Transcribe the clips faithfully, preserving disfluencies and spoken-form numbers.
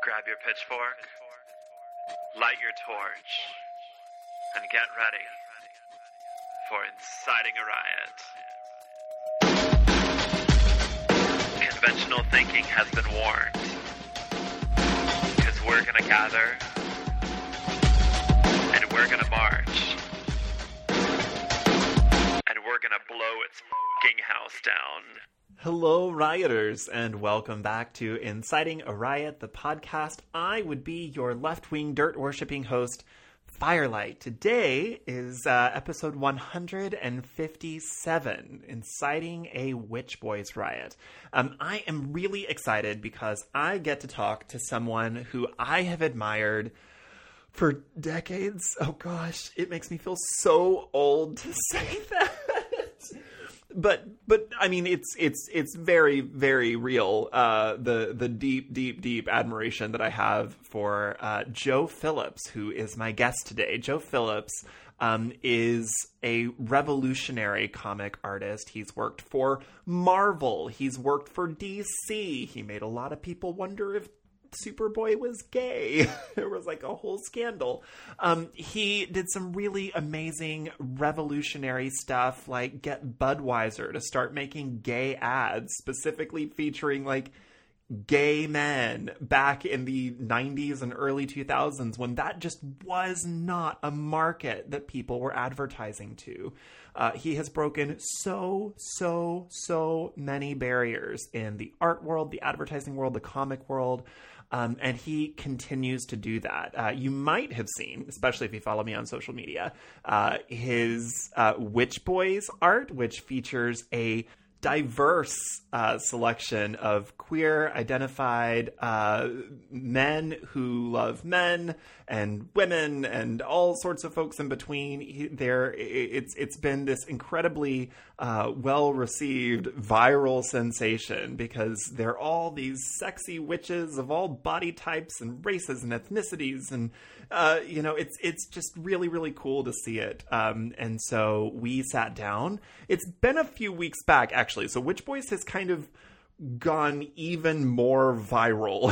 Grab your pitchfork, light your torch, and get ready for inciting a riot. Conventional thinking has been warned, because we're gonna gather, and we're gonna march, and we're gonna blow its f***ing house down. Hello, rioters, and welcome back to Inciting a Riot, the podcast. I would be your left-wing dirt-worshipping host, Firelight. Today is uh, episode one hundred fifty-seven, Inciting a Witch Boys Riot. Um, I am really excited because I get to talk to someone who I have admired for decades. Oh gosh, it makes me feel so old to say that. But but I mean it's it's it's very very real, uh, the the deep deep deep admiration that I have for uh, Joe Phillips, who is my guest today. Joe Phillips um, is a revolutionary comic artist. He's worked for Marvel. He's worked for D C. He made a lot of people wonder if Superboy was gay. There was like a whole scandal. Um, he did some really amazing revolutionary stuff, like get Budweiser to start making gay ads, specifically featuring like gay men back in the nineties and early two thousands, when that just was not a market that people were advertising to. Uh, he has broken so, so, so many barriers in the art world, the advertising world, the comic world. Um, and he continues to do that. Uh, you might have seen, especially if you follow me on social media, uh, his uh, Witch Boys art, which features a diverse uh, selection of queer identified uh, men who love men and women and all sorts of folks in between. He, there, it's it's been this incredibly uh, well received viral sensation because they're all these sexy witches of all body types and races and ethnicities, and uh, you know it's it's just really really cool to see it. Um, and so we sat down. It's been a few weeks back actually. Actually, so Witch Boys has kind of gone even more viral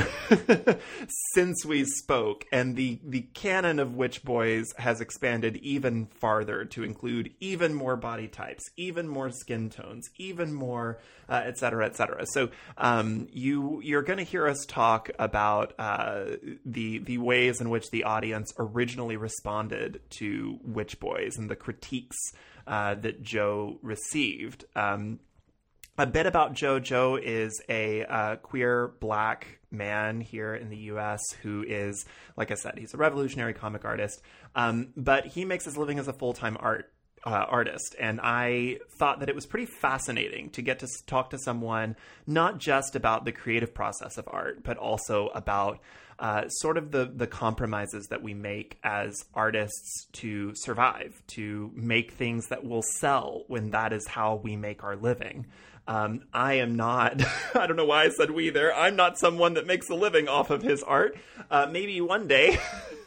since we spoke, and the the canon of Witch Boys has expanded even farther to include even more body types, even more skin tones, even more uh, et cetera, et cetera. So um, you you're going to hear us talk about uh, the the ways in which the audience originally responded to Witch Boys and the critiques uh, that Joe received. Um, A bit about Joe. Joe is a uh, queer black man here in the U S who is, like I said, he's a revolutionary comic artist, um, but he makes his living as a full-time art uh, artist. And I thought that it was pretty fascinating to get to talk to someone not just about the creative process of art, but also about uh, sort of the, the compromises that we make as artists to survive, to make things that will sell when that is how we make our living. Um, I am not, I don't know why I said we there. I'm not someone that makes a living off of his art. Uh, maybe one day.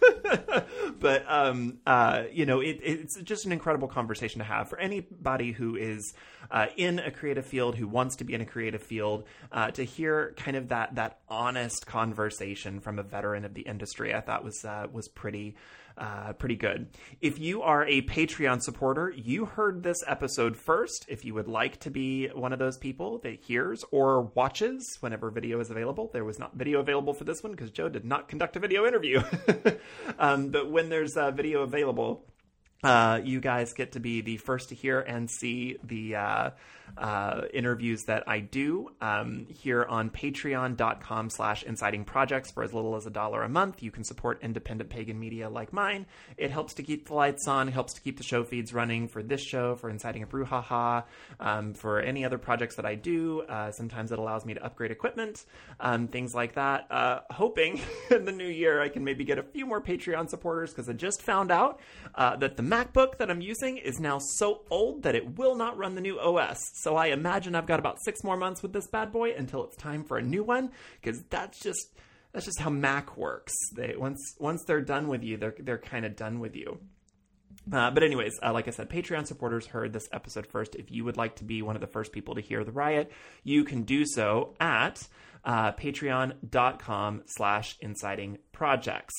But, um, uh, you know, it, it's just an incredible conversation to have for anybody who is uh, in a creative field, who wants to be in a creative field, uh, to hear kind of that that honest conversation from a veteran of the industry. I thought was uh, was pretty Uh, pretty good. If you are a Patreon supporter, you heard this episode first. If you would like to be one of those people that hears or watches whenever video is available, there was not video available for this one because Joe did not conduct a video interview. um, but when there's uh, video available, uh, you guys get to be the first to hear and see the uh, uh, interviews that I do um, here on patreon.com slash inciting projects. For as little as a dollar a month, you can support independent pagan media like mine. It helps to keep the lights on. It helps to keep the show feeds running for this show, for Inciting a Brouhaha, um, for any other projects that I do. Uh, sometimes it allows me to upgrade equipment, um, things like that. Uh, hoping in the new year I can maybe get a few more Patreon supporters, because I just found out uh, that the MacBook that I'm using is now so old that it will not run the new O S. So I imagine I've got about six more months with this bad boy until it's time for a new one, because that's just that's just how Mac works. They once once they're done with you, they're they're kind of done with you. Uh, but anyways, uh, like I said, Patreon supporters heard this episode first. If you would like to be one of the first people to hear the riot, you can do so at uh, patreon.com slash inciting projects.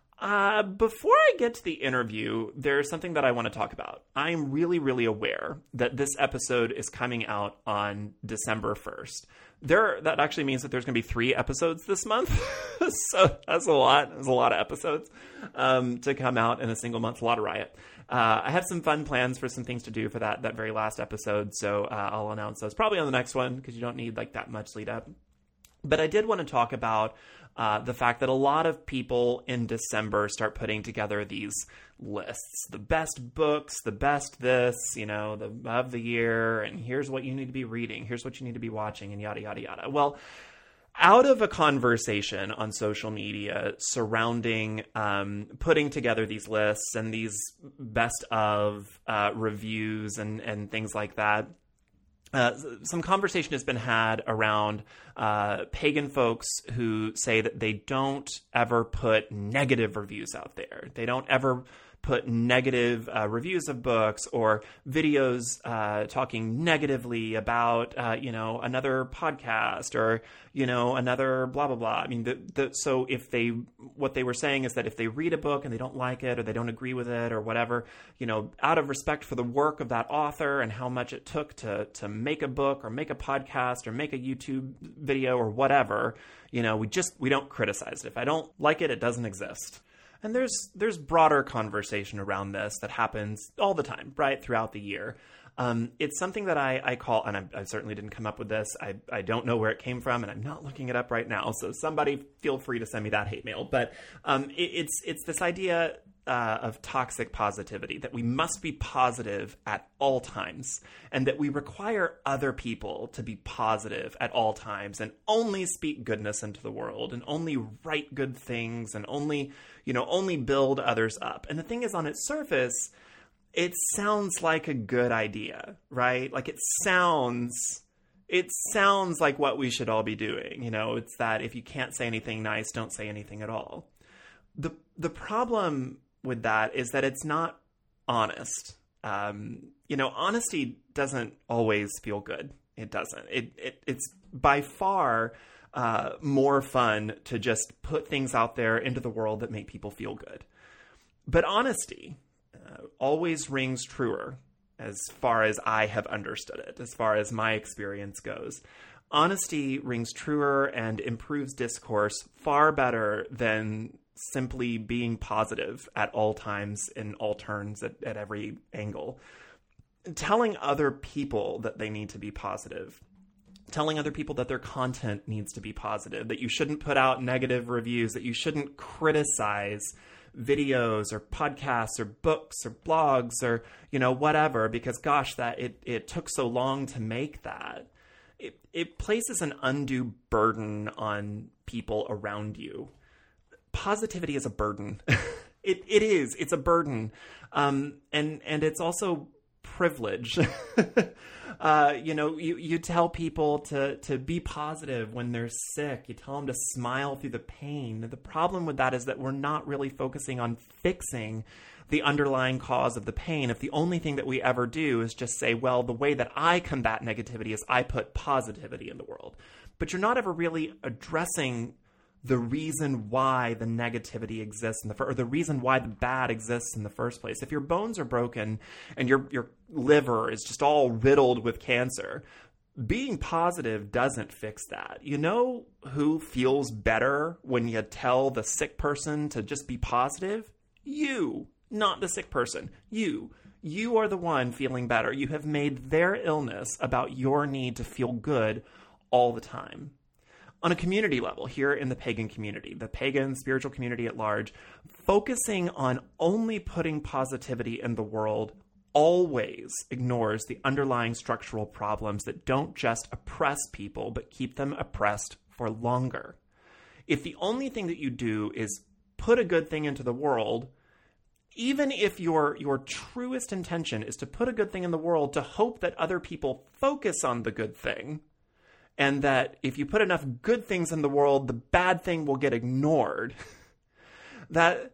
Uh, before I get to the interview, there's something that I want to talk about. I'm really, really aware that this episode is coming out on December first. There, that actually means that there's going to be three episodes this month. So that's a lot. There's a lot of episodes um, to come out in a single month. A lot of riot. Uh, I have some fun plans for some things to do for that, that very last episode. So uh, I'll announce those probably on the next one because you don't need like that much lead up. But I did want to talk about uh, the fact that a lot of people in December start putting together these lists, the best books, the best this, you know, the of the year, and here's what you need to be reading, here's what you need to be watching, and yada, yada, yada. Well, out of a conversation on social media surrounding um, putting together these lists and these best of uh, reviews and, and things like that, Uh, some conversation has been had around uh, pagan folks who say that they don't ever put negative reviews out there. They don't ever put negative uh, reviews of books or videos uh, talking negatively about, uh, you know, another podcast or, you know, another blah, blah, blah. I mean, the, the, so if they, what they were saying is that if they read a book and they don't like it or they don't agree with it or whatever, you know, out of respect for the work of that author and how much it took to, to make a book or make a podcast or make a YouTube video or whatever, you know, we just, we don't criticize it. If I don't like it, it doesn't exist. And there's there's broader conversation around this that happens all the time, right, throughout the year. Um, it's something that I, I call, and I, I certainly didn't come up with this. I, I don't know where it came from, and I'm not looking it up right now. So somebody feel free to send me that hate mail. But um, it, it's it's this idea uh, of toxic positivity, that we must be positive at all times, and that we require other people to be positive at all times, and only speak goodness into the world, and only write good things, and only, you know, only build others up. And the thing is, on its surface, it sounds like a good idea, right? Like it sounds, it sounds like what we should all be doing. You know, it's that if you can't say anything nice, don't say anything at all. The the problem with that is that it's not honest. Um, you know, honesty doesn't always feel good. It doesn't. It, it it's by far uh, more fun to just put things out there into the world that make people feel good. But honesty uh, always rings truer as far as I have understood it, as far as my experience goes. Honesty rings truer and improves discourse far better than simply being positive at all times, in all turns, at, at every angle. Telling other people that they need to be positive. Telling other people that their content needs to be positive, that you shouldn't put out negative reviews, that you shouldn't criticize videos or podcasts or books or blogs or, you know, whatever, because gosh, that it, it took so long to make that. It, it places an undue burden on people around you. Positivity is a burden. it it is. It's a burden. Um, and, and it's also privilege. uh, you know, you, you tell people to, to be positive when they're sick. You tell them to smile through the pain. The problem with that is that we're not really focusing on fixing the underlying cause of the pain. If the only thing that we ever do is just say, well, the way that I combat negativity is I put positivity in the world. But you're not ever really addressing the reason why the negativity exists in the first, or the reason why the bad exists in the first place. If your bones are broken and your your liver is just all riddled with cancer, being positive doesn't fix that. You know who feels better when you tell the sick person to just be positive? You, not the sick person. You. You are the one feeling better. You have made their illness about your need to feel good all the time. On a community level, here in the pagan community, the pagan spiritual community at large, focusing on only putting positivity in the world always ignores the underlying structural problems that don't just oppress people, but keep them oppressed for longer. If the only thing that you do is put a good thing into the world, even if your your truest intention is to put a good thing in the world to hope that other people focus on the good thing, and that if you put enough good things in the world, the bad thing will get ignored, that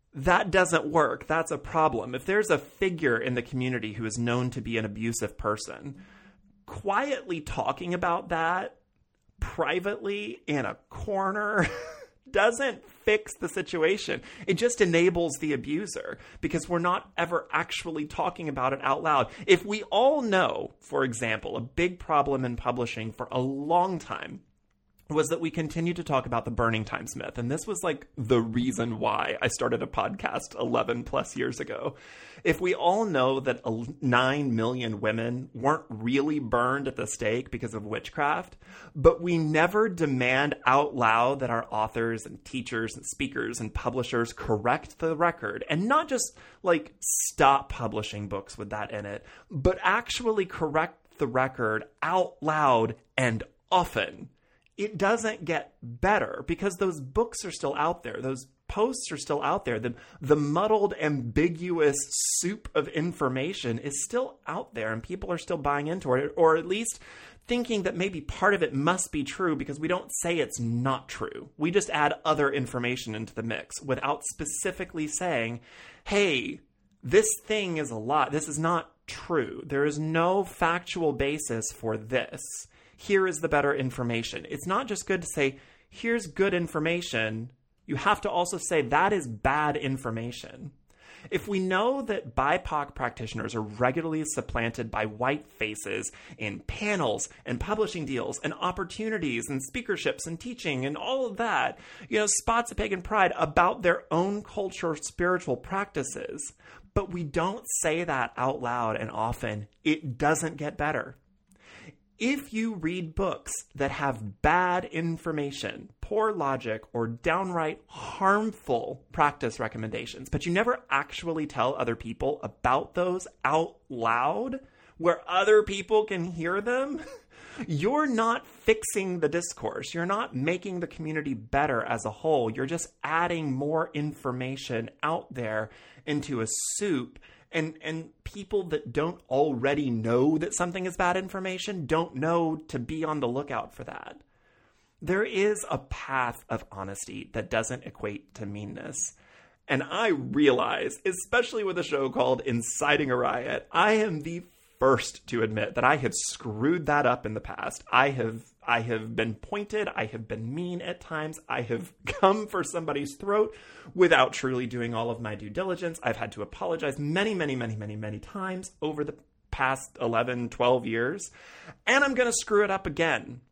that doesn't work. That's a problem. If there's a figure in the community who is known to be an abusive person, quietly talking about that privately in a corner doesn't fix the situation. It just enables the abuser because we're not ever actually talking about it out loud. If we all know, for example, a big problem in publishing for a long time was that we continue to talk about the burning times myth. And this was like the reason why I started a podcast eleven plus years ago. If we all know that nine million women weren't really burned at the stake because of witchcraft, but we never demand out loud that our authors and teachers and speakers and publishers correct the record, and not just like stop publishing books with that in it, but actually correct the record out loud and often, it doesn't get better because those books are still out there. Those posts are still out there. The, the muddled, ambiguous soup of information is still out there and people are still buying into it, or at least thinking that maybe part of it must be true because we don't say it's not true. We just add other information into the mix without specifically saying, hey, this thing is a lie. This is not true. There is no factual basis for this. Here is the better information. It's not just good to say, here's good information. You have to also say that is bad information. If we know that B I P O C practitioners are regularly supplanted by white faces in panels and publishing deals and opportunities and speakerships and teaching and all of that, you know, spots of pagan pride about their own culture, spiritual practices, but we don't say that out loud and often, it doesn't get better. If you read books that have bad information, poor logic, or downright harmful practice recommendations, but you never actually tell other people about those out loud where other people can hear them, you're not fixing the discourse. You're not making the community better as a whole. You're just adding more information out there into a soup. And and people that don't already know that something is bad information don't know to be on the lookout for that. There is a path of honesty that doesn't equate to meanness. And I realize, especially with a show called Inciting a Riot, I am the first to admit that I have screwed that up in the past. I have I have been pointed. I have been mean at times. I have come for somebody's throat without truly doing all of my due diligence. I've had to apologize many, many, many, many, many times over the past eleven, twelve years. And I'm going to screw it up again.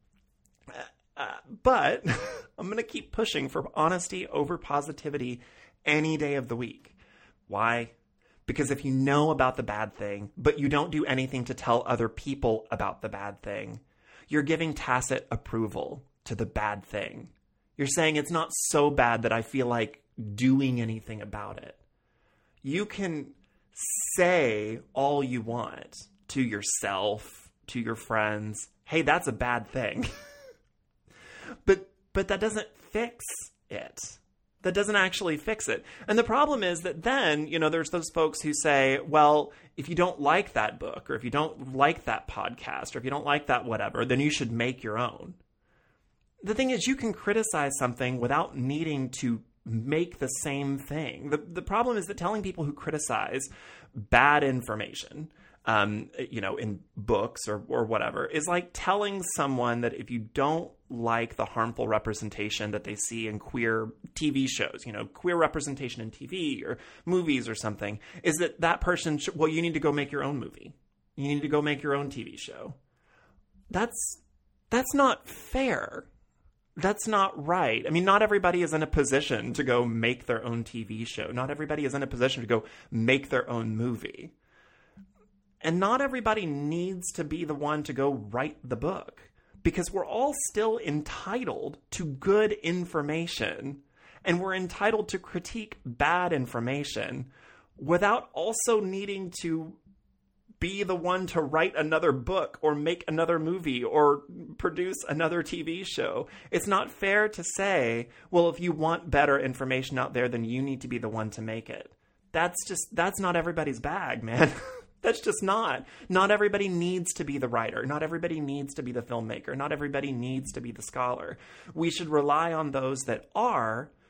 Uh, but I'm going to keep pushing for honesty over positivity any day of the week. Why? Because if you know about the bad thing, but you don't do anything to tell other people about the bad thing, you're giving tacit approval to the bad thing. You're saying it's not so bad that I feel like doing anything about it. You can say all you want to yourself, to your friends, hey, that's a bad thing. but but that doesn't fix it. That doesn't actually fix it. And the problem is that then, you know, there's those folks who say, well, if you don't like that book, or if you don't like that podcast, or if you don't like that whatever, then you should make your own. The thing is, you can criticize something without needing to make the same thing. The, the problem is that telling people who criticize bad information, um, you know, in books or, or whatever, is like telling someone that if you don't like the harmful representation that they see in queer T V shows, you know, queer representation in T V or movies or something, is that that person, should, well, you need to go make your own movie. You need to go make your own T V show. That's, that's not fair. That's not right. I mean, not everybody is in a position to go make their own T V show. Not everybody is in a position to go make their own movie. And not everybody needs to be the one to go write the book. Because we're all still entitled to good information, and we're entitled to critique bad information without also needing to be the one to write another book or make another movie or produce another T V show. It's not fair to say, well, if you want better information out there, then you need to be the one to make it. That's just, that's not everybody's bag, man. That's just not. Not everybody needs to be the writer. Not everybody needs to be the filmmaker. Not everybody needs to be the scholar. We should rely on those that are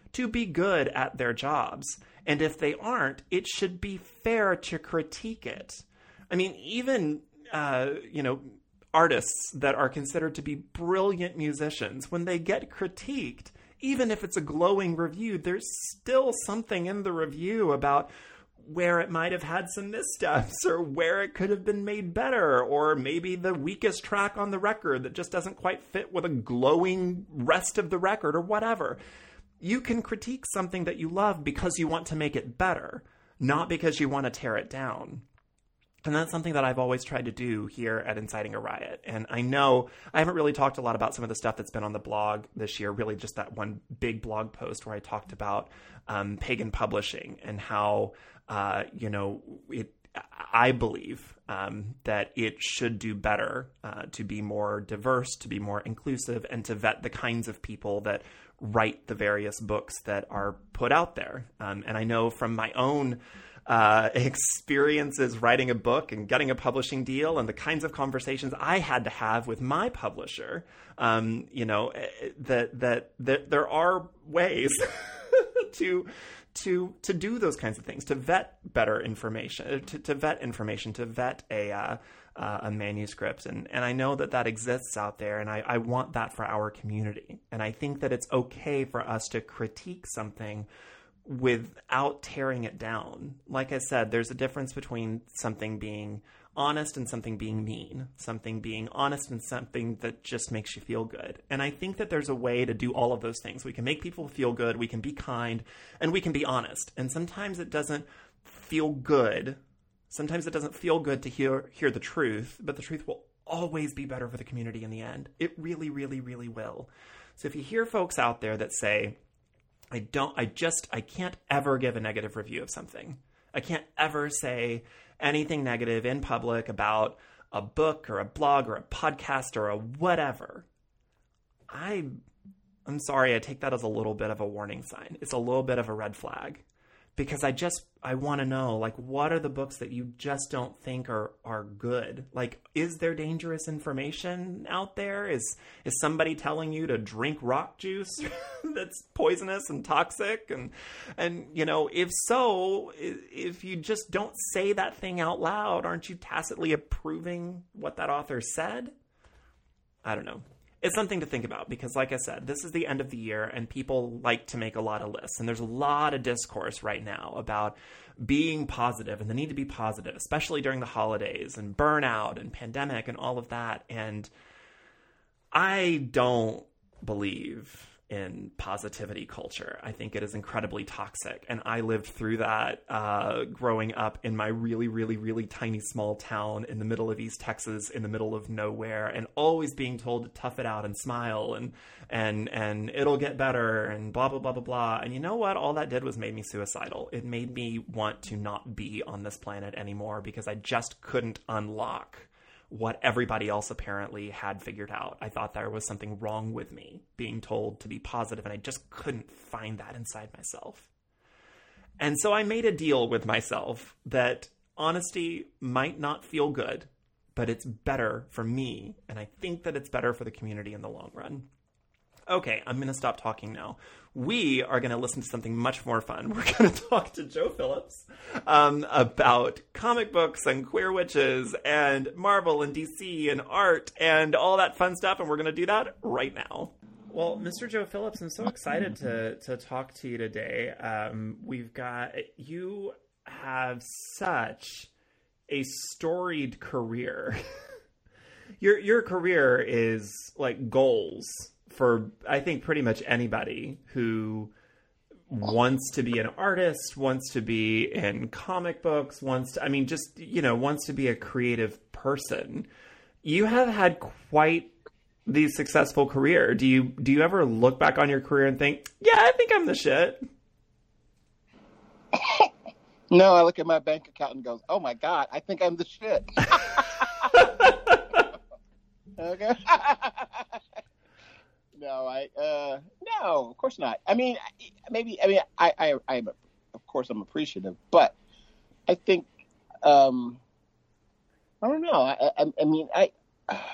to be good at their jobs. And if they aren't, it should be fair to critique it. I mean, even, uh, you know, artists that are considered to be brilliant musicians, when they get critiqued, even if it's a glowing review, there's still something in the review about where it might have had some missteps or where it could have been made better, or maybe the weakest track on the record that just doesn't quite fit with a glowing rest of the record or whatever. You can critique something that you love because you want to make it better, not because you want to tear it down. And that's something that I've always tried to do here at Inciting a Riot. And I know I haven't really talked a lot about some of the stuff that's been on the blog this year, really just that one big blog post where I talked about um, pagan publishing and how, uh, you know, it, I believe um, that it should do better uh, to be more diverse, to be more inclusive, and to vet the kinds of people that write the various books that are put out there. Um, and I know from my own uh, experiences writing a book and getting a publishing deal and the kinds of conversations I had to have with my publisher, um, you know, that, that, that there are ways to to to do those kinds of things, to vet better information, to, to vet information, to vet a uh, uh, a manuscript. And, and I know that that exists out there, and I, I want that for our community. And I think that it's okay for us to critique something without tearing it down. Like I said, there's a difference between something being honest and something being mean, something being honest and something that just makes you feel good. And I think that there's a way to do all of those things. We can make people feel good, we can be kind, and we can be honest. And sometimes it doesn't feel good. Sometimes it doesn't feel good to hear hear the truth, but the truth will always be better for the community in the end. It really, really, really will. So if you hear folks out there that say, I don't, I just, I can't ever give a negative review of something. I can't ever say anything negative in public about a book or a blog or a podcast or a whatever. I, I'm sorry, I take that as a little bit of a warning sign. It's a little bit of a red flag, because I just, I want to know, like, what are the books that you just don't think are, are good? Like, is there dangerous information out there? Is, is somebody telling you to drink rock juice that's poisonous and toxic? And, and, you know, if so, if you just don't say that thing out loud, aren't you tacitly approving what that author said? I don't know. It's something to think about, because like I said, this is the end of the year and people like to make a lot of lists. And there's a lot of discourse right now about being positive and the need to be positive, especially during the holidays and burnout and pandemic and all of that. And I don't believe in positivity culture. I think it is incredibly toxic. And I lived through that uh, growing up in my really, really, really tiny small town in the middle of East Texas, in the middle of nowhere, and always being told to tough it out and smile and and and it'll get better and blah, blah, blah, blah, blah. And you know what? All that did was made me suicidal. It made me want to not be on this planet anymore, because I just couldn't unlock what everybody else apparently had figured out. I thought there was something wrong with me being told to be positive, and I just couldn't find that inside myself. And so I made a deal with myself that honesty might not feel good, but it's better for me, and I think that it's better for the community in the long run. Okay, I'm going to stop talking now. We are going to listen to something much more fun. We're going to talk to Joe Phillips um, about comic books and queer witches and Marvel and D C and art and all that fun stuff, and we're going to do that right now. Well, Mister Joe Phillips, I'm so excited to to talk to you today. Um, we've got, you have such a storied career. your your career is like goals for, I think, pretty much anybody who wants to be an artist, wants to be in comic books, wants to, I mean, just, you know, wants to be a creative person. You have had quite the successful career. Do you, do you ever look back on your career and think, yeah, I think I'm the shit? No, I look at my bank account and goes, oh my God, I think I'm the shit. Okay. No, I, uh, no, of course not. I mean, maybe, I mean, I, I, I'm, of course I'm appreciative, but I think, um, I don't know. I, I, I mean, I,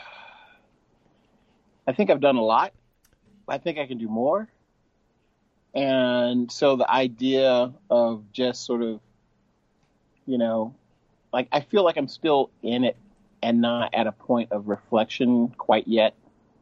I think I've done a lot. I think I can do more. And so the idea of just sort of, you know, like I feel like I'm still in it and not at a point of reflection quite yet.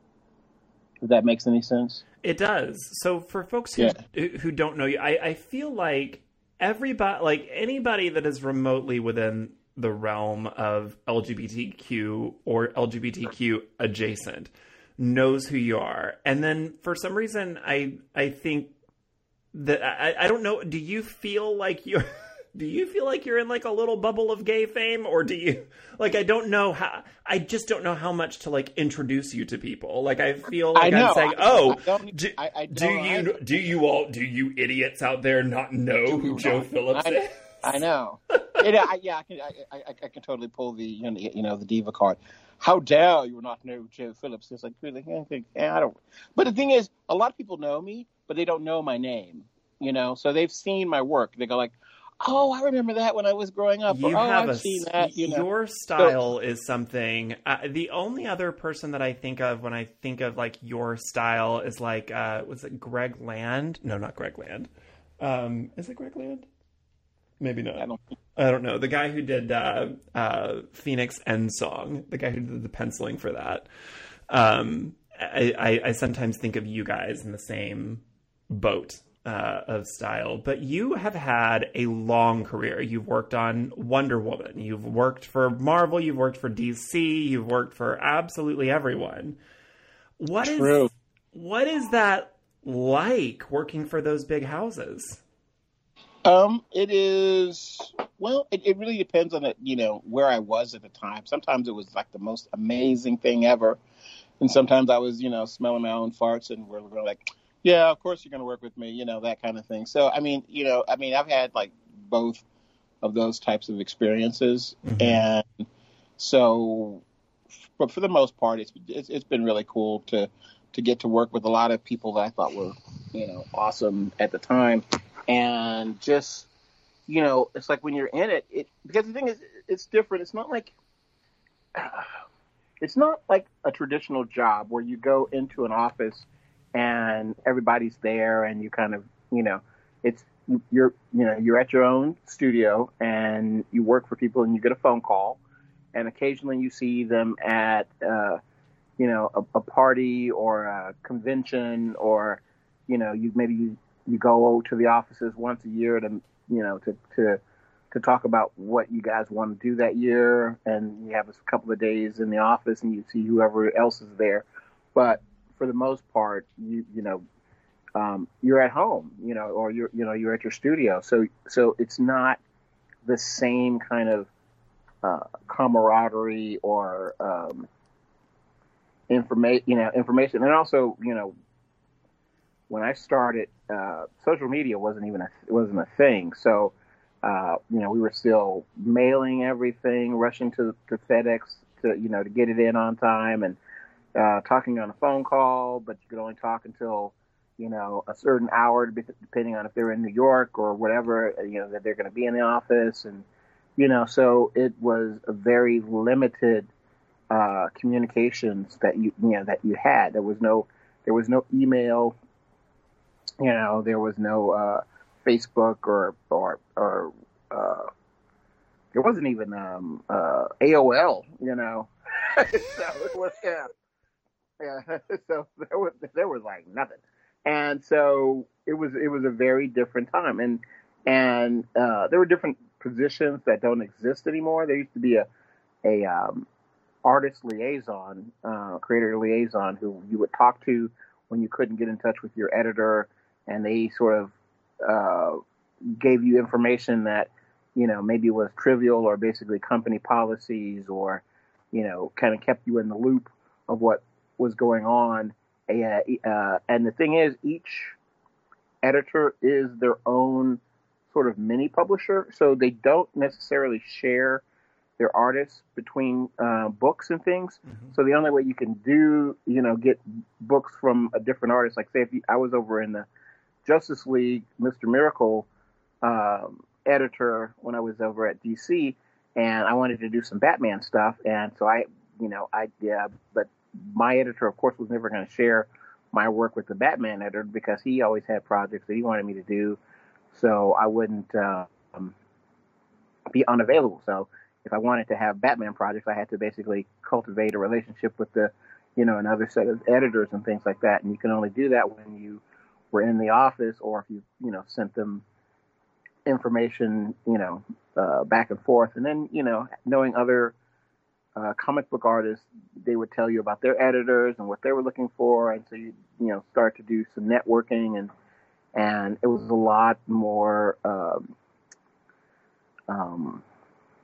If that makes any sense. It does. So for folks who yeah. who don't know you, I, I feel like everybody, like anybody that is remotely within the realm of L G B T Q or L G B T Q adjacent knows who you are. And then for some reason, I I think that I, I don't know. Do you feel like you're do you feel like you're in like a little bubble of gay fame, or do you like I don't know how I just don't know how much to like introduce you to people. Like I feel like I'm saying, oh, I, I do, I, I do you either. do you all do you idiots out there not know who Joe Phillips I, is? I know. It, I, yeah, I can. I, I, I can totally pull the you know, you know the diva card. How dare you not know Joe Phillips? It's like really, I think I don't. But the thing is, a lot of people know me, but they don't know my name. You know, so they've seen my work. They go like, "Oh, I remember that when I was growing up." You or, oh, have I've a, seen that. You know? Your style so, is something. Uh, the only other person that I think of when I think of like your style is like, uh, was it Greg Land? No, not Greg Land. Um, is it Greg Land? Maybe not. I don't. I don't know. The guy who did uh, uh, Phoenix End Song, the guy who did the penciling for that. Um, I, I, I sometimes think of you guys in the same boat. Uh, of style, but you have had a long career. You've worked on Wonder Woman, you've worked for Marvel, you've worked for D C, you've worked for absolutely everyone. What True. is what is that like working for those big houses? Um, it is well. It, it really depends on it. You know where I was at the time. Sometimes it was like the most amazing thing ever, and sometimes I was you know smelling my own farts, and we're, we're like. Yeah, of course you're going to work with me, you know, that kind of thing. So, I mean, you know, I mean, I've had like both of those types of experiences. Mm-hmm. And so, but for the most part, it's, it's it's been really cool to to get to work with a lot of people that I thought were, you know, awesome at the time. And just, you know, it's like when you're in it, it because the thing is, it's different. It's not like, uh, it's not like a traditional job where you go into an office and everybody's there and you kind of, you know, it's, you're, you know, you're at your own studio and you work for people and you get a phone call and occasionally you see them at, uh, you know, a, a party or a convention or, you know, you, maybe you, you go to the offices once a year to, you know, to, to, to talk about what you guys want to do that year. And you have a couple of days in the office and you see whoever else is there. But for the most part, you you know, um, you're at home, you know, or you're you know you're at your studio. So so it's not the same kind of uh, camaraderie or um, information, you know, information. And also, you know, when I started, uh, social media wasn't even a wasn't a thing. So uh, you know, we were still mailing everything, rushing to to FedEx to you know to get it in on time and. Uh, talking on a phone call, but you could only talk until, you know, a certain hour, depending on if they're in New York or whatever, you know, that they're going to be in the office. And, you know, so it was a very limited uh, communications that you, you know, that you had. There was no, there was no email, you know, there was no uh, Facebook or, or, or uh, there wasn't even um, uh, A O L, you know. So it was, yeah. Yeah, so there was there was like nothing, and so it was it was a very different time, and and uh, there were different positions that don't exist anymore. There used to be a a um, artist liaison, uh, creator liaison, who you would talk to when you couldn't get in touch with your editor, and they sort of uh, gave you information that you know maybe was trivial or basically company policies, or you know kind of kept you in the loop of what was going on. Uh, uh, and the thing is, each editor is their own sort of mini publisher, so they don't necessarily share their artists between uh, books and things. Mm-hmm. So the only way you can do, you know, get books from a different artist, like say if you, I was over in the Justice League, Mister Miracle um, editor when I was over at D C, and I wanted to do some Batman stuff, and so I, you know, I yeah, but my editor, of course, was never going to share my work with the Batman editor because he always had projects that he wanted me to do, so I wouldn't uh, um, be unavailable. So if I wanted to have Batman projects, I had to basically cultivate a relationship with the, you know, another set of editors and things like that. And you can only do that when you were in the office or if you, you know, sent them information, you know, uh, back and forth. And then, you know, knowing other uh, comic book artists, they would tell you about their editors and what they were looking for. And so you, you know, start to do some networking, and, and it was a lot more, um, um,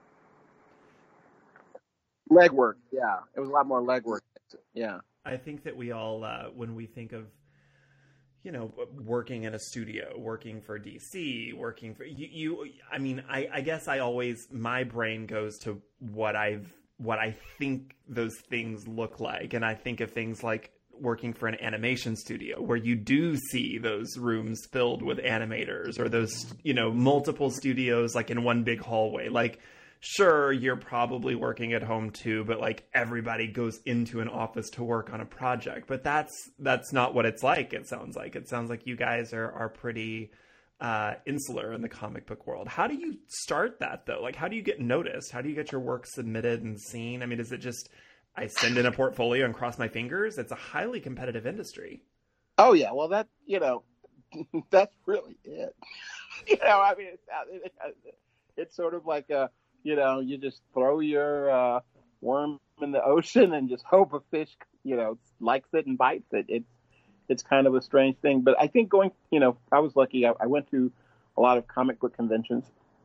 legwork. Yeah. It was a lot more legwork. Yeah. I think that we all, uh, when we think of, you know, working in a studio, working for D C, working for you, you I mean, I, I guess I always, my brain goes to what I've, what I think those things look like. And I think of things like working for an animation studio where you do see those rooms filled with animators, or those, you know, multiple studios like in one big hallway. Like, sure, you're probably working at home too, but like everybody goes into an office to work on a project. But that's that's not what it's like. It sounds like it sounds like you guys are are pretty uh, insular in the comic book world. How do you start that though? Like, how do you get noticed? How do you get your work submitted and seen? I mean, is it just I send in a portfolio and cross my fingers? It's a highly competitive industry. Oh yeah, well that you know, that's really it. You know, I mean, it's, it's sort of like a. You know, you just throw your uh, worm in the ocean and just hope a fish, you know, likes it and bites it. It's it's kind of a strange thing. But I think going, you know, I was lucky. I, I went to a lot of comic book conventions.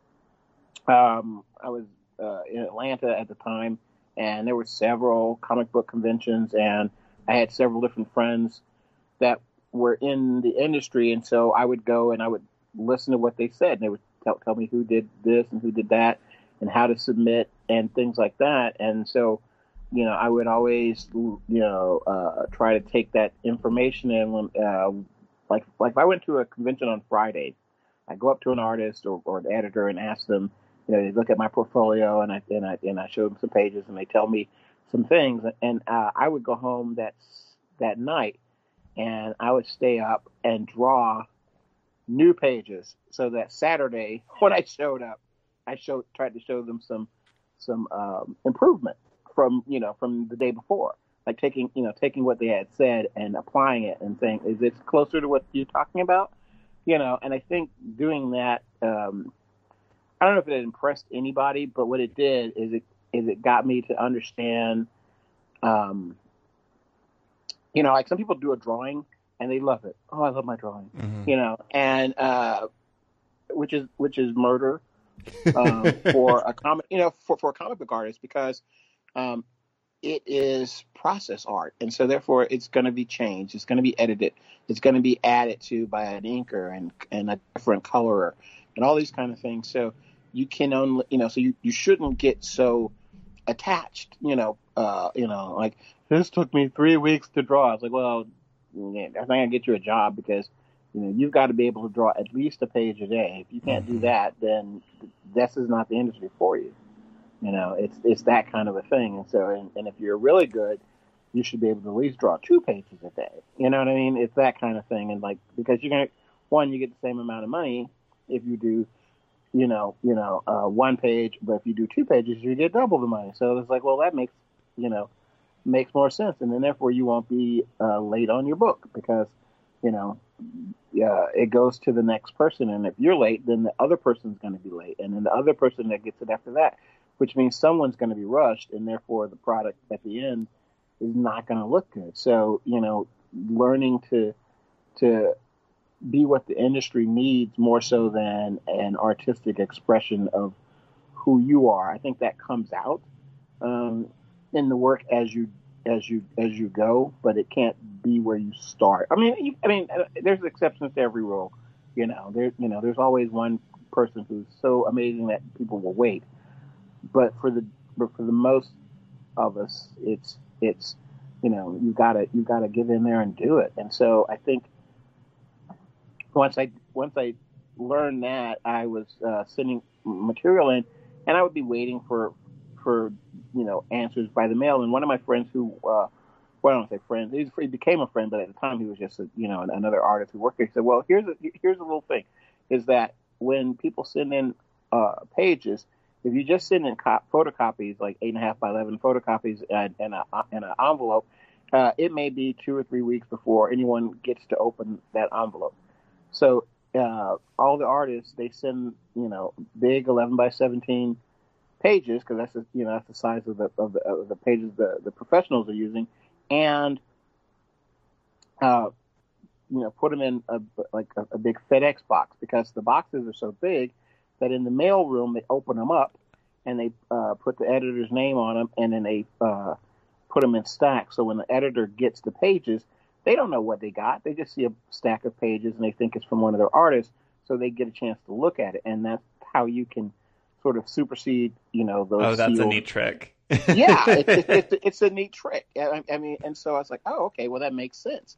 Um, I was uh, in Atlanta at the time, and there were several comic book conventions, and I had several different friends that were in the industry. And so I would go and I would listen to what they said, and they would tell, tell me who did this and who did that, and how to submit and things like that. And so, you know, I would always, you know, uh, try to take that information in. When, uh, like, like if I went to a convention on Friday, I go up to an artist or, or an editor and ask them, you know, they look at my portfolio, and I and I and I show them some pages, and they tell me some things, and uh, I would go home that that night, and I would stay up and draw new pages, so that Saturday when I showed up, I showed tried to show them some some um, improvement from you know from the day before, like taking you know taking what they had said and applying it and saying, is this closer to what you're talking about? You know, and I think doing that, um, I don't know if it impressed anybody, but what it did is it is it got me to understand, um, you know, like some people do a drawing and they love it. Oh, I love my drawing, mm-hmm. you know, and uh, which is which is murder. um, for a comic, you know, for, for a comic book artist, because um, it is process art, and so therefore it's going to be changed, it's going to be edited, it's going to be added to by an inker and and a different colorer, and all these kind of things. So you can only, you know, so you, you shouldn't get so attached, you know, uh, you know, like this took me three weeks to draw. I was like, well, yeah, that's not going to get you a job, because you know, you've got to be able to draw at least a page a day. If you can't mm-hmm. do that, then this is not the industry for you. You know, it's it's that kind of a thing. And so, and, and if you're really good, you should be able to at least draw two pages a day. You know what I mean? It's that kind of thing. And like, because you're going to, one, you get the same amount of money if you do, you know, you know, uh, one page, but if you do two pages, you get double the money. So it's like, well, that makes, you know, makes more sense. And then therefore you won't be uh, late on your book, because, you know, yeah, it goes to the next person, and if you're late, then the other person's going to be late, and then the other person that gets it after that, which means someone's going to be rushed, and therefore the product at the end is not going to look good. So, you know, learning to to be what the industry needs more so than an artistic expression of who you are, I think that comes out um, in the work as you as you as you go, but it can't be where you start. I mean, you, I mean, there's exceptions to every rule. You know, there, you know, there's always one person who's so amazing that people will wait. But for the but for the most of us, it's it's you know, you gotta you gotta get in there and do it. And so I think once I once I learned that, I was uh, sending material in, and I would be waiting for for you know answers by the mail. And one of my friends who uh, well, I don't say friend. He, he became a friend, but at the time he was just a, you know another artist who worked there. He said, "Well, here's a here's a little thing, is that when people send in uh, pages, if you just send in co- photocopies, like eight and a half by eleven photocopies in, in a in an envelope, uh, it may be two or three weeks before anyone gets to open that envelope. So uh, all the artists, they send you know big eleven by seventeen pages, because that's the, you know that's the size of the of the, of the pages the, the professionals are using, and uh, you know put them in a, like a, a big FedEx box, because the boxes are so big that in the mail room they open them up and they uh, put the editor's name on them, and then they uh, put them in stacks. So when the editor gets the pages, they don't know what they got. They just see a stack of pages and they think it's from one of their artists, so they get a chance to look at it, and that's how you can sort of supersede, you know, those. Oh, that's sealed... a neat trick. yeah, it, it, it, it's a neat trick. I, I mean, and so I was like, oh, okay, well, that makes sense.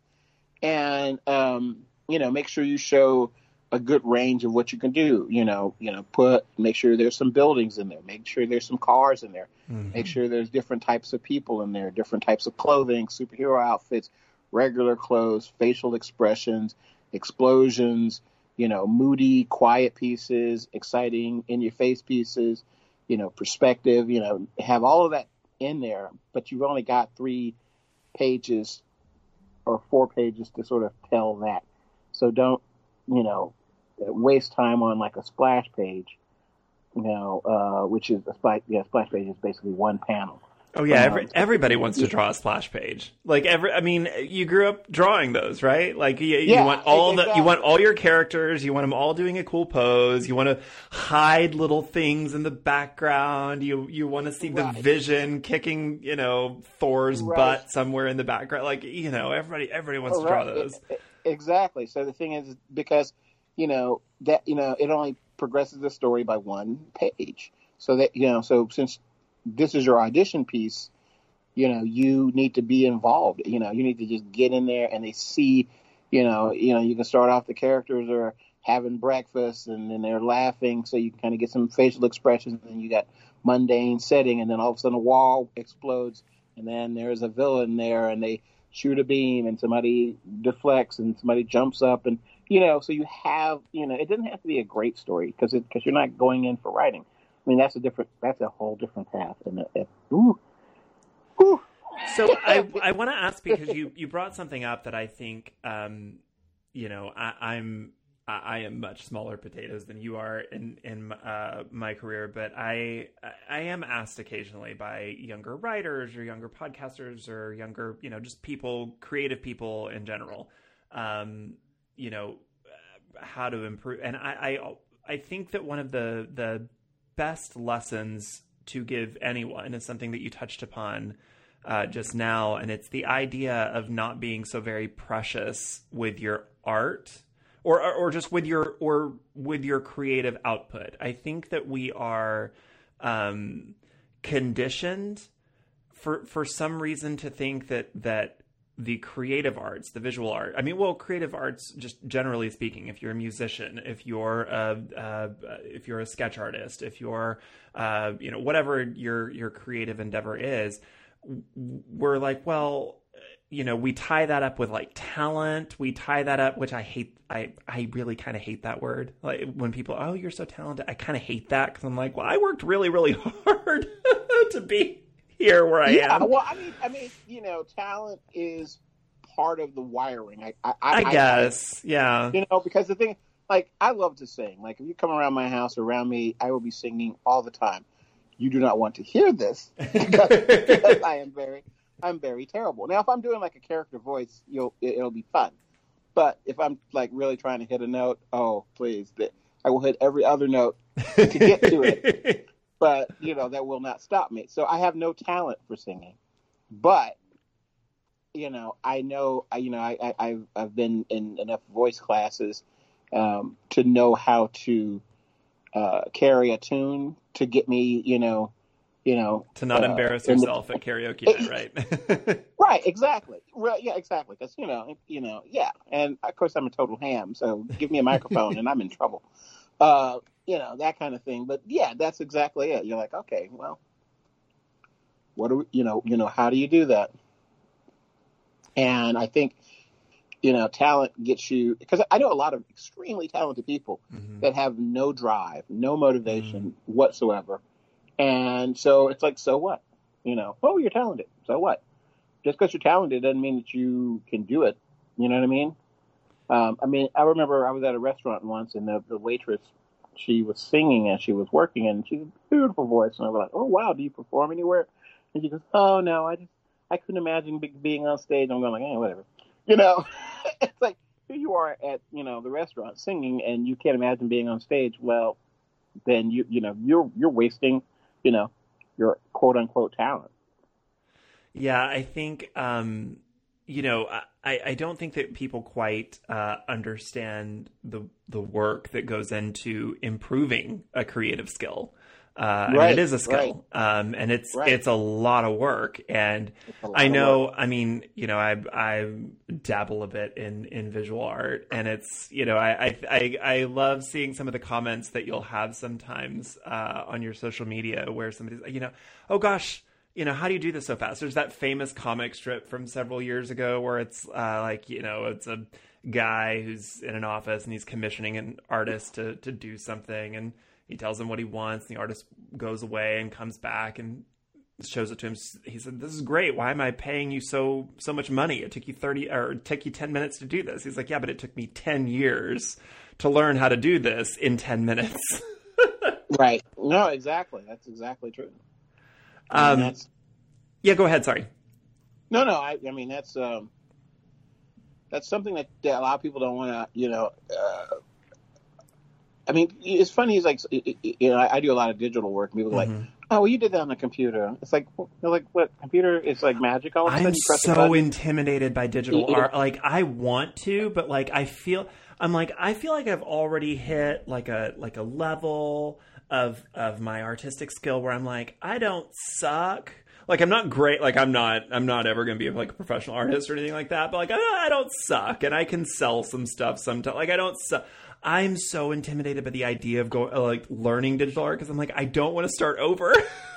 And, um, you know, make sure you show a good range of what you can do. You know, you know, put, make sure there's some buildings in there. Make sure there's some cars in there. Mm-hmm. Make sure there's different types of people in there, different types of clothing, superhero outfits, regular clothes, facial expressions, explosions, you know, moody, quiet pieces, exciting, in-your-face pieces, you know, perspective, you know, have all of that in there, but you've only got three pages or four pages to sort of tell that. So don't, you know, waste time on like a splash page, you know, uh, which is a splash, yeah, splash page is basically one panel. Oh yeah, every, everybody wants to draw a splash page. Like every, I mean, you grew up drawing those, right? Like you, you yeah, want all exactly. the, you want all your characters, you want them all doing a cool pose. You want to hide little things in the background. You, you want to see right. the Vision kicking, you know, Thor's right. butt somewhere in the background. Like, you know, everybody, everybody wants oh, to draw right. those. It, it, exactly. So the thing is, because, you know, that, you know, it only progresses the story by one page. So that, you know, so since this is your audition piece, you know, you need to be involved. You know, you need to just get in there and they see, you know, you know, you can start off the characters are having breakfast and then they're laughing. So you can kind of get some facial expressions, and you got mundane setting, and then all of a sudden a wall explodes and then there's a villain there and they shoot a beam and somebody deflects and somebody jumps up, and, you know, so you have, you know, it doesn't have to be a great story because it, because you're not going in for writing. I mean, that's a different, that's a whole different path. And it, it, ooh, ooh. So I, I want to ask, because you, you brought something up that I think, um, you know, I, I'm, I am much smaller potatoes than you are in, in uh, my career, but I, I am asked occasionally by younger writers or younger podcasters or younger, you know, just people, creative people in general, um, you know, how to improve. And I, I, I think that one of the, the, best lessons to give anyone is something that you touched upon uh, just now, and it's the idea of not being so very precious with your art, or, or or just with your or with your creative output. I think that we are um, conditioned for for some reason to think that that the creative arts, the visual art, I mean, well, creative arts, just generally speaking, if you're a musician, if you're a, uh, if you're a sketch artist, if you're, uh, you know, whatever your, your creative endeavor is, we're like, well, you know, we tie that up with like talent. We tie that up, which I hate. I, I really kind of hate that word. Like when people, oh, you're so talented. I kind of hate that because I'm like, well, I worked really, really hard to be here where I yeah, am. Well, I mean, I mean, you know, talent is part of the wiring. I, I, I, I guess, I, yeah. You know, because the thing, like, I love to sing. Like, if you come around my house, around me, I will be singing all the time. You do not want to hear this because, because I am very, I'm very terrible. Now, if I'm doing like a character voice, you'll, it, it'll be fun. But if I'm like really trying to hit a note, oh, please, I will hit every other note to get to it. But, you know, that will not stop me. So I have no talent for singing. But, you know, I know, you know, I, I, I've, I've been in enough voice classes um, to know how to uh, carry a tune to get me, you know, you know. To not uh, embarrass yourself the, at karaoke night, right? Right, exactly. Right, yeah, exactly. Because, you know, you know, yeah. And, of course, I'm a total ham. So give me a microphone and I'm in trouble. Uh You know, that kind of thing. But yeah, that's exactly it. You're like, okay, well, what do we, you know, you know, how do you do that? And I think, you know, talent gets you, because I know a lot of extremely talented people mm-hmm. that have no drive, no motivation mm-hmm. whatsoever. And so it's like, so what? You know, oh, you're talented. So what? Just because you're talented doesn't mean that you can do it. You know what I mean? Um, I mean, I remember I was at a restaurant once, and the, the waitress, she was singing as she was working, and she had a beautiful voice. And I was like, oh, wow, do you perform anywhere? And she goes, oh, no, I just, I couldn't imagine be, being on stage. I'm going like, eh, whatever. You know, it's like, here you are at, you know, the restaurant singing, and you can't imagine being on stage. Well, then, you you know, you're you're wasting, you know, your quote-unquote talent. Yeah, I think, um, you know, I, I don't think that people quite uh, understand the the work that goes into improving a creative skill. Uh, right, and it is a skill, right. um, and it's right. it's a lot of work. And I know, I mean, you know, I I dabble a bit in, in visual art, and it's, you know, I, I I love seeing some of the comments that you'll have sometimes uh, on your social media where somebody's, you know, oh gosh, you know, how do you do this so fast? There's that famous comic strip from several years ago where it's uh, like, you know, it's a guy who's in an office and he's commissioning an artist to to do something, and he tells him what he wants. The artist goes away and comes back and shows it to him. He said, "This is great. Why am I paying you so so much money? It took you thirty or it took you ten minutes to do this." He's like, "Yeah, but it took me ten years to learn how to do this in ten minutes." Right. No, exactly. That's exactly true. I mean, um, that's... Yeah, go ahead. Sorry. No, no. I, I mean, that's um, that's something that, that a lot of people don't want to, you know. Uh, I mean, it's funny. He's like, you know, I do a lot of digital work. And people are mm-hmm. like, "Oh, well, you did that on the computer." It's like, they're like, what? Computer is like magic all of a sudden. I'm You press so intimidated by digital art. Like, I want to, but like, I feel, I'm like, I feel like I've already hit like a like a level of of my artistic skill where I'm like, I don't suck. Like, I'm not great. Like, I'm not, I'm not ever going to be like a professional artist or anything like that. But like, I, I don't suck, and I can sell some stuff sometimes. Like, I don't suck. I'm so intimidated by the idea of going, like, learning digital art because I'm like, I don't want to start over.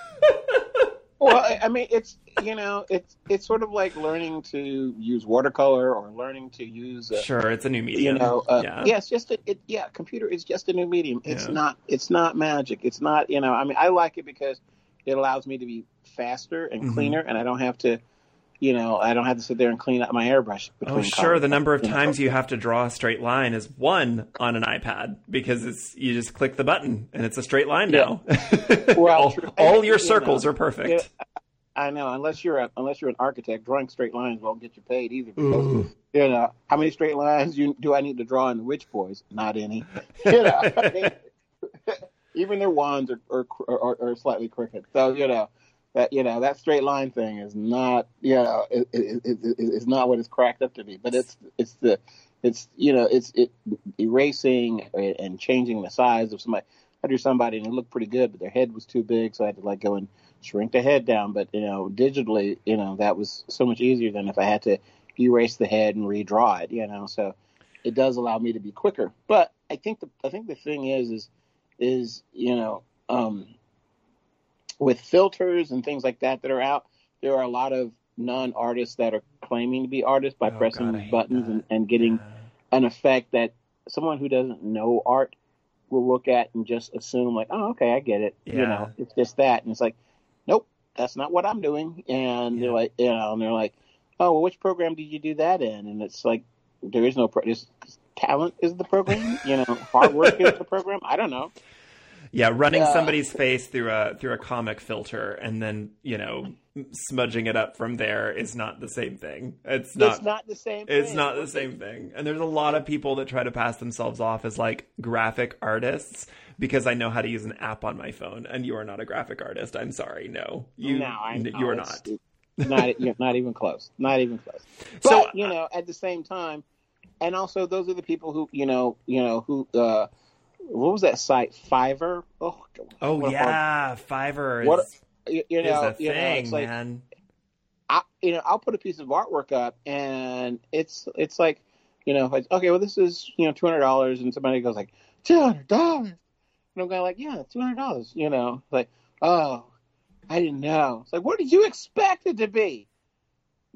Well, I mean, it's, you know, it's it's sort of like learning to use watercolor or learning to use. A, sure, it's a new medium. You know, uh, yeah. yeah, it's just a, it, yeah, computer is just a new medium. It's yeah. not, it's not magic. It's not, you know, I mean, I like it because it allows me to be faster and cleaner, mm-hmm. and I don't have to. You know, I don't have to sit there and clean up my airbrush. Oh, sure. The number of times you have to draw a straight line is one on an iPad because it's you just click the button and it's a straight line now. Yeah. Well, all, all your circles you know, are perfect. Yeah, I know, unless you're a, unless you're an architect, drawing straight lines won't get you paid either. Because, you know, how many straight lines you, do I need to draw in the Witch Boys? Not any. You know, I mean, even their wands are, are, are, are slightly crooked. So you know. That you know that straight line thing is not you know it, it, it, it, it's not what it's cracked up to be, but it's it's the it's you know it's it erasing and changing the size of somebody. I drew somebody and it looked pretty good, but their head was too big, so I had to like go and shrink the head down. But you know digitally, you know that was so much easier than if I had to erase the head and redraw it. You know, so it does allow me to be quicker. But I think the I think the thing is is is you know. Um, With filters and things like that that are out, there are a lot of non-artists that are claiming to be artists by oh, pressing God, buttons and, and getting yeah. an effect that someone who doesn't know art will look at and just assume like, oh, okay, I get it. Yeah. You know, it's just that. And it's like, nope, that's not what I'm doing. And yeah. they're like, you know, and they're like, oh, well, which program did you do that in? And it's like, there is no pro- talent is the program. You know, hard work is the program. I don't know. Yeah, running uh, somebody's face through a through a comic filter and then, you know, smudging it up from there is not the same thing. It's not It's not the same thing. It's not the same thing. And there's a lot of people that try to pass themselves off as like graphic artists because I know how to use an app on my phone, and you are not a graphic artist. I'm sorry. No. You no, I, you are not. Not you're not even close. Not even close. But, so, you know, at the same time, and also those are the people who, you know, you know, who uh what was that site? Fiverr? Oh, oh yeah, Fiverr is, what, you, you know, is a you thing, know, it's like, man. I, you know, I'll put a piece of artwork up, and it's it's like, you know, like, okay, well, this is you know two hundred dollars, and somebody goes like two hundred dollars, and I'm going like, yeah, two hundred dollars, you know, like, oh, I didn't know. It's like, what did you expect it to be?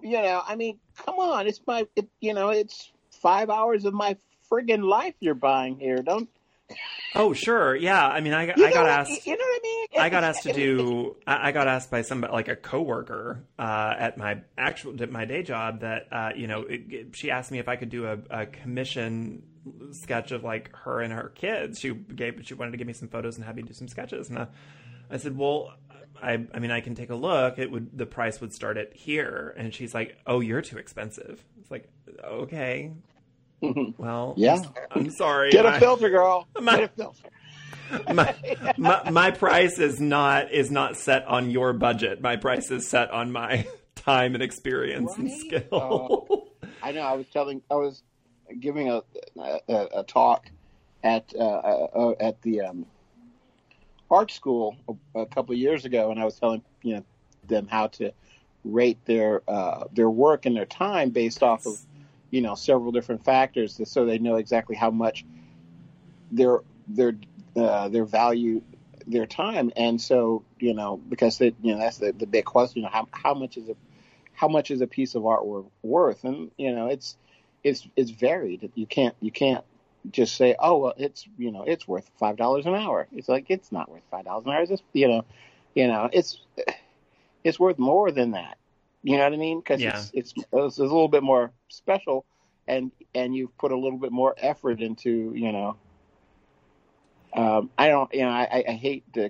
you know, I mean, come on, it's my, it, you know, it's five hours of my friggin' life you're buying here. Don't. Oh, sure. Yeah. I mean, I, You I got know, asked, You know what I mean? I got asked to do, I I got asked by somebody, like a coworker, uh, at my actual, at my day job that, uh, you know, it, it- she asked me if I could do a, a commission sketch of like her and her kids. She gave, she wanted to give me some photos and have me do some sketches. And I, I said, well, I, I mean, I can take a look. It would, the price would start at here. And she's like, oh, you're too expensive. It's like, okay, well, Yeah. I'm sorry. Get a I- filter, girl. My- Get a filter. my, my my price is not is not set on your budget. My price is set on my time and experience and Right? skill. I know. I was telling. I was giving a a, a talk at uh, uh, at the um, art school a, a couple of years ago, and I was telling you know them how to rate their uh, their work and their time based off of you know several different factors, so they know exactly how much their their uh, their value their time. And so you know because they, you know that's the, the big question: you know, how how much is a how much is a piece of artwork worth? And you know it's it's it's varied. You can't you can't just say, oh well, it's you know it's worth five dollars an hour. It's like it's not worth five dollars an hour. It's just you know you know it's it's worth more than that. You know what I mean? Because Yeah. it's, it's it's a little bit more special, and and you've put a little bit more effort into you know. Um, I don't, you know, I, I hate to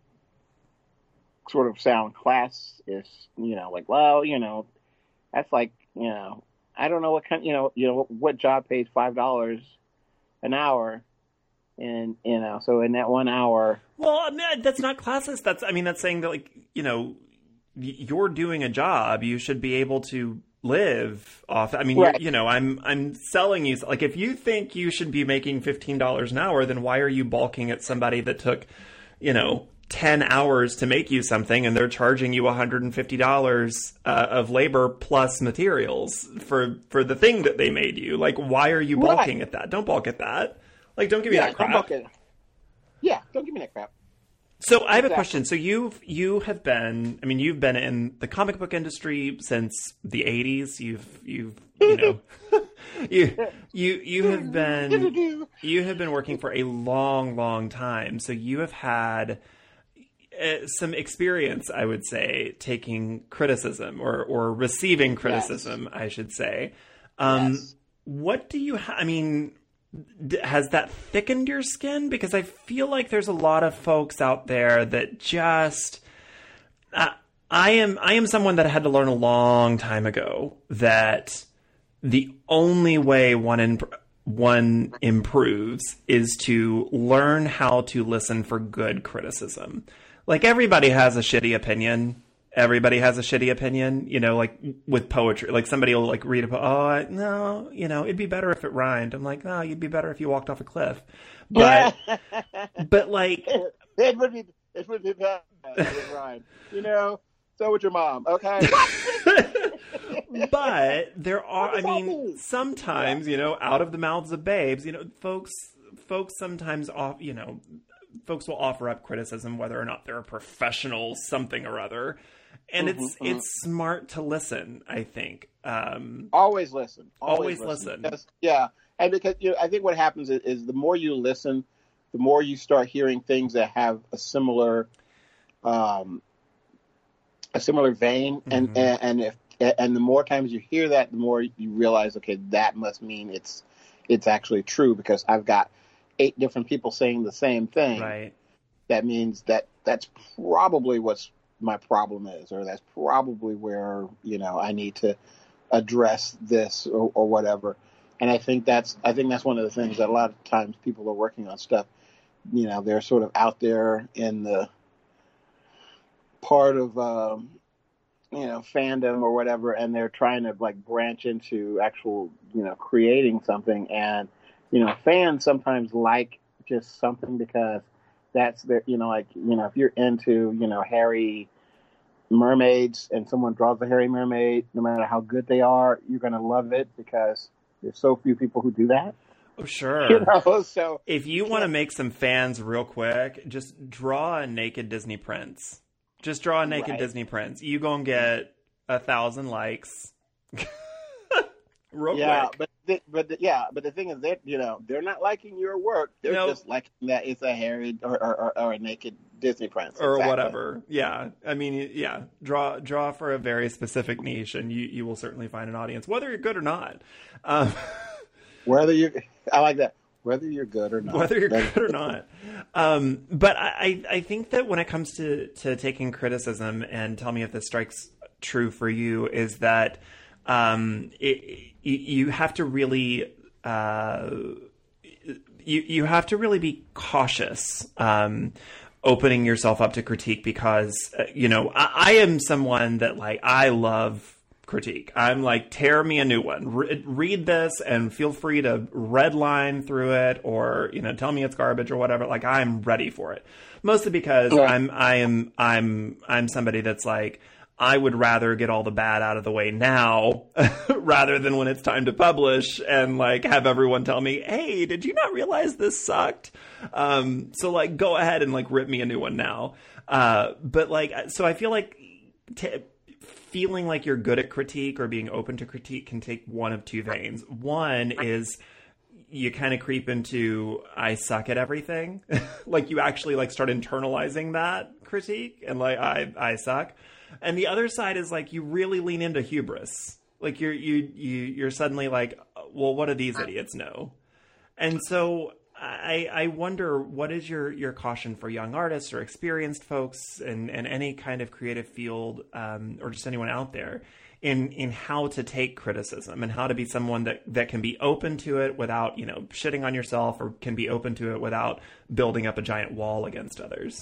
sort of sound classist, you know, like, well, you know, that's like, you know, I don't know what kind, you know, you know, what job pays five dollars an hour, and you know, so in that one hour, Well, I mean, that's not classist. That's I mean, that's saying that like you know, y- you're doing a job. You should be able to live off. I mean, Right. you're, you know, I'm I'm selling you like if you think you should be making fifteen dollars an hour, then why are you balking at somebody that took, you know, ten hours to make you something, and they're charging you one hundred fifty dollars uh, of labor plus materials for for the thing that they made you? Like, why are you Right. balking at that? Don't balk at that. Like, don't give me yeah, that crap. I'm okay. Yeah, don't give me that crap. So I have a Exactly. question. So you've you have been I mean you've been in the comic book industry since the eighties. You've you've you know you you you have been you have been working for a long long time. So you have had uh, some experience, I would say, taking criticism or or receiving criticism, I should say. Um Yes. What do you ha- I mean D- has that thickened your skin? Because I feel like there's a lot of folks out there that just uh, I am I am someone that had to learn a long time ago that the only way one imp- one improves is to learn how to listen for good criticism. Like everybody has a shitty opinion. Everybody has a shitty opinion, you know, like with poetry. Like somebody will like read a poem. Oh, I, no, you know, it'd be better if it rhymed. I'm like, no, you'd be better if you walked off a cliff. But, but like, it would be it would be bad if it rhymed. You know, so would your mom. Okay. but there are, What I does that mean, mean? sometimes, you know, out of the mouths of babes, you know, folks, folks sometimes off, you know, folks will offer up criticism, whether or not they're a professional something or other. And Mhm, it's, mhm. it's smart to listen, I think. Um, Always listen. Always listen. Because- yeah, and because you know, I think what happens is, is the more you listen, the more you start hearing things that have a similar, um, a similar vein, and Mhm. and, and if and the more times you hear that, the more you realize, okay, that must mean it's it's actually true because I've got eight different people saying the same thing. right. That means that that's probably what's my problem is, or that's probably where, you know, I need to address this or, or whatever. And I think that's, I think that's one of the things that a lot of times people are working on stuff, you know, they're sort of out there in the part of, um, you know, fandom or whatever, and they're trying to like branch into actual, you know, creating something. And, you know, fans sometimes like just something because that's their, you know, like, you know, if you're into, you know, hairy mermaids and someone draws a hairy mermaid, no matter how good they are, you're going to love it because there's so few people who do that. Oh, sure. You know, so If you want to make some fans real quick, just draw a naked Disney prince. Just draw a naked Right. Disney prince. You go and get a thousand likes, Real yeah, quick. but the, but the, yeah, but the thing is that you know they're not liking your work. They're Nope. just liking that it's a hairy or, or, or, or a naked Disney princess Or exactly. whatever. Yeah. I mean, yeah. Draw draw for a very specific niche, and you, you will certainly find an audience, whether you're good or not. Um, Whether you, I like that. Whether you're good or not. whether you're good or not. Um, but I, I think that when it comes to, to taking criticism, and tell me if this strikes true for you, is that um, it, you have to really uh, you you have to really be cautious um, opening yourself up to critique, because uh, you know I, I am someone that like I love critique. I'm like, tear me a new one. Re- read this and feel free to redline through it, or you know, tell me it's garbage or whatever. Like, I'm ready for it. Mostly because Yeah. I'm I am I'm I'm somebody that's like, I would rather get all the bad out of the way now rather than when it's time to publish and like have everyone tell me, hey, did you not realize this sucked? Um, so like, go ahead and like rip me a new one now. Uh, but like, so I feel like t- feeling like you're good at critique or being open to critique can take one of two veins. One is you kind of creep into, I suck at everything. Like you actually like start internalizing that critique and like, I, I suck. And the other side is like, you really lean into hubris. Like you're, you, you, you're suddenly like, well, what do these idiots know? And so I, I wonder, what is your, your caution for young artists or experienced folks in, in any kind of creative field, um, or just anyone out there in, in how to take criticism and how to be someone that, that can be open to it without, you know, shitting on yourself, or can be open to it without building up a giant wall against others?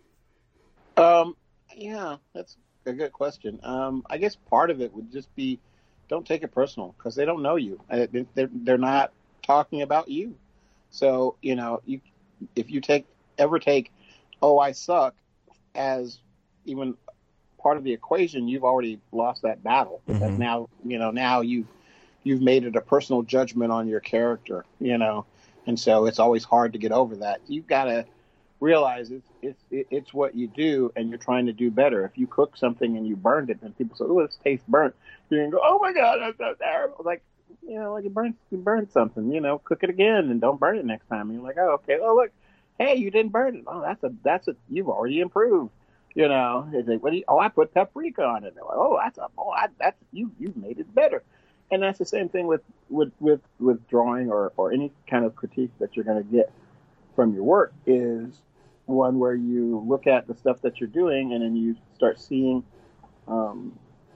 Um, yeah, that's a good question. Um, I guess part of it would just be, don't take it personal, because they don't know you. Uh, they- They're, they're not talking about you. So, you know, you if you take ever take, oh, I suck, as even part of the equation, you've already lost that battle. Mhm. Because now, you know, now you you've made it a personal judgment on your character, you know, and so it's always hard to get over that. You've got to realize it's it's it's what you do, and you're trying to do better. If you cook something and you burned it, and people say, "Oh, this tastes burnt," you're gonna go, "Oh my God, that's so terrible!" Like, you know, like you burned you burned something. You know, cook it again and don't burn it next time. And you're like, "Oh, okay. Oh, look, hey, you didn't burn it. Oh, that's a that's a you've already improved." You know, it's like, what do you? Oh, I put paprika on it. They're like, oh, that's a oh, I, that's you you've made it better. And that's the same thing with with with, with drawing or or any kind of critique that you're going to get from your work, is one where you look at the stuff that you're doing and then you start seeing, um,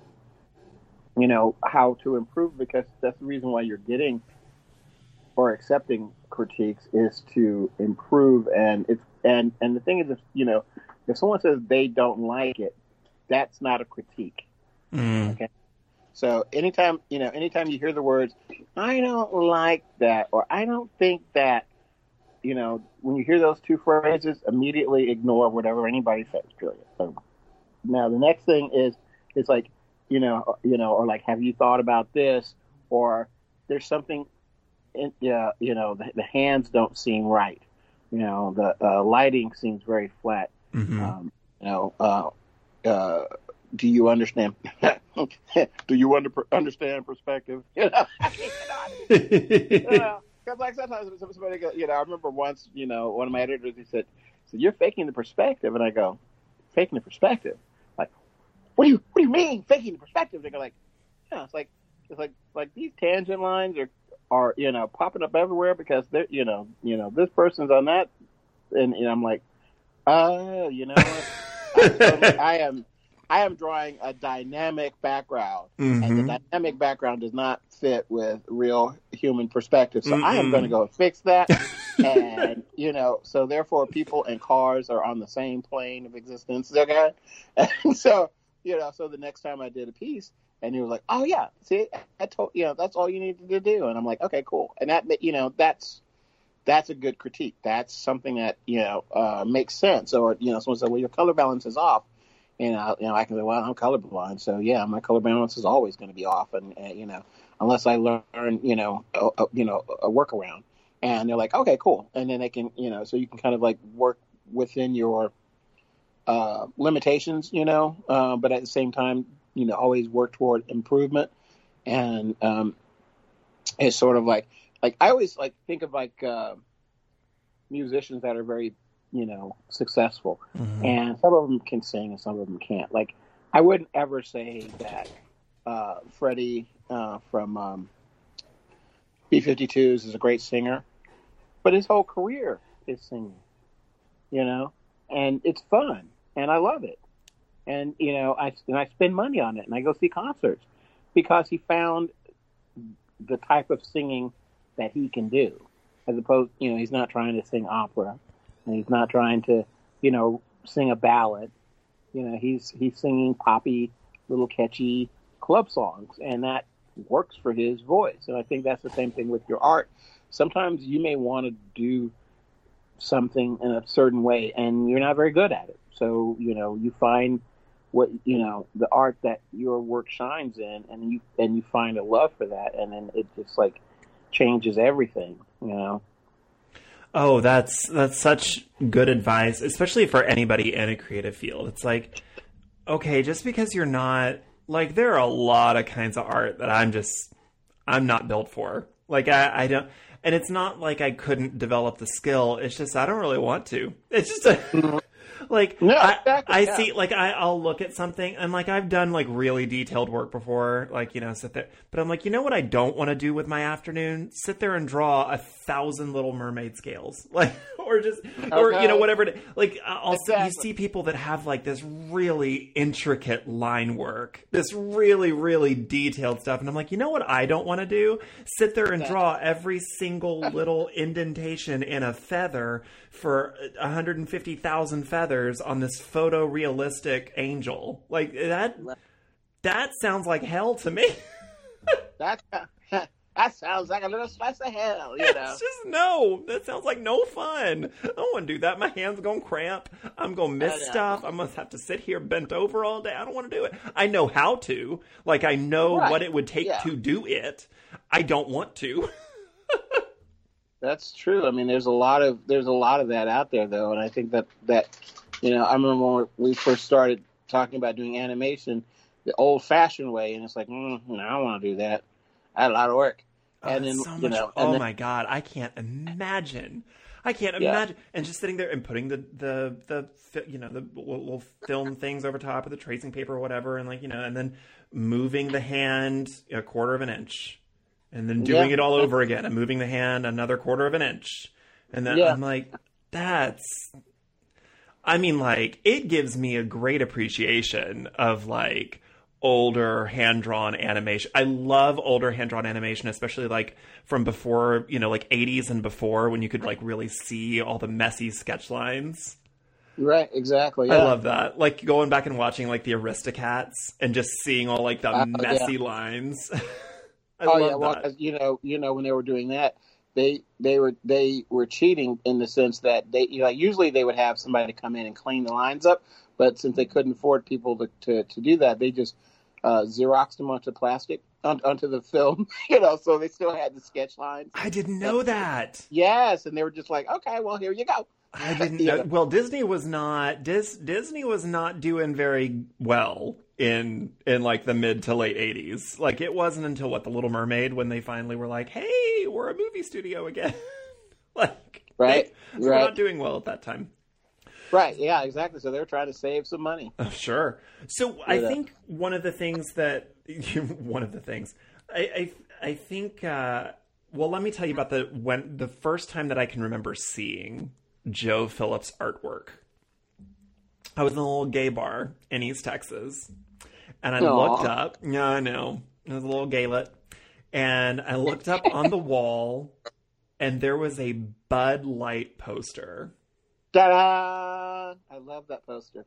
you know, how to improve, because that's the reason why you're getting or accepting critiques, is to improve. And it's, and, and the thing is, if, you know, if someone says they don't like it, that's not a critique. Mm. Okay. So anytime, you know, anytime you hear the words, I don't like that, or I don't think that, you know, when you hear those two phrases, immediately ignore whatever anybody says, period. So now the next thing is, it's like, you know, you know, or like, have you thought about this? Or there's something, in, yeah, you know, the, the hands don't seem right. You know, the uh, lighting seems very flat. Mm-hmm. Um, you know, uh, uh, do you understand? do you under, understand perspective? You know, you know, because like sometimes somebody go, you know, I remember once, you know, one of my editors, he said, "So you're faking the perspective," and I go, "Faking the perspective? Like, what do you what do you mean faking the perspective?" They go like, "Yeah, it's like it's like like these tangent lines are are you know popping up everywhere because they're you know you know this person's on that," and you know, I'm like, "Uh, you know what? I, totally, I am." I am drawing a dynamic background, Mm-hmm. and the dynamic background does not fit with real human perspective. So Mm-mm. I am going to go fix that. And, you know, so therefore people and cars are on the same plane of existence. Okay. And so, you know, so the next time I did a piece, and he was like, "Oh yeah, see, I told you know, that's all you needed to do." And I'm like, "Okay, cool." And that, you know, that's, that's a good critique. That's something that, you know, uh, makes sense. Or, you know, someone said, "Well, your color balance is off." You know, you know, I can say, "Well, I'm colorblind, so yeah, my color balance is always going to be off," and, and you know, unless I learn, you know, a, a, you know, a workaround. And they're like, "Okay, cool," and then they can, you know, so you can kind of like work within your uh, limitations, you know, uh, but at the same time, you know, always work toward improvement. and um, it's sort of like like I always like think of like uh, musicians that are very, you know, successful, mm-hmm. and some of them can sing and some of them can't. Like I wouldn't ever say that uh, Freddie uh, from um, B fifty-twos is a great singer, but his whole career is singing, you know, and it's fun and I love it. And, you know, I, and I spend money on it and I go see concerts because he found the type of singing that he can do, as opposed, you know, he's not trying to sing opera and he's not trying to, you know, sing a ballad. You know, he's, he's singing poppy, little catchy club songs, and that works for his voice. And I think that's the same thing with your art. Sometimes you may want to do something in a certain way and you're not very good at it. So, you know, you find what, you know, the art that your work shines in, and you, and you find a love for that. And then it just like changes everything, you know? Oh, that's, that's such good advice, especially for anybody in a creative field. It's like, okay, just because you're not, like, there are a lot of kinds of art that I'm just, I'm not built for. Like, I, I don't, and it's not like I couldn't develop the skill. It's just, I don't really want to. It's just a, like, no, I, exactly, I yeah. see, like, I, I'll look at something, and, like, I've done, like, really detailed work before, like, you know, sit there, but I'm like, you know what I don't want to do with my afternoon? Sit there and draw a thousand Little Mermaid scales, like, or just, or, okay. you know, whatever, it, like, I'll exactly. you see people that have, like, this really intricate line work, this really, really detailed stuff, and I'm like, you know what I don't want to do? Sit there and exactly. draw every single little indentation in a feather for one hundred fifty thousand feathers on this photorealistic angel. Like, that that sounds like hell to me. that that sounds like a little slice of hell, you know. It's just, no, that sounds like no fun. I don't want to do that. My hands going to cramp. I'm going to miss stuff. I'm going to have to sit here bent over all day. I don't want to do it. I know how to. Like, I know right. what it would take yeah. to do it. I don't want to. That's true. I mean, there's a lot of there's a lot of that out there, though, and I think that that you know, I remember when we first started talking about doing animation the old-fashioned way, and it's like, mm, no, I don't want to do that. I had a lot of work, oh, and then so much, you know, oh then, my god, I can't imagine. I can't yeah. imagine, and just sitting there and putting the the the you know the little film things over top of the tracing paper or whatever, and like you know, and then moving the hand a quarter of an inch. And then doing yeah. it all over again and moving the hand another quarter of an inch. And then yeah. I'm like, that's, I mean, like, it gives me a great appreciation of, like, older hand-drawn animation. I love older hand-drawn animation, especially, like, from before, you know, like, eighties and before, when you could, like, really see all the messy sketch lines. Right, exactly. Yeah. I love that. Like, going back and watching, like, the Aristocats and just seeing all, like, the uh, messy yeah. lines. I oh love yeah, well, that. you know, you know, when they were doing that, they they were they were cheating in the sense that they, you know, usually they would have somebody come in and clean the lines up, but since they couldn't afford people to to, to do that, they just uh, Xeroxed them onto plastic on, onto the film, you know, so they still had the sketch lines. I didn't know and, that. Yes, and they were just like, okay, well, here you go. I didn't know. Well, Disney was not Dis, Disney was not doing very well in in like the mid to late eighties. Like, it wasn't until what, The Little Mermaid, when they finally were like, "Hey, we're a movie studio again." like, right, they, they right. were not doing well at that time. Right. Yeah. Exactly. So they were trying to save some money. Oh, sure. So I think one of the things that one of the things I I, I think. Uh, well, let me tell you about the when the first time that I can remember seeing Joe Phillips artwork. I was in a little gay bar in East Texas, and I Aww. looked up. Yeah, I know. It was a little gaylet. And I looked up on the wall, and there was a Bud Light poster. Ta-da! I love that poster.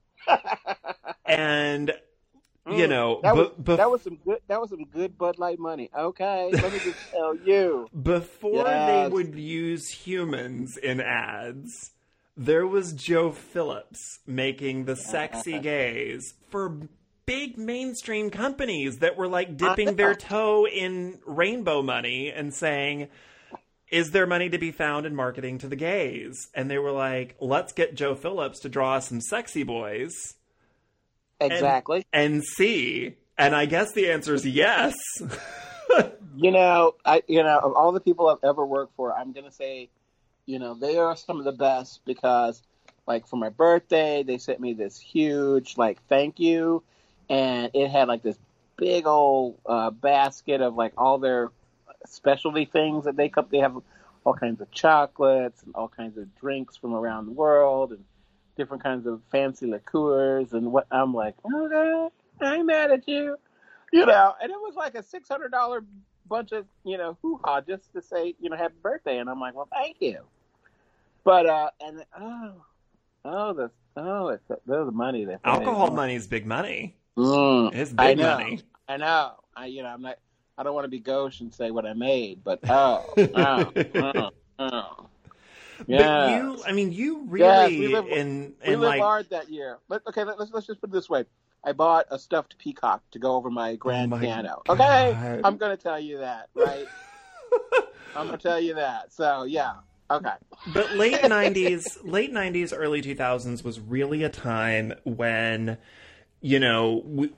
And, you know... That was, b- bef- that was some good That was some good Bud Light money. Okay, let me just tell you. Before yes. they would use humans in ads, there was Joe Phillips making the sexy gays for big mainstream companies that were like dipping their toe in rainbow money and saying, is there money to be found in marketing to the gays? And they were like, let's get Joe Phillips to draw us some sexy boys. Exactly. And, and see. And I guess the answer is yes. You know, I you know of all the people I've ever worked for, I'm gonna say, you know, they are some of the best because, like, for my birthday, they sent me this huge like thank you, and it had like this big old uh, basket of like all their specialty things that they come. They have all kinds of chocolates and all kinds of drinks from around the world and different kinds of fancy liqueurs. And what I'm like, okay, I ain't mad at you, you know. And it was like a six hundred dollar bunch of, you know, hoo-ha just to say, you know, happy birthday. And I'm like, well, thank you. But, uh, and, oh, oh, the, oh, it's, those are money. That Alcohol money is big money. Mm, It's big I know, money. I know. I, you know, I'm not, I don't want to be gauche and say what I made, but, oh, oh, oh, oh. But you, I mean, you really, yes, we live, in, we in live like, hard that year. Let, okay, let, let's, let's just put it this way. I bought a stuffed peacock to go over my grand oh my piano. God. Okay, I'm going to tell you that, right? I'm going to tell you that. So, yeah. Okay. But late nineties, late nineties, early two thousands was really a time when, you know, we,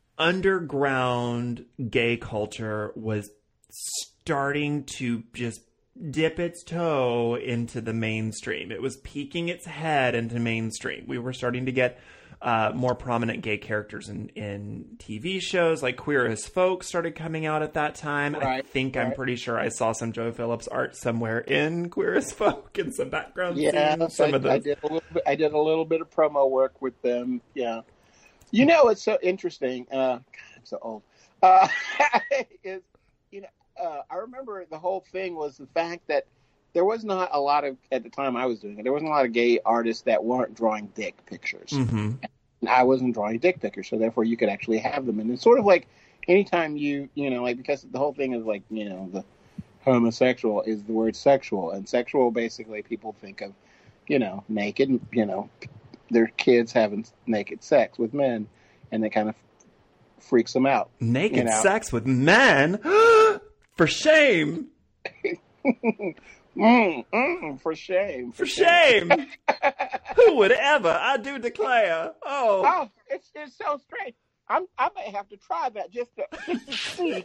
underground gay culture was starting to just dip its toe into the mainstream. It was peeking its head into mainstream. We were starting to get uh, more prominent gay characters in, in T V shows, like Queer as Folk started coming out at that time. Right, I think right. I'm pretty sure I saw some Joe Phillips art somewhere in Queer as Folk and some background yeah, scenes. Some I, of those. I did a little bit, I did a little bit of promo work with them. Yeah. You know, it's so interesting. Uh, God, I'm so old. Uh, is you know, uh, I remember the whole thing was the fact that there was not a lot of, at the time I was doing it, there wasn't a lot of gay artists that weren't drawing dick pictures. Mm-hmm. And I wasn't drawing dick pictures, so therefore you could actually have them. And it's sort of like anytime you, you know, like, because the whole thing is like, you know, the homosexual is the word sexual. And sexual, basically, people think of, you know, naked, you know, their kids having naked sex with men, and it kind of freaks them out. Naked you know? sex with men? For shame! mm, mm, for shame. For shame! Who would ever? I do declare. Oh. Oh, it's it's so strange. I'm I may have to try that just to, just to see.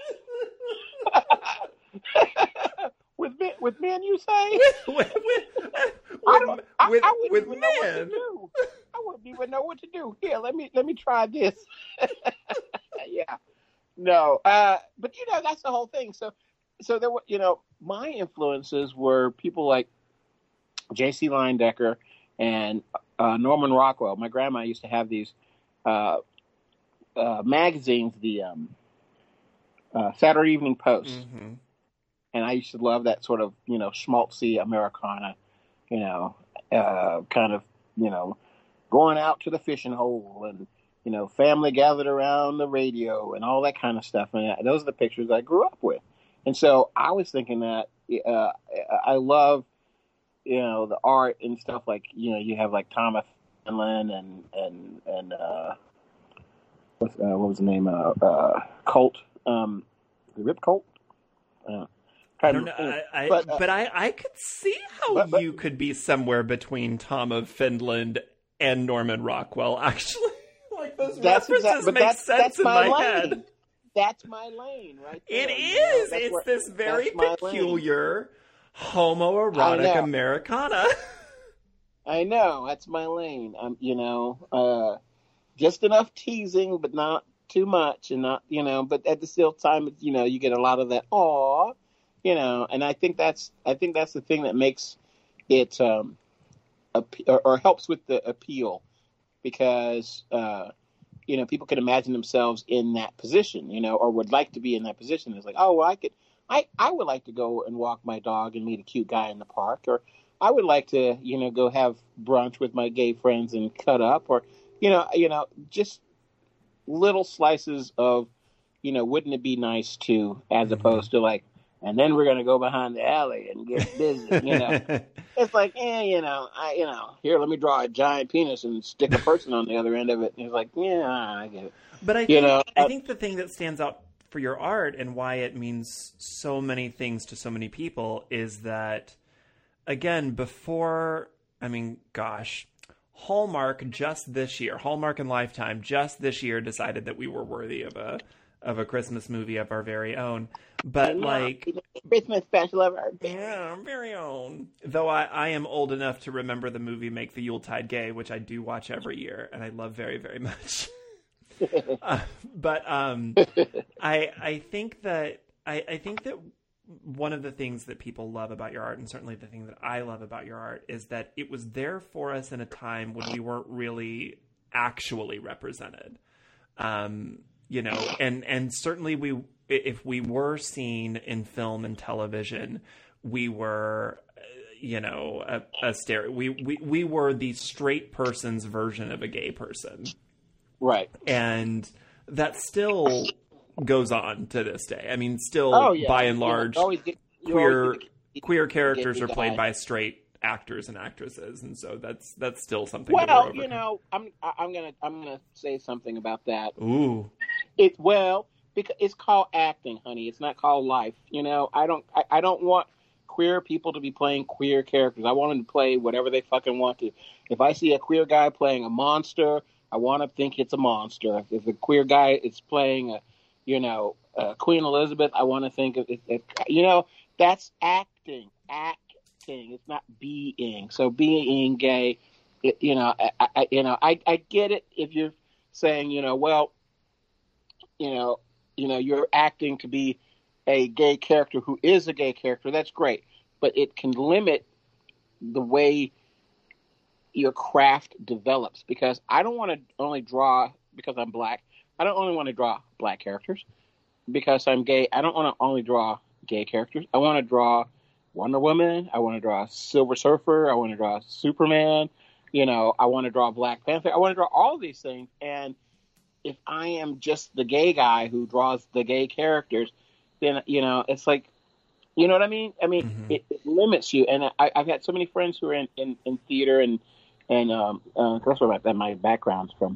with men, with men, you say? with with, I don't. I, with, I wouldn't with even know what to men. do. I wouldn't even know what to do. Here, let me let me try this. Yeah. No. Uh, but you know, that's the whole thing. So, so there were, you know, my influences were people like J C Leyendecker and uh, Norman Rockwell. My grandma used to have these uh, uh, magazines, the um, uh, Saturday Evening Post. Mm-hmm. And I used to love that sort of, you know, schmaltzy Americana, you know, uh, kind of, you know, going out to the fishing hole and, you know, family gathered around the radio and all that kind of stuff. And those are the pictures I grew up with. And so I was thinking that uh, I love, you know, the art and stuff like, you know, you have like Thomas Finland and, and, and uh, what's, uh, what was the name? Uh, uh, Colt, um, the Rip Colt? Uh, I don't know, I, I, but, uh, but I, I could see how but, but, you could be somewhere between Tom of Finland and Norman Rockwell, actually. Like, those that's references exact, make that's, sense that's in my, my lane. head. That's my lane, right there. It you know? is. That's it's where, this very peculiar lane. homoerotic Americana. I know. That's my lane. Um, you know, uh, just enough teasing, but not too much, and not, you know, but at the same time, you know, you get a lot of that, aw, you know, and I think that's, I think that's the thing that makes it, um, or, or helps with the appeal, because, uh, you know, people can imagine themselves in that position, you know, or would like to be in that position. It's like, oh, well, I could, I, I would like to go and walk my dog and meet a cute guy in the park, or I would like to, you know, go have brunch with my gay friends and cut up, or, you know, you know, just little slices of, you know, wouldn't it be nice to, as opposed to like, and then we're going to go behind the alley and get busy, you know. It's like, eh, you know, I, you know, here, let me draw a giant penis and stick a person on the other end of it. And it's like, yeah, I get it. But I you think, know, I uh, think the thing that stands out for your art and why it means so many things to so many people is that, again, before, I mean, gosh, Hallmark just this year, Hallmark and Lifetime just this year decided that we were worthy of a of a Christmas movie of our very own. But like Christmas special of our yeah, very own. Though I, I am old enough to remember the movie Make the Yuletide Gay, which I do watch every year, and I love very, very much. uh, but um, I I think that I, I think that one of the things that people love about your art, and certainly the thing that I love about your art, is that it was there for us in a time when we weren't really actually represented. Um, you know, and and certainly we. If we were seen in film and television, we were, you know, a, a stereo. We, we we were the straight person's version of a gay person, right? And that still goes on to this day. I mean, still, oh, yeah. by and large, get, queer get, queer characters get are played guy. by straight actors and actresses, and so that's that's still something. Well, that we're you know, I'm I'm gonna I'm gonna say something about that. Ooh, it well. Because it's called acting, honey. It's not called life. You know, I don't, I, I don't want queer people to be playing queer characters. I want them to play whatever they fucking want to. If I see a queer guy playing a monster, I want to think it's a monster. If a queer guy is playing a, you know, uh, Queen Elizabeth, I want to think of it, it. You know, that's acting. Acting. It's not being. So being gay, it, you know, I, I, you know, I, I get it if you're saying, you know, well, you know. You know, you're acting to be a gay character who is a gay character. That's great. But it can limit the way your craft develops. Because I don't want to only draw, because I'm black, I don't only want to draw black characters. Because I'm gay, I don't want to only draw gay characters. I want to draw Wonder Woman. I want to draw Silver Surfer. I want to draw Superman. You know, I want to draw Black Panther. I want to draw all these things. And if I am just the gay guy who draws the gay characters, then, you know, it's like, you know what I mean? I mean, mm-hmm. it, it limits you. And I, I've had so many friends who are in, in, in theater and, and um, uh, that's where my, my background's from,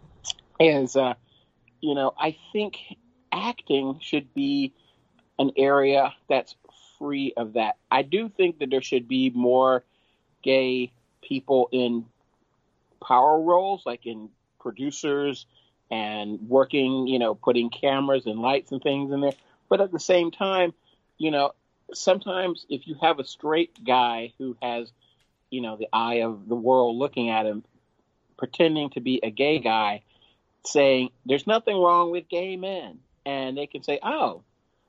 is, uh, you know, I think acting should be an area that's free of that. I do think that there should be more gay people in power roles, like in producers, and working, you know, putting cameras and lights and things in there. But at the same time, you know, sometimes if you have a straight guy who has, you know, the eye of the world looking at him, pretending to be a gay guy, saying, there's nothing wrong with gay men. And they can say, oh,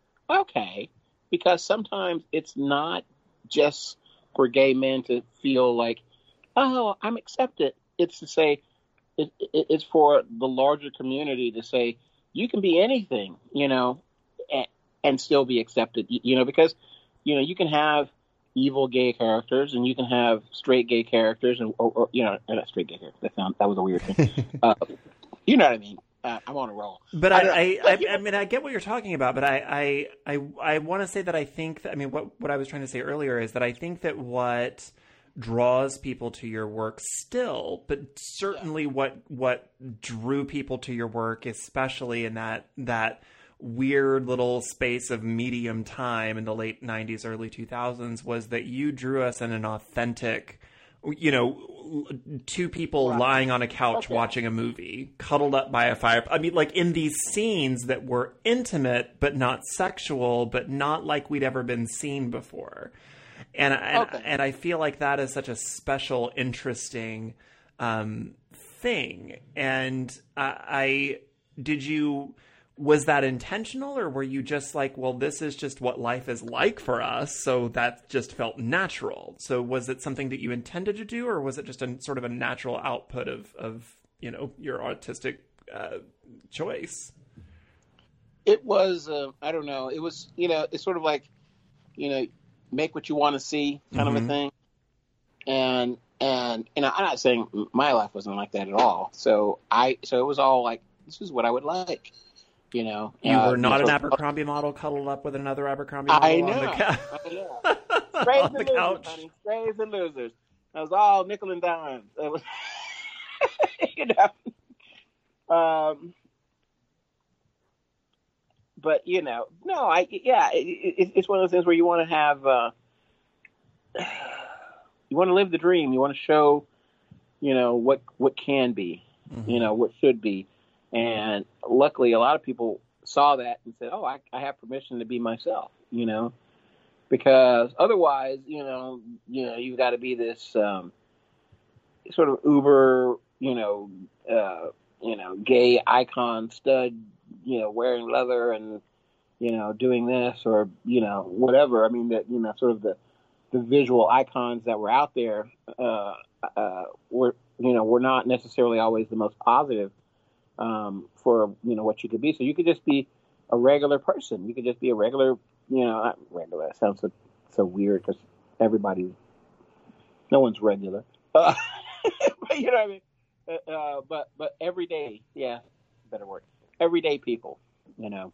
okay. Because sometimes it's not just for gay men to feel like, oh, I'm accepted. It's to say, It, it, it's for the larger community to say you can be anything, you know, and, and still be accepted, you know, because, you know, you can have evil gay characters and you can have straight gay characters and, or, or you know, not straight gay characters. That sound, that was a weird thing. uh, you know what I mean? Uh, I'm on a roll. But I, I, I, I, I mean, I get what you're talking about, but I, I, I, I want to say that I think that, I mean, what, what I was trying to say earlier is that I think that what draws people to your work still, but certainly yeah. what what drew people to your work, especially in that that weird little space of medium time in the late nineties, early two thousands, was that you drew us in an authentic, you know, two people right. lying on a couch okay. watching a movie, cuddled up by a fire. I mean, like in these scenes that were intimate, but not sexual, but not like we'd ever been seen before. And and, okay. and I feel like that is such a special, interesting um, thing. And I, I did you was that intentional, or were you just like, well, this is just what life is like for us, so that just felt natural? So was it something that you intended to do, or was it just a sort of a natural output of of you know your artistic uh, choice? It was uh, I don't know. It was you know it's sort of like you know. make what you want to see kind mm-hmm. of a thing. And, and, you know, I'm not saying my life wasn't like that at all. So I, so it was all like, this is what I would like, you know. You uh, were not you know, an Abercrombie model cuddled up with another Abercrombie model I know, on the, ca- I know. Strays on and the losers, couch. Honey. Strays and losers. That was all nickel and dime. It was, you know. Um, But, you know, no, I, yeah, it, it, it's one of those things where you want to have, uh, you want to live the dream. You want to show, you know, what, what can be, mm-hmm. you know, what should be. And luckily, a lot of people saw that and said, "Oh, I, I have permission to be myself," you know, because otherwise, you know, you know, you've got to be this um, sort of uber, you know, uh, you know, gay icon stud, you know, wearing leather and, you know, doing this or, you know, whatever. I mean, that, you know, sort of the, the visual icons that were out there uh, uh, were, you know, were not necessarily always the most positive um, for, you know, what you could be. So you could just be a regular person. You could just be a regular, you know, not regular. That sounds so, so weird because everybody, no one's regular. Uh, but you know what I mean? Uh, but but everyday, yeah, better word. Everyday people, you know.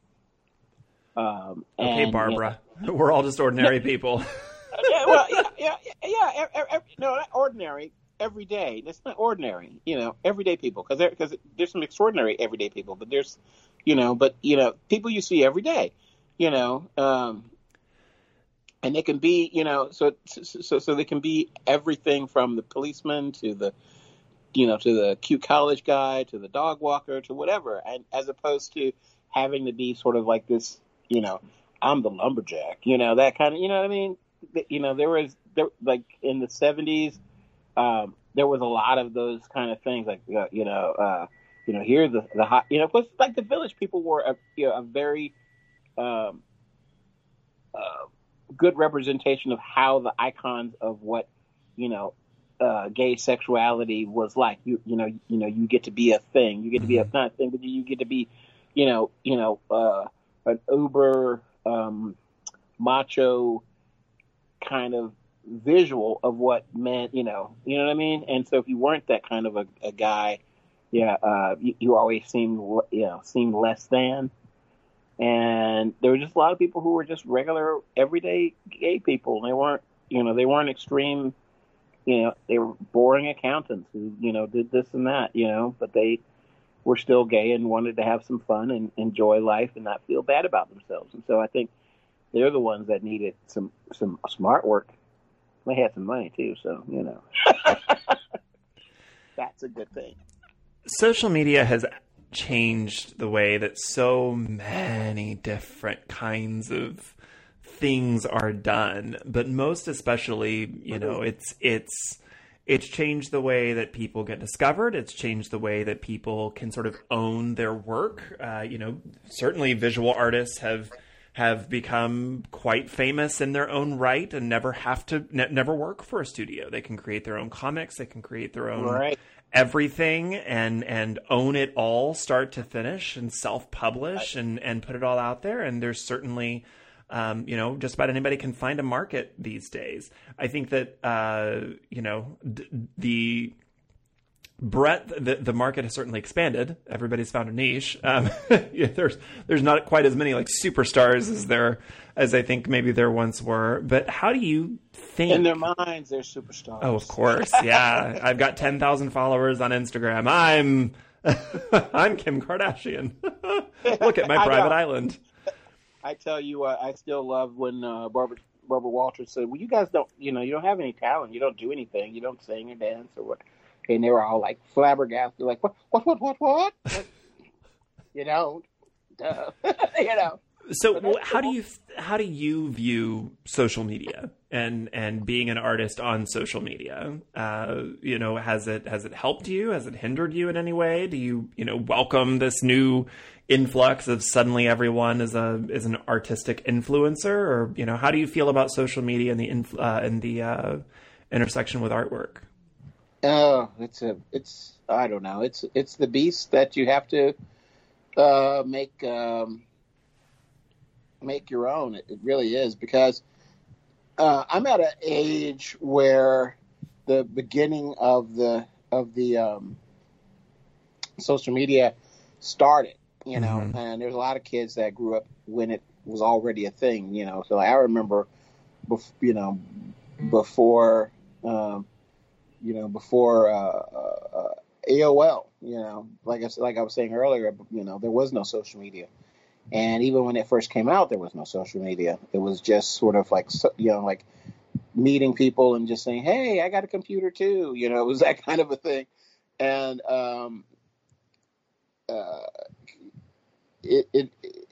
Um, okay, and, Barbara, you know, we're all just ordinary yeah, people. yeah, well, yeah, yeah, yeah. yeah every, every, no, not ordinary. Everyday. It's not ordinary. You know, everyday people. Because there, because there's some extraordinary everyday people, but there's, you know, but you know, people you see every day. You know, um, and they can be, you know, so so so they can be everything from the policeman to the, you know, to the cute college guy, to the dog walker, to whatever, and as opposed to having to be sort of like this, you know, I'm the lumberjack, you know, that kind of, you know what I mean? You know, there was, there, like, in the seventies, um, there was a lot of those kind of things, like, uh, you know, uh, you know, here's the, the hot, you know, plus, like, the Village People were a, you know, a very um, uh, good representation of how the icons of what, you know, Uh, gay sexuality was like. You you know you know you get to be a thing. You get to be a not a thing, but you get to be, you know you know uh, an uber um, macho kind of visual of what men. You know you know what I mean. And so if you weren't that kind of a, a guy, yeah, uh, you, you always seemed you know seemed less than. And there were just a lot of people who were just regular everyday gay people. They weren't you know they weren't extreme. You know, they were boring accountants who, you know, did this and that, you know, but they were still gay and wanted to have some fun and enjoy life and not feel bad about themselves. And so I think they're the ones that needed some, some smart work. They had some money too, so, you know, that's a good thing. Social media has changed the way that so many different kinds of things are done, but most especially, you know, it's it's it's changed the way that people get discovered. It's changed the way that people can sort of own their work. Uh, you know, certainly visual artists have have become quite famous in their own right and never have to ne- never work for a studio. They can create their own comics. They can create their own right. everything and and own it all, start to finish, and self-publish Right. and and put it all out there. And there's certainly Um, you know, just about anybody can find a market these days. I think that, uh, you know, d- the breadth, the, the market has certainly expanded. Everybody's found a niche. Um, yeah, there's, there's not quite as many like superstars as there, as I think maybe there once were. But how do you think? In their minds, they're superstars. Oh, of course. Yeah. I've got ten thousand followers on Instagram. I'm, I'm Kim Kardashian. Look at my private island. I tell you what, I still love when uh, Barbara Barbara Walters said, "Well, you guys don't, you know, you don't have any talent. You don't do anything. You don't sing or dance or what." And they were all like flabbergasted, like, "What? What? What? What? What? what? You don't, duh. you know." So, well, how do you how do you view social media and and being an artist on social media? Uh, you know, has it has it helped you? Has it hindered you in any way? Do you you know welcome this new influx of suddenly everyone is a is an artistic influencer, or you know, how do you feel about social media and the influ- uh, and the uh, intersection with artwork? Oh, it's a it's I don't know. It's it's the beast that you have to uh, make. Um, make your own. It, it really is, because uh, I'm at an age where the beginning of the of the um, social media started, you know, mm-hmm. and there's a lot of kids that grew up when it was already a thing, you know. So I remember, bef- you know, before, um, you know, before uh, uh, A O L, you know, like I like I was saying earlier, you know, there was no social media. And even when it first came out, there was no social media. It was just sort of like, you know, like meeting people and just saying, "Hey, I got a computer too." You know, it was that kind of a thing. And um, uh, it, it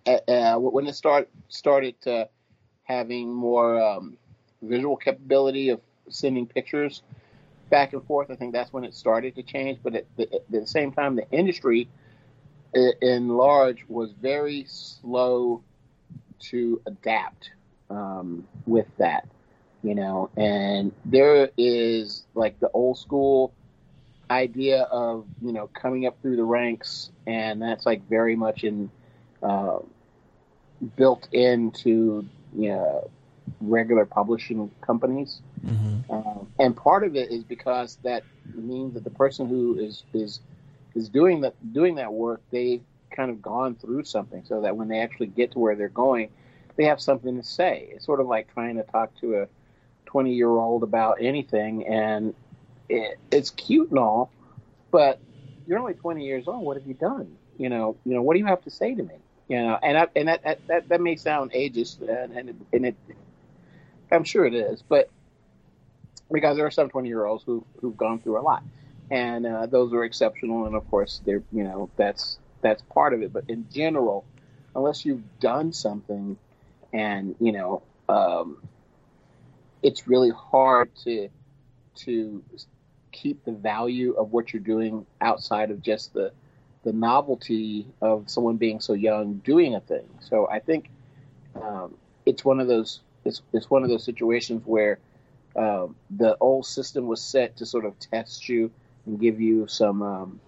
uh, when it start started uh, having more um, visual capability of sending pictures back and forth, I think that's when it started to change. But at the, at the same time, the industry in large was very slow to adapt um, with that, you know. And there is like the old school idea of, you know, coming up through the ranks, and that's like very much in uh, built into, you know, regular publishing companies. Mm-hmm. Um, and part of it is because that means that the person who is is is doing that doing that work, they've kind of gone through something, so that when they actually get to where they're going, they have something to say. It's sort of like trying to talk to a twenty year old about anything, and it, it's cute and all, but you're only twenty years old. What have you done? You know, you know, what do you have to say to me? You know, and I, and that, that that may sound ageist, and and it, and it I'm sure it is, but because there are some twenty year olds who who've gone through a lot, and uh, those are exceptional, and of course they're, you know, that's that's part of it. But in general, unless you've done something, and you know, um, it's really hard to to keep the value of what you're doing outside of just the the novelty of someone being so young doing a thing. So I think um, it's one of those it's it's one of those situations where um, the old system was set to sort of test you and give you some um,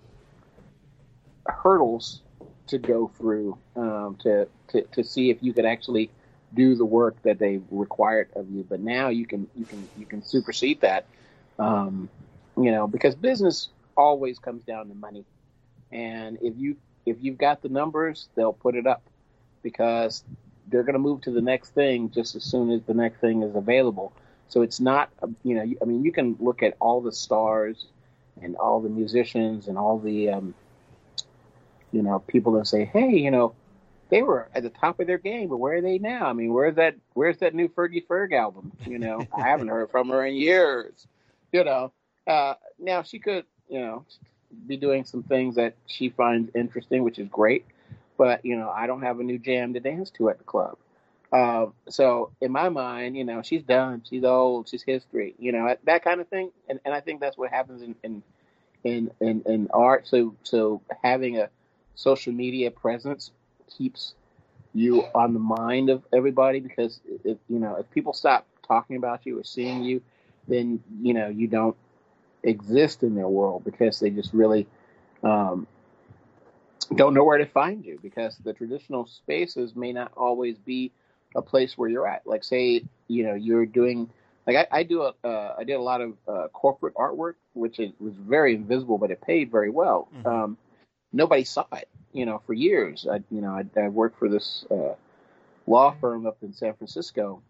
hurdles to go through um, to, to to see if you could actually do the work that they required of you. But now you can you can you can supersede that, um, you know, because business always comes down to money. And if you if you've got the numbers, they'll put it up, because they're going to move to the next thing just as soon as the next thing is available. So it's not, you know, I mean, you can look at all the stars and all the musicians and all the, um, you know, people and say, hey, you know, they were at the top of their game, but where are they now? I mean, where's that? Where's that new Fergie Ferg album? You know, I haven't heard from her in years. You know, uh, now she could, you know, be doing some things that she finds interesting, which is great. But, you know, I don't have a new jam to dance to at the club. Uh, so in my mind, you know, she's done. She's old. She's history. You know, that kind of thing. And, and I think that's what happens in in, in, in in art. So so having a social media presence keeps you on the mind of everybody, because, if, you know, if people stop talking about you or seeing you, then, you know, you don't exist in their world, because they just really um, don't know where to find you, because the traditional spaces may not always be a place where you're at. Like, say, you know, you're doing, like I, I do a, uh, I did a lot of uh, corporate artwork, which is, was very invisible, but it paid very well. Mm-hmm. Um, nobody saw it, you know, for years. I, you know, I, I worked for this uh, law firm up in San Francisco,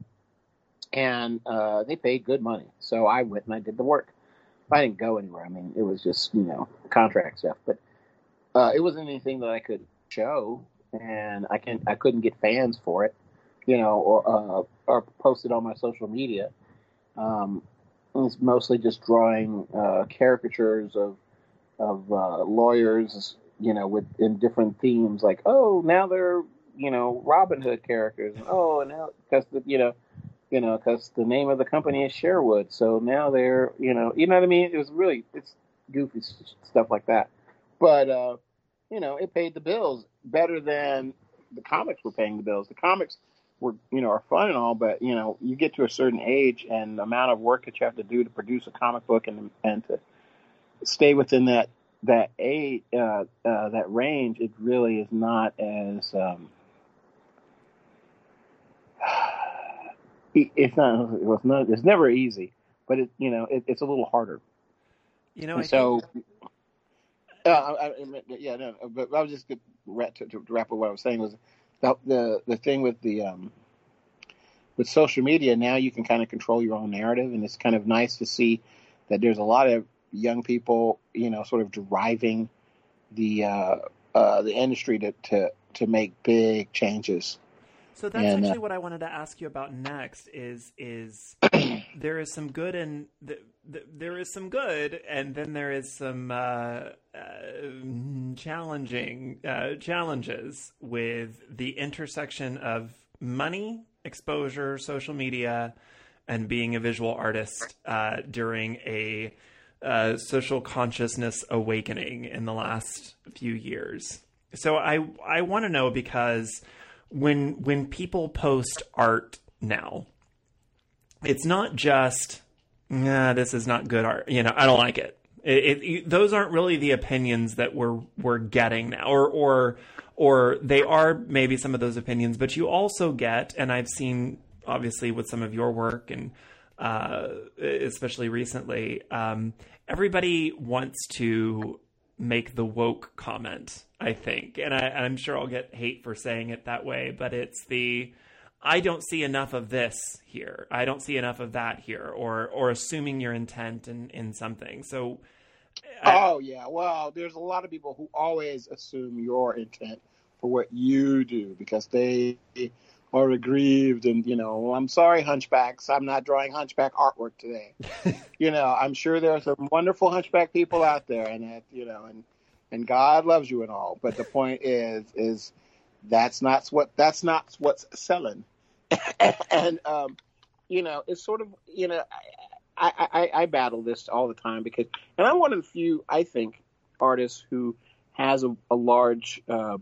and uh, they paid good money. So I went and I did the work. I didn't go anywhere. I mean, it was just, you know, contract stuff, but uh, it wasn't anything that I could show, and I can I couldn't get fans for it, you know, or uh, or post it on my social media. Um, it's mostly just drawing uh, caricatures of of uh, lawyers, you know, with in different themes, like, oh, now they're, you know, Robin Hood characters, and, oh, and now because the, you know. You know, because the name of the company is Sherwood, so now they're, you know, you know what I mean? It was really, it's goofy stuff like that. But, uh, you know, it paid the bills better than the comics were paying the bills. The comics were, you know, are fun and all, but, you know, you get to a certain age, and the amount of work that you have to do to produce a comic book and and to stay within that that age, uh, uh, that range, it really is not as um, It's not. It was not. It's never easy, but it. You know, it, it's a little harder. You know, and I so. Think... Uh, I, I, yeah, no. But I was just to wrap, to, to wrap up what I was saying was the the the thing with the um with social media. Now you can kind of control your own narrative, and it's kind of nice to see that there's a lot of young people, you know, sort of driving the uh, uh, the industry to, to to make big changes. So that's and, actually uh, what I wanted to ask you about next is, is there is some good in the, th- there is some good, and then there is some uh, uh, challenging uh, challenges with the intersection of money, exposure, social media, and being a visual artist uh, during a uh, social consciousness awakening in the last few years. So I I want to know, because when when people post art now, it's not just, nah, this is not good art. You know, I don't like it. It, it. Those aren't really the opinions that we're we're getting now, or or or they are maybe some of those opinions, but you also get, and I've seen obviously with some of your work, and uh, especially recently, um, everybody wants to make the woke comment, I think, and I, I'm sure I'll get hate for saying it that way, but it's the, I don't see enough of this here. I don't see enough of that here, or or assuming your intent in, in something. So, I, oh yeah, well, there's a lot of people who always assume your intent for what you do because they are aggrieved, and you know, I'm sorry, hunchbacks, I'm not drawing hunchback artwork today. You know, I'm sure there are some wonderful hunchback people out there, and that, you know, and and God loves you and all. But the point is, is that's not what that's not what's selling. And um, you know, it's sort of, you know, I, I I battle this all the time because, and I'm one of the few, I think, artists who has a, a large. Uh,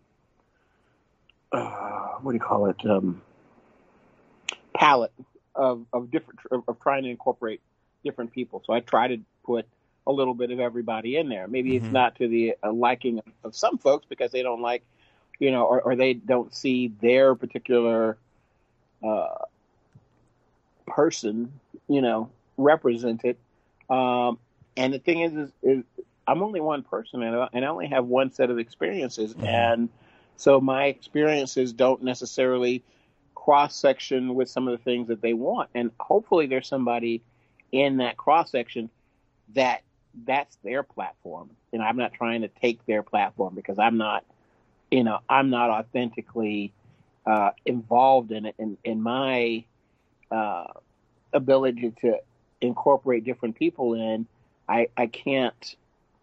Uh, what do you call it? Um, palette of, of different of, of trying to incorporate different people. So I try to put a little bit of everybody in there. Maybe mm-hmm. it's not to the uh, liking of, of some folks because they don't like, you know, or, or they don't see their particular uh, person, you know, represented. Um, and the thing is, is, is, I'm only one person, and I, and I only have one set of experiences, mm-hmm. and so my experiences don't necessarily cross-section with some of the things that they want. And hopefully there's somebody in that cross-section that that's their platform. And I'm not trying to take their platform because I'm not, you know, I'm not authentically uh, involved in it. In, in my uh, ability to incorporate different people in, I, I can't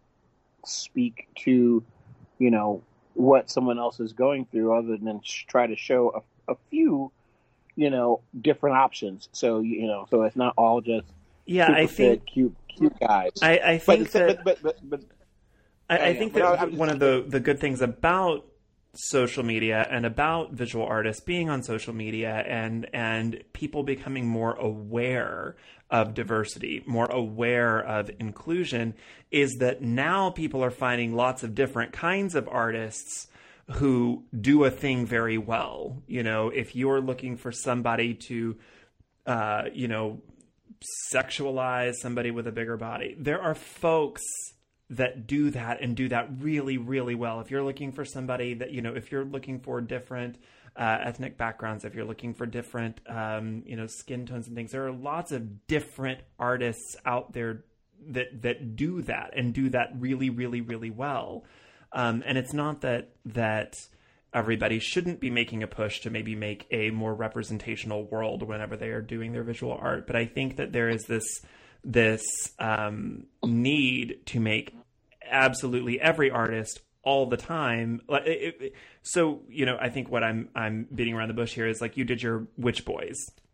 speak to, you know, what someone else is going through other than sh- try to show a, a few, you know, different options. So, you know, so it's not all just yeah, I think fit, cute, cute guys. I, I think but, that, but, but, but, but I, I think that I, one of the, the good things about social media and about visual artists being on social media and, and people becoming more aware of diversity, more aware of inclusion, is that now people are finding lots of different kinds of artists who do a thing very well. You know, if you're looking for somebody to, uh, you know, sexualize somebody with a bigger body, there are folks that do that and do that really, really well. If you're looking for somebody that, you know, if you're looking for different uh, ethnic backgrounds, if you're looking for different, um, you know, skin tones and things, there are lots of different artists out there that, that do that and do that really, really, really well. Um, and it's not that, that everybody shouldn't be making a push to maybe make a more representational world whenever they are doing their visual art. But I think that there is this, this um, need to make absolutely every artist all the time. It, it, so, you know, I think what I'm I'm beating around the bush here is like you did your Witch Boys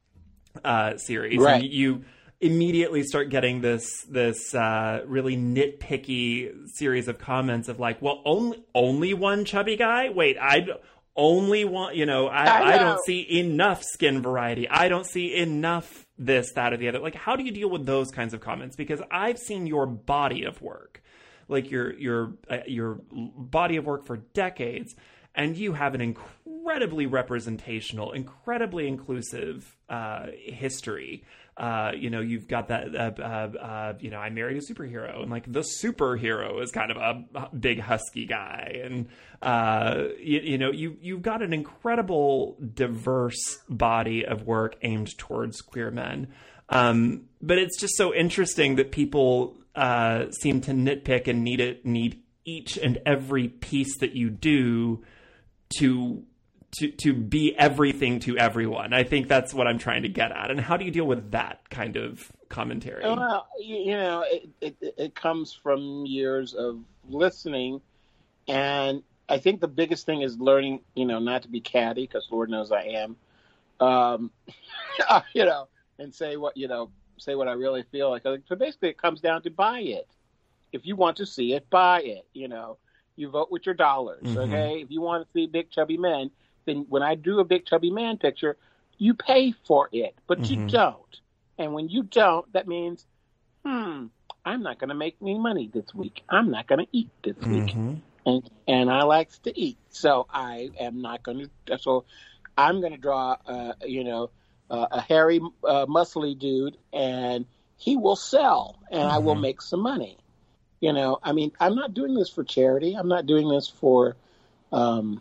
uh, series, right? And you immediately start getting this this uh, really nitpicky series of comments of like, well, only only one chubby guy. Wait, I only want, you know, I, I, know. I don't see enough skin variety. I don't see enough this, that, or the other. Like, how do you deal with those kinds of comments? Because I've seen your body of work, like your your uh, your body of work for decades, and you have an incredibly representational, incredibly inclusive uh, history. Uh, you know, you've got that, uh, uh, uh, you know, I married a superhero, and like the superhero is kind of a big husky guy. And, uh, you, you know, you, you've got an incredible diverse body of work aimed towards queer men. Um, but it's just so interesting that people, uh, seem to nitpick and need it, need each and every piece that you do to, to to be everything to everyone. I think that's what I'm trying to get at. And how do you deal with that kind of commentary? Well, you, you know, it, it it comes from years of listening, and I think the biggest thing is learning, you know, not to be catty, because Lord knows I am, um, you know, and say what you know, say what I really feel like. So basically, it comes down to buy it. If you want to see it, buy it. You know, you vote with your dollars. Mm-hmm. Okay, if you want to see big chubby men, then when I do a big chubby man picture, you pay for it, but mm-hmm. you don't. And when you don't, that means, hmm, I'm not going to make any money this week. I'm not going to eat this week. Mm-hmm. And and I like to eat, so I am not going to. So I'm going to draw, uh, you know, uh, a hairy, uh, muscly dude, and he will sell, and mm-hmm. I will make some money. You know, I mean, I'm not doing this for charity. I'm not doing this for, um,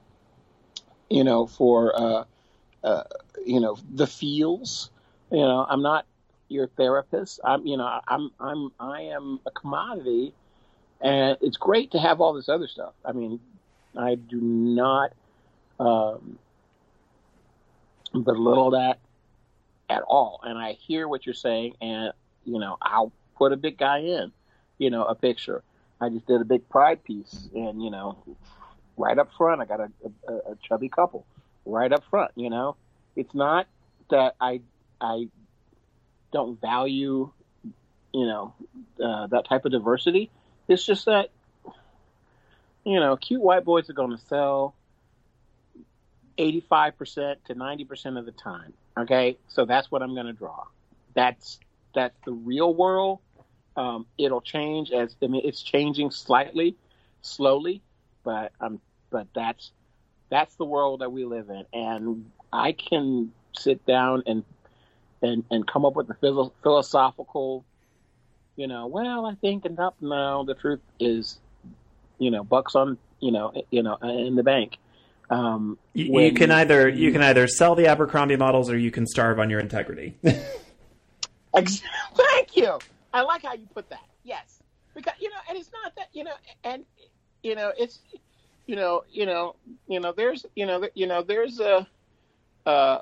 you know, for, uh, uh, you know, the feels. You know, I'm not your therapist. I'm, you know, I'm, I'm, I am a commodity, and it's great to have all this other stuff. I mean, I do not um, belittle that at all. And I hear what you're saying, and you know, I'll put a big guy in. You know, a picture. I just did a big pride piece, and you know, right up front, I got a, a, a chubby couple right up front. You know, it's not that I I don't value, you know, uh, that type of diversity. It's just that, you know, cute white boys are going to sell eighty-five percent to ninety percent of the time. Okay, so that's what I'm going to draw. That's that's the real world. Um, it'll change as I mean, it's changing slightly, slowly, but um, but that's that's the world that we live in, and I can sit down and and and come up with the philo- philosophical, you know. Well, I think and up. No, the truth is, you know, bucks on you know you know in the bank. Um, you, you can either you can either sell the Abercrombie models, or you can starve on your integrity. Thank you. I like how you put that. Yes, because you know, and it's not that you know, and you know, it's you know, you know, you know, there's you know, you know, there's a, uh,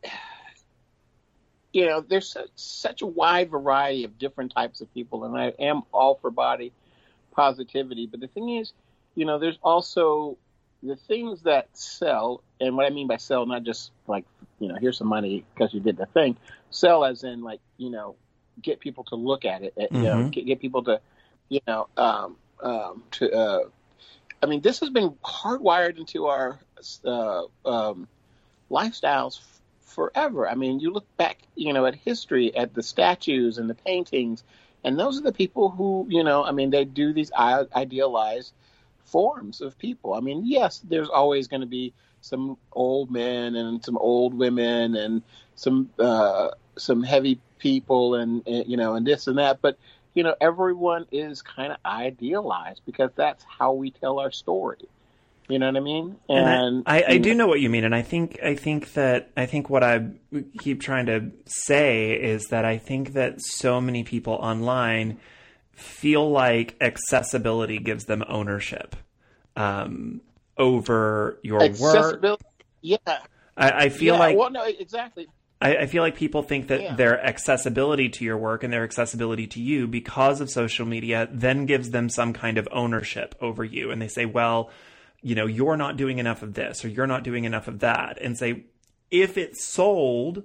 you know, there's such, such a wide variety of different types of people, and I am all for body positivity. But the thing is, you know, there's also the things that sell, and what I mean by sell, not just like you know, here's some money because you did the thing. Sell as in like you know. Get people to look at it, you mm-hmm. know, get, get people to, you know, um, um, to, uh, I mean, this has been hardwired into our uh, um, lifestyles f- forever. I mean, you look back, you know, at history, at the statues and the paintings, and those are the people who, you know, I mean, they do these idealized forms of people. I mean, yes, there's always going to be some old men and some old women and some uh, some heavy people and, and you know and this and that, but you know everyone is kind of idealized because that's how we tell our story. You know what I mean? And, and I, I, I do know what you mean, and I think I think that I think what I keep trying to say is that I think that so many people online feel like accessibility gives them ownership um, over your accessibility, work. Yeah, I, I feel yeah, like well, no, exactly. I, I feel like people think that yeah. their accessibility to your work and their accessibility to you because of social media then gives them some kind of ownership over you. And they say, well, you know, you're not doing enough of this or you're not doing enough of that. And say, if it sold,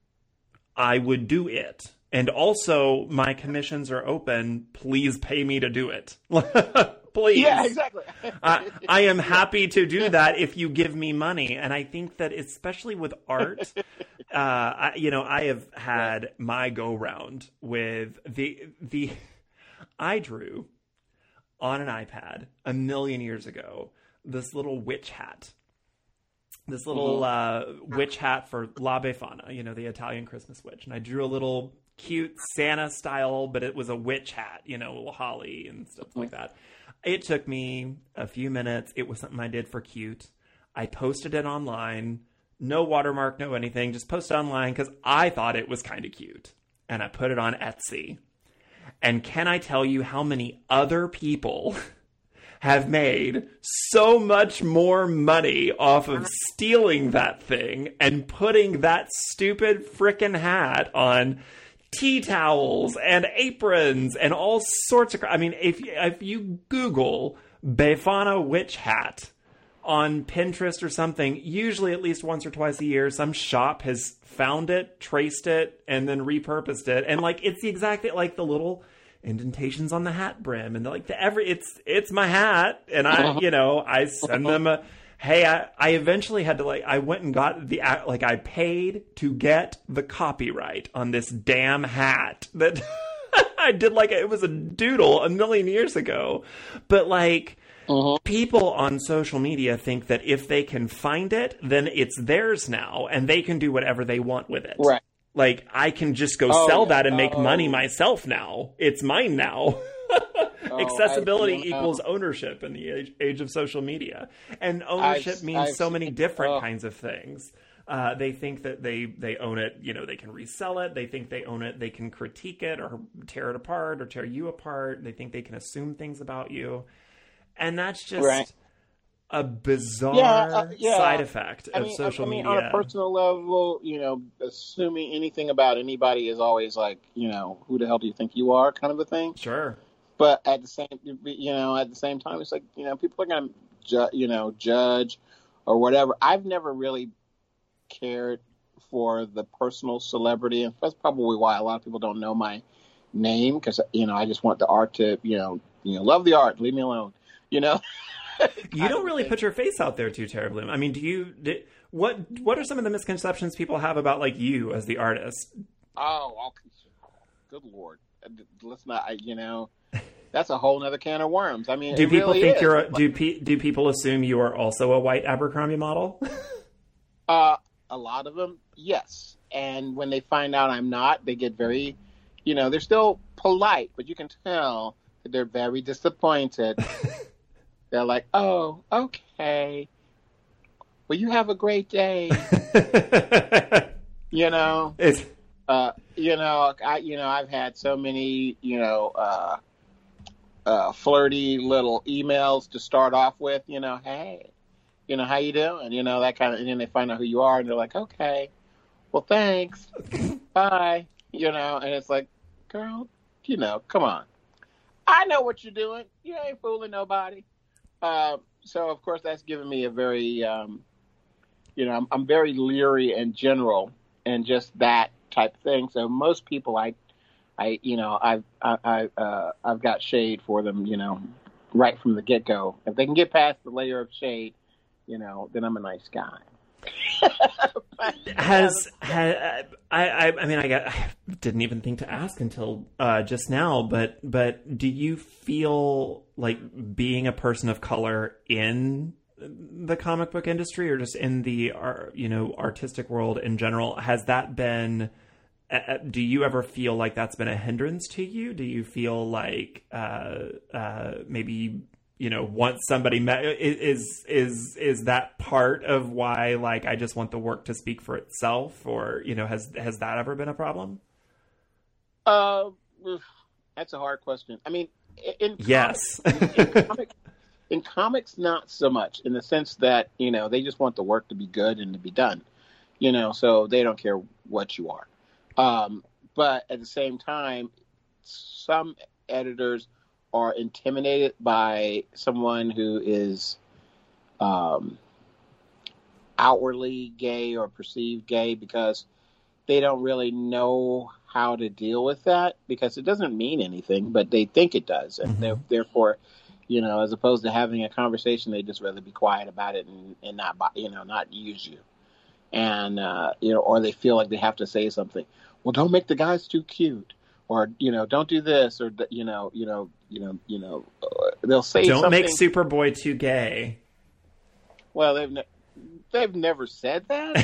I would do it. And also, my commissions are open. Please pay me to do it. Please. Yeah, exactly. I, I am happy to do that if you give me money. And I think that especially with art, uh, I, you know, I have had my go round with the, the, I drew on an iPad a million years ago, this little witch hat, this little uh, witch hat for La Befana, you know, the Italian Christmas witch. And I drew a little cute Santa style, but it was a witch hat, you know, a little holly and stuff like that. It took me a few minutes. It was something I did for cute. I posted it online. No watermark, no anything. Just posted online because I thought it was kind of cute. And I put it on Etsy. And can I tell you how many other people have made so much more money off of stealing that thing and putting that stupid frickin' hat on tea towels and aprons and all sorts of... I mean, if, if you Google Befana witch hat on Pinterest or something, usually at least once or twice a year, some shop has found it, traced it, and then repurposed it. And, like, it's the exact... Like, the little... indentations on the hat brim, and like the every it's it's my hat, and I you know I send them a hey I, I eventually had to like I went and got the like I paid to get the copyright on this damn hat that I did, like it was a doodle a million years ago, but like uh-huh. people on social media think that if they can find it, then it's theirs now and they can do whatever they want with it. Right. Like, I can just go oh, sell yeah. that and make oh. money myself now. It's mine now. oh, Accessibility I, equals ownership in the age, age of social media. And ownership I've, means I've, so many different oh. kinds of things. Uh, they think that they, they own it, you know, they can resell it. They think they own it. They can critique it or tear it apart or tear you apart. They think they can assume things about you. And that's just... Right. a bizarre yeah, uh, yeah. side effect of I mean, social I mean, media. On a personal level, you know, assuming anything about anybody is always like, you know, who the hell do you think you are, kind of a thing. Sure. But at the same, you know, at the same time, it's like, you know, people are going to, ju- you know, judge or whatever. I've never really cared for the personal celebrity, and that's probably why a lot of people don't know my name, because, you know, I just want the art to, you know, you know, love the art, leave me alone, you know. You don't really put your face out there too terribly. I mean, do you? Do, what What are some of the misconceptions people have about like you as the artist? Oh, I'll, good Lord! Let's not. You know, that's a whole other can of worms. I mean, do people really think is. you're? A, do pe- Do people assume you are also a white Abercrombie model? uh, a lot of them, yes. And when they find out I'm not, they get very, you know, they're still polite, but you can tell that they're very disappointed. They're like, oh, okay. Well, you have a great day. you know, it's... uh, you know, I, you know, I've had so many, you know, uh, uh, flirty little emails to start off with, you know, hey, you know, how you doing? You know, that kind of, and then they find out who you are and they're like, okay, well, thanks. Bye. You know, and it's like, girl, you know, come on. I know what you're doing. You ain't fooling nobody. Uh, so, of course, that's given me a very, um, you know, I'm, I'm very leery in general and just that type of thing. So most people, I, I, you know, I've, I, I, uh, I've got shade for them, you know, right from the get go. If they can get past the layer of shade, you know, then I'm a nice guy. Has, has I, I I mean I, got, I didn't even think to ask until uh, just now, but but do you feel like being a person of color in the comic book industry or just in the you know artistic world in general, has that been? Uh, do you ever feel like that's been a hindrance to you? Do you feel like uh, uh, maybe? You know, once somebody met, is is is that part of why, like, I just want the work to speak for itself, or you know, has has that ever been a problem? Uh, that's a hard question. I mean, in yes, comics, in, in, comic, in comics, not so much, in the sense that you know they just want the work to be good and to be done. You know, so they don't care what you are. Um, but at the same time, some editors are intimidated by someone who is um, outwardly gay or perceived gay because they don't really know how to deal with that, because it doesn't mean anything, but they think it does. And mm-hmm. therefore, you know, as opposed to having a conversation, they just rather be quiet about it and, and not, you know, not use you. And, uh, you know, or they feel like they have to say something. Well, don't make the guys too cute. Or, you know, don't do this, or, you know, you know, you know, you know, uh, they'll say don't something. Make Superboy too gay. Well, they've ne- they've never said that,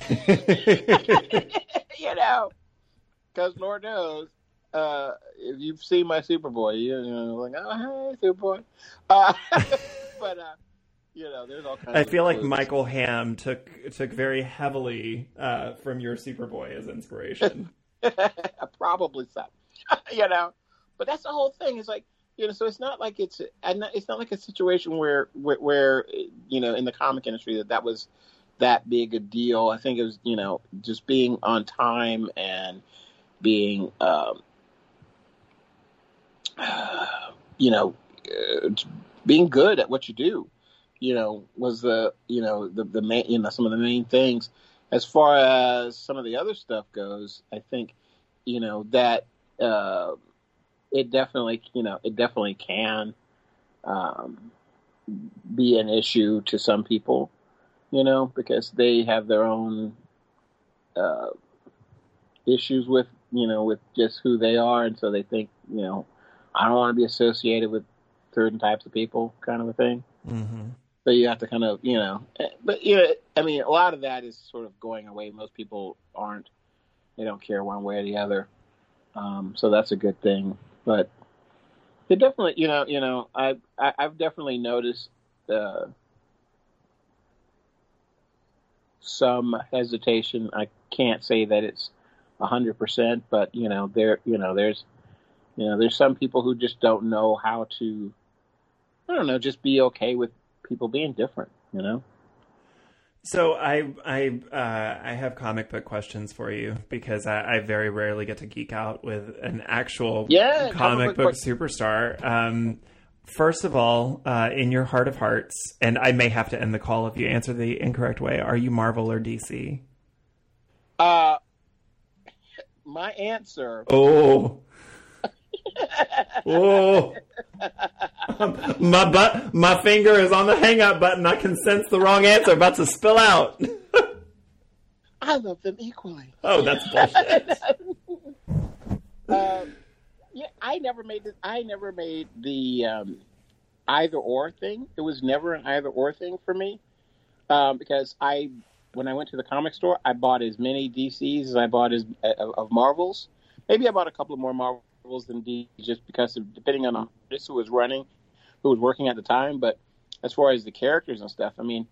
you know, because Lord knows, uh, if you've seen my Superboy, you know, like, oh, hey, Superboy. Uh, but, uh, you know, there's all kinds I of feel like clues. Michael Hamm took took very heavily uh, from your Superboy as inspiration. Probably so. You know, but that's the whole thing. It's like, you know, so it's not like it's and it's not like a situation where, where where you know in the comic industry that that was that big a deal. I think it was, you know, just being on time and being, um, you know, uh, being good at what you do, you know, was the, you know, the, the main, you know, some of the main things. As far as some of the other stuff goes, I think, you know, that uh, it definitely, you know, it definitely can um, be an issue to some people, you know, because they have their own uh, issues with, you know, with just who they are. And so they think, you know, I don't want to be associated with certain types of people, kind of a thing. Mm-hmm. So you have to kind of, you know, but, you know, I mean, a lot of that is sort of going away. Most people aren't, they don't care one way or the other. Um, so that's a good thing. But it definitely, you know, you know, I, I I've definitely noticed uh, some hesitation. I can't say that it's a hundred percent, but you know, there, you know, there's, you know, there's some people who just don't know how to, I don't know, just be okay with people being different, you know? So I I uh, I have comic book questions for you because I, I very rarely get to geek out with an actual yeah, comic, comic book book superstar. Um, first of all, uh, in your heart of hearts, and I may have to end the call if you answer the incorrect way, are you Marvel or D C? Uh, my answer. Oh. Oh. my butt, my finger is on the hang up button. I can sense the wrong answer about to spill out. I love them equally. Oh, that's bullshit. um, yeah, I never made this. I never made the um, either or thing. It was never an either or thing for me um, because I, when I went to the comic store, I bought as many D Cs as I bought as uh, of Marvels. Maybe I bought a couple of more Marvels than D, just because of, depending on the artist who was running, who was working at the time. But as far as the characters and stuff, I mean,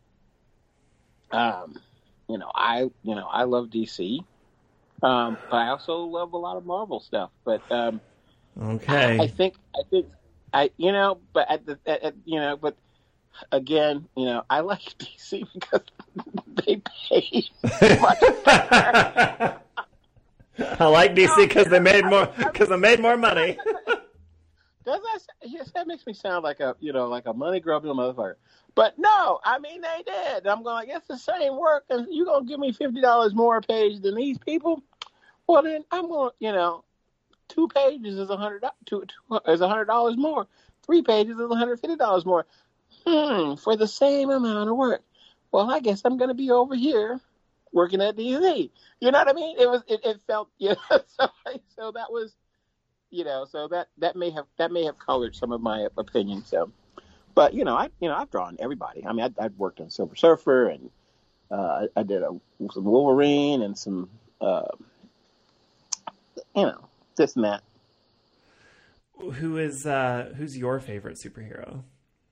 um, you know, I you know I love D C, um, but I also love a lot of Marvel stuff. But um, okay, I, I think I think I you know, but at the at, at, you know, but again, you know, I like D C because they pay much better. I like D C because they made more because I made more money. Does that? Yes, that makes me sound like a you know like a money grubbing motherfucker. But no, I mean they did. I'm going. It's the same work, and you gonna give me fifty dollars more a page than these people? Well, then I'm going. You know, two pages is a hundred. Two, two is a hundred dollars more. Three pages is a hundred fifty dollars more. Hmm, for the same amount of work. Well, I guess I'm gonna be over here working at D C. You know what I mean? It was. It, it felt. You know, so so that was. You know, so that, that may have that may have colored some of my opinion. So, but you know, I you know I've drawn everybody. I mean, I, I've worked on Silver Surfer, and uh, I, I did a, some Wolverine and some, uh, you know, this and that. Who is uh, who's your favorite superhero?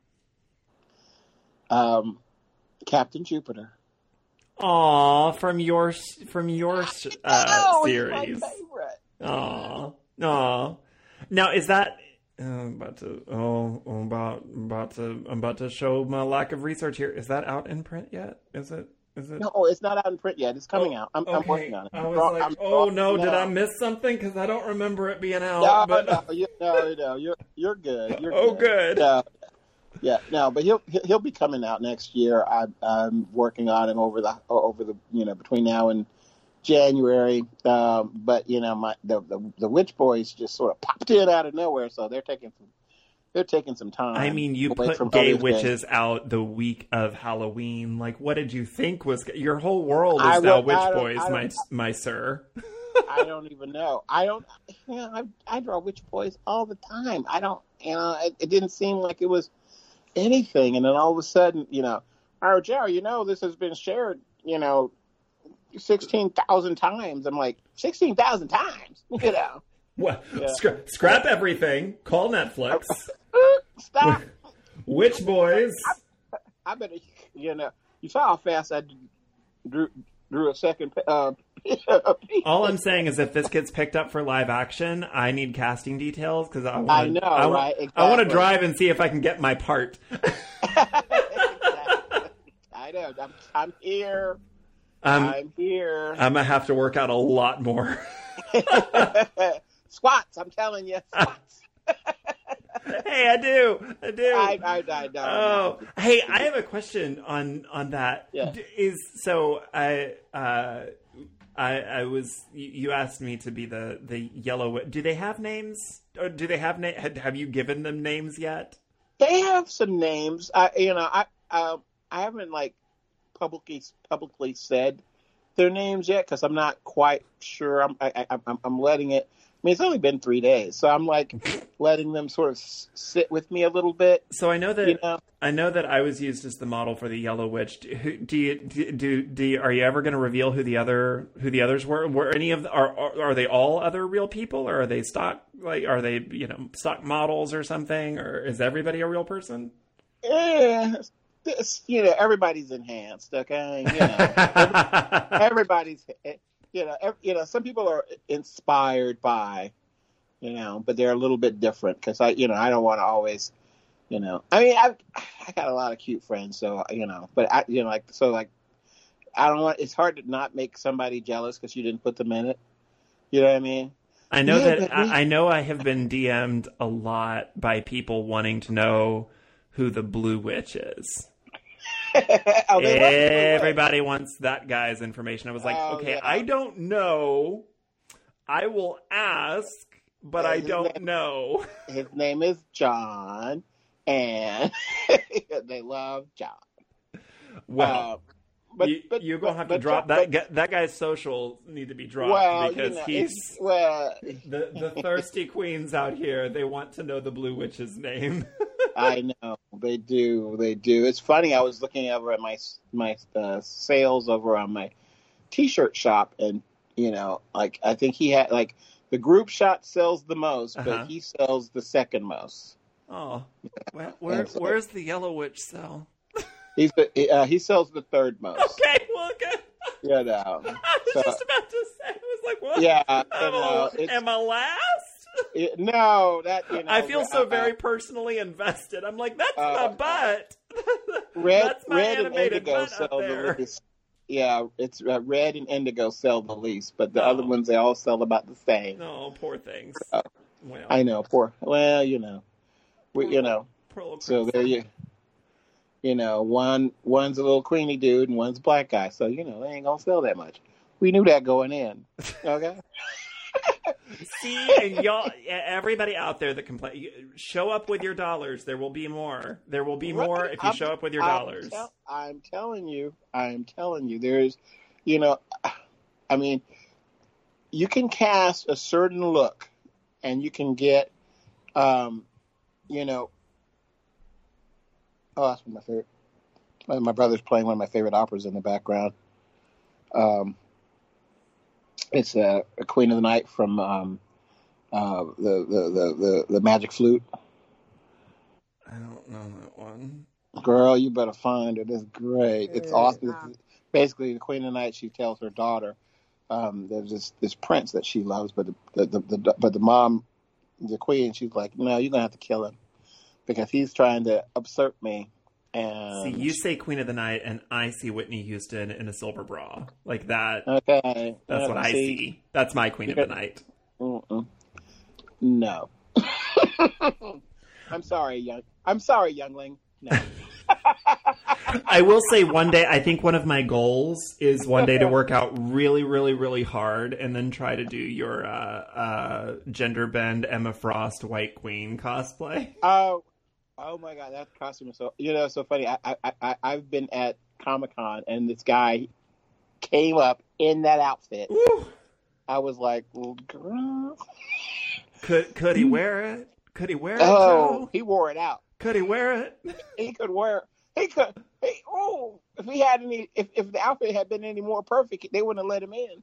Um, Captain Jupiter. Aw, from your from your uh, oh, series. He's my favorite. Aw. Aw. Now is that uh, I'm about to oh I'm about about to I'm about to show my lack of research here. Is that out in print yet? Is it is it No, it's not out in print yet. It's coming oh, out. I'm, okay. I'm working on it. I was Draw, like, I'm oh draw, no, no, did I miss something? Because I don't remember it being out. No, but... no, you, no, no, you're you're good. You're oh, good. good. No, yeah, no, but he'll he'll be coming out next year. I, I'm working on him over the over the you know between now and January, um, but you know, my the, the the Witch Boys just sort of popped in out of nowhere, so they're taking some they're taking some time. I mean, you away put from Gay Mother's Witches Day. out the week of Halloween. Like, what did you think was your whole world is I now would- Witch I don't- Boys, I my don't- my sir? I don't even know. I don't. You know, I I draw Witch Boys all the time. I don't. You know, it, it didn't seem like it was anything, and then all of a sudden, you know, oh, Jerry, you know, this has been shared. You know. sixteen thousand times. I'm like, sixteen thousand times? You know. What? Yeah. Scra- scrap everything. Call Netflix. Stop. Witch Boys. I better, you know, you saw how fast I drew, drew a second. Uh, All I'm saying is, if this gets picked up for live action, I need casting details because I want. I know, I wa- right? Exactly. I want to drive and see if I can get my part. I know. I'm, I'm here. Um, I'm here. I'm gonna have to work out a lot more. Squats. I'm telling you, squats. Hey, I do. I do. I, I, I know. Oh, hey, I have a question on on that. Yeah. D- Is so I uh I I was you you asked me to be the the yellow. wi- Do they have names? Or do they have na- had- Have you given them names yet? They have some names. I, you know, I, um, I haven't like publicly publicly said their names yet because I'm not quite sure. I'm, I, I, I'm, I'm letting it. I mean, it's only been three days, so I'm like letting them sort of s- sit with me a little bit. So I know that You know? I know that I was used as the model for the Yellow Witch. Do, who, do you do, do, do you, are you ever going to reveal who the other who the others were? Were any of the, are, are are they all other real people, or are they stock like are they you know stock models or something, or is everybody a real person? Yeah, this, you know, everybody's enhanced. Okay, you know, everybody's. You know, every, you know, some people are inspired by, you know, but they're a little bit different because I, you know, I don't want to always, you know, I mean, I, I got a lot of cute friends, so you know, but I, you know, like so, like, I don't want. It's hard to not make somebody jealous because you didn't put them in it. You know what I mean? I know Yeah, that but we- I, I know I have been D M'd a lot by people wanting to know who the Blue Witch is. Oh, they love it. Everybody wants that guy's information. I was like, Oh, okay, yeah. I don't know. I will ask, but Yeah, I his don't name- know. His name is John, and they love John. Well, Uh, but, you, but, you're gonna but- have to but drop John- that. That that guy's socials need to be dropped Well, because you know, he's it's, well, the the thirsty queens out here. They want to know the Blue Witch's name. I know they do. They do. It's funny. I was looking over at my my uh, sales over on my T-shirt shop, and you know, like I think he had like the group shot sells the most, Uh-huh. but he sells the second most. Oh, where, where It's like- where's the Yellow Witch cell? He's the uh, he sells the third most. Okay, well, good. You know. I was So- just about to say. I was like, what? Yeah, Am, you know, I, it's- am I last? It- no, that you know. I feel so uh, very personally invested. I'm like, that's uh, my butt. Red, that's my red and animated indigo butt sell up there. the least. Yeah, it's uh, red and indigo sell the least, but the Oh. other ones they all sell about the same. No, poor things. Oh. Well, I know, poor. Well, you know, we, you know. poor little So Chris. there you, you know, one one's a little Queenie dude and one's a black guy. So you know they ain't gonna sell that much. We knew that going in. Okay. See, and y'all, everybody out there that complain, show up with your dollars. There will be more. There will be more Right. if you I'm- show up with your I'm dollars. tell- I'm telling you, I'm telling you, there's, you know, I mean, you can cast a certain look, and you can get, um, you know, oh, that's one of my favorite. uh, My brother's playing one of my favorite operas in the background. Um, it's a, a Queen of the Night from um, uh, the, the, the, the the Magic Flute. I don't know that one. Girl, you better find it. It's great. It's awesome. It's basically, the Queen of the Night, she tells her daughter, um, there's this, this prince that she loves, but the, the, the, the but the mom, the queen, she's like, no, you're gonna have to kill him because he's trying to usurp me. And See, you say Queen of the Night, and I see Whitney Houston in a silver bra. Like that. okay, That's uh, what I see. That's my Queen of the Night. Mm-mm. No, I'm sorry, young. I'm sorry, youngling. No. I will say one day, I think one of my goals is one day to work out really, really, really hard and then try to do your uh, uh, gender bend Emma Frost White Queen cosplay. Oh, oh my God, that costume is so, you know, so funny. I, I, I, I've been at Comic-Con and this guy came up in that outfit. Woo. I was like, well, girl. Could could he wear it? Could he wear it, Oh, Joe? he wore it out. Could he wear it? He could wear, he could, he, oh, if he had any, if, if the outfit had been any more perfect, they wouldn't have let him in.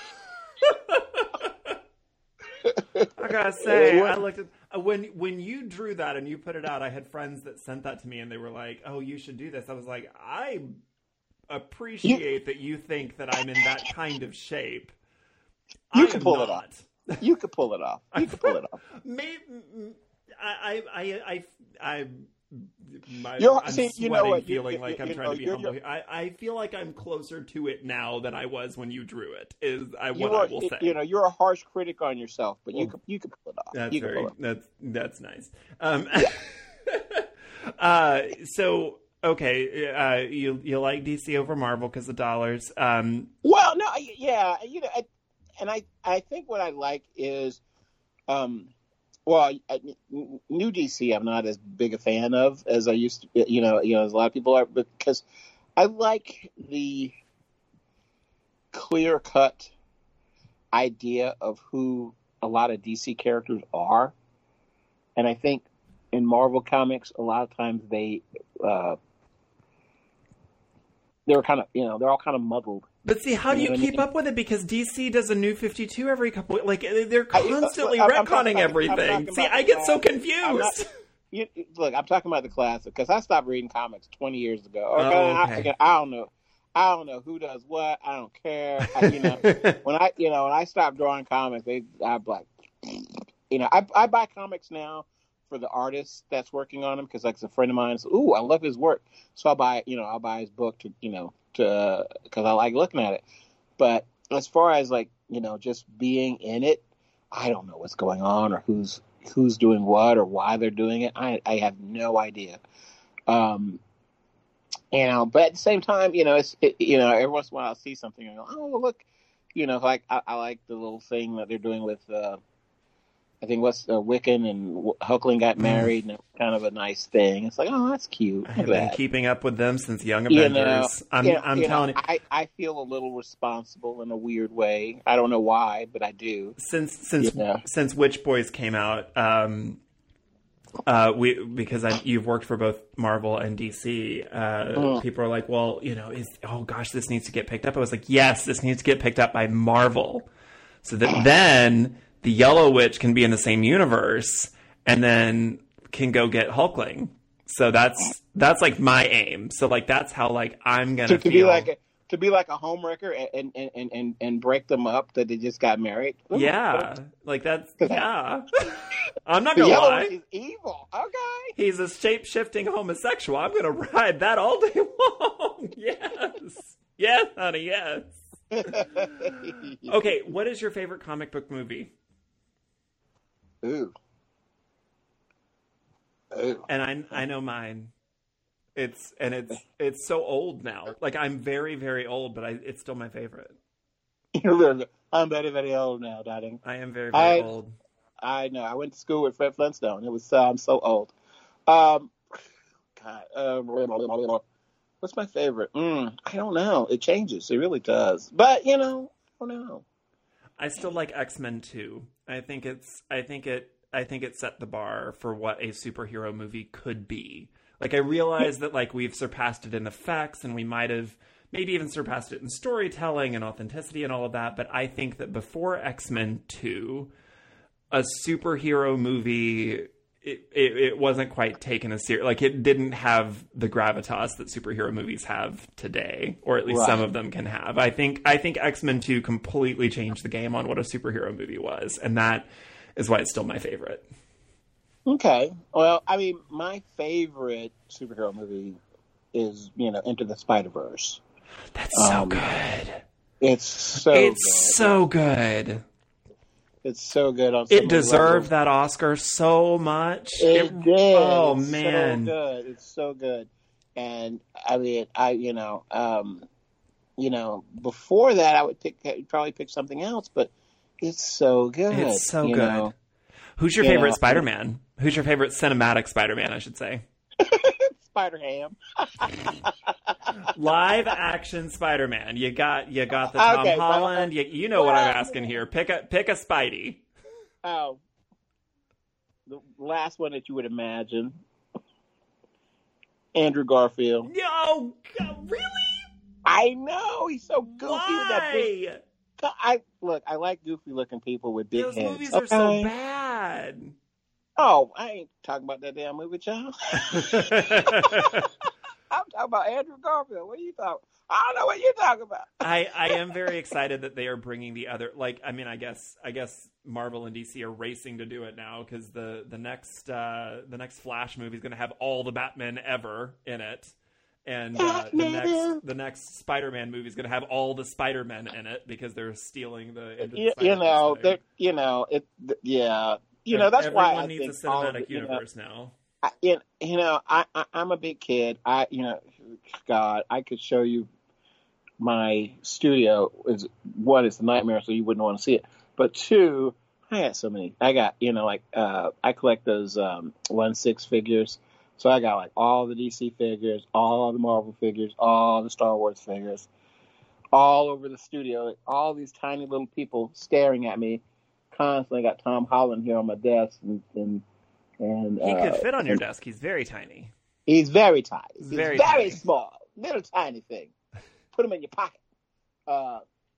I gotta say, I looked at uh, when when you drew that and you put it out. I had friends that sent that to me, and they were like, "Oh, you should do this." I was like, "I appreciate that you think that I'm in that kind of shape. You I can am pull it not. off. You could pull it off. You could pull it off. Maybe I, I, I, I, I my, You're- I'm see, sweating, you know what, you- feeling you- like you I'm know, trying to be you're- humble. I, I feel like I'm closer to it now than I was when you drew it. Is I, You what are, I will say. you know, you're a harsh critic on yourself, but you Well, could you could pull it off. That's you could very pull it. that's that's nice. Um, uh, so okay, uh, you you like D C over Marvel because of dollars. Um, Well, no, I- yeah, you know, I, and I I think what I like is, um, well, I, new D C I'm not as big a fan of as I used to. You know, you know, as a lot of people are, because I like the clear cut idea of who a lot of D C characters are, and I think in Marvel comics a lot of times they uh, they're kind of you know they're all kind of muddled. but see, how do You you know what I keep mean? up with it? Because D C does a new fifty-two every couple. Like they're I- constantly I'm- I'm talking retconning about- I'm everything. talking See, about I get the so class. confused. I'm not- You, look, I'm talking about the classic because I stopped reading comics twenty years ago. Oh, Okay, okay. I, I don't know. I don't know who does what. I don't care. I, you know, when I, you know, when I stopped drawing comics, they, I'm like, you know, I, I buy comics now for the artist that's working on them because, like, it's a friend of mine. So, ooh, I love his work, so I'll buy, you know, I'll buy his book to, you know, to because I like looking at it. But as far as like, you know, just being in it, I don't know what's going on or who's who's doing what or why they're doing it. I I have no idea. Um, you know, but at the same time, you know, it's it, you know, every once in a while I'll see something and go, oh, well, look, you know, like I, I like the little thing that they're doing with, uh, I think what's uh, Wiccan and Hulkling got married, and it was kind of a nice thing. It's like, oh, that's cute. I Look have at been that. keeping up with them since Young You Avengers. know, I'm you know, I'm you telling know, you. I, I feel a little responsible in a weird way. I don't know why, but I do. Since since Yeah. since Witch Boys came out, um, uh, we because I, you've worked for both Marvel and D C. Uh, Mm. People are like, well, you know, is oh gosh, this needs to get picked up. I was like, yes, this needs to get picked up by Marvel, so that then the Yellow Witch can be in the same universe, and then can go get Hulkling. So that's that's like my aim. So like that's how like I'm gonna To, to feel. be like a, to be like a homewrecker and and, and, and and break them up that they just got married. Ooh, yeah, like that's yeah. I'm not The gonna Yellow lie. Witch is evil. Okay. He's a shape-shifting homosexual. I'm going to ride that all day long. Yes. Yes, honey, yes. Okay, what is your favorite comic book movie? Ooh. Ooh. And I I know mine. It's and it's it's so old now. Like I'm very very old, but I it's still my favorite. I'm very, very old now, darling. I am very very I- old. I know. I went to school with Fred Flintstone. It was uh, I'm so old. Um, God, uh, what's my favorite? Mm, I don't know. It changes. It really does. But you know, I don't know. I still like X-Men two. I think it's I think it I think it set the bar for what a superhero movie could be. Like I realize that like we've surpassed it in effects and we might have maybe even surpassed it in storytelling and authenticity and all of that, but I think that before X-Men two, a superhero movie it, it, it wasn't quite taken as serious. Like it didn't have the gravitas that superhero movies have today, or at least Right. some of them can have. I think I think X-Men two completely changed the game on what a superhero movie was, and that is why it's still my favorite. Okay. Well, I mean, my favorite superhero movie is you know Into the Spider-Verse. That's so Um, good. It's so It's good. so good. It's so good on so It many deserved levels. that Oscar so much. It did. Oh It's man. so good. It's so good. And I mean, I you know, um, you know, before that, I would pick probably pick something else, but it's so good. It's so you good. know? Who's your You favorite know, Spider-Man? Who's your favorite cinematic Spider-Man, I should say? Spider Ham. Live action Spider-Man. You got you got the Tom Okay, well, Holland. You, you know what I'm well, asking here. Pick a pick a Spidey. Oh, the last one that you would imagine, Andrew Garfield. Yo, really? I know he's so goofy with that big. Why? I look. I like goofy looking people with big Those heads. movies are so okay? bad. Oh, I ain't talking about that damn movie, child. I'm talking about Andrew Garfield. What are you talking? I don't know what you're talking about. I, I am very excited that they are bringing the other, like, I mean, I guess, I guess Marvel and D C are racing to do it now because the, the next, uh, the next Flash movie is going to have all the Batmen ever in it. And, uh, the next, the next Spider-Man movie is going to have all the Spider-Men in it because they're stealing the, into the you, you know, thing. you know, it, yeah, you know, that's Everyone why I needs think a cinematic the, universe know, now. I, you know, I, I, I'm a big kid. I, you know, God, I could show you my studio. Is one, it's a nightmare, so you wouldn't want to see it. But two, I got so many. I got, you know, like uh, I collect those um, one six figures. So I got like all the D C figures, all the Marvel figures, all the Star Wars figures, all over the studio. All these tiny little people staring at me constantly. I got Tom Holland here on my desk, and. and And, he could uh, fit on your desk. He's very tiny. He's very tiny. He's very, very tiny. small. Little tiny thing. Put him in your pocket. Uh,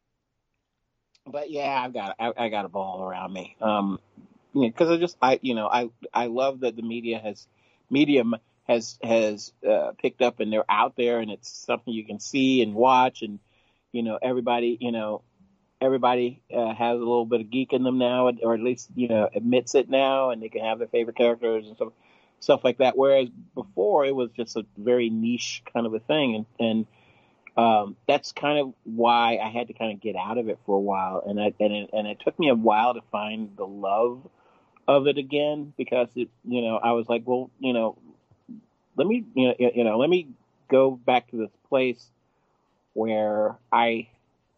but yeah, I've got I, I got a ball around me. Um, because I just I you know I I love that the media has medium has has uh, picked up and they're out there and it's something you can see and watch and you know everybody you know. Everybody uh, has a little bit of geek in them now, or at least you know admits it now, and they can have their favorite characters and stuff, stuff like that. Whereas before, it was just a very niche kind of a thing, and, and um, that's kind of why I had to kind of get out of it for a while, and I, and it, and it took me a while to find the love of it again because it, you know, I was like, well, you know, let me, you know, you know, let me go back to this place where I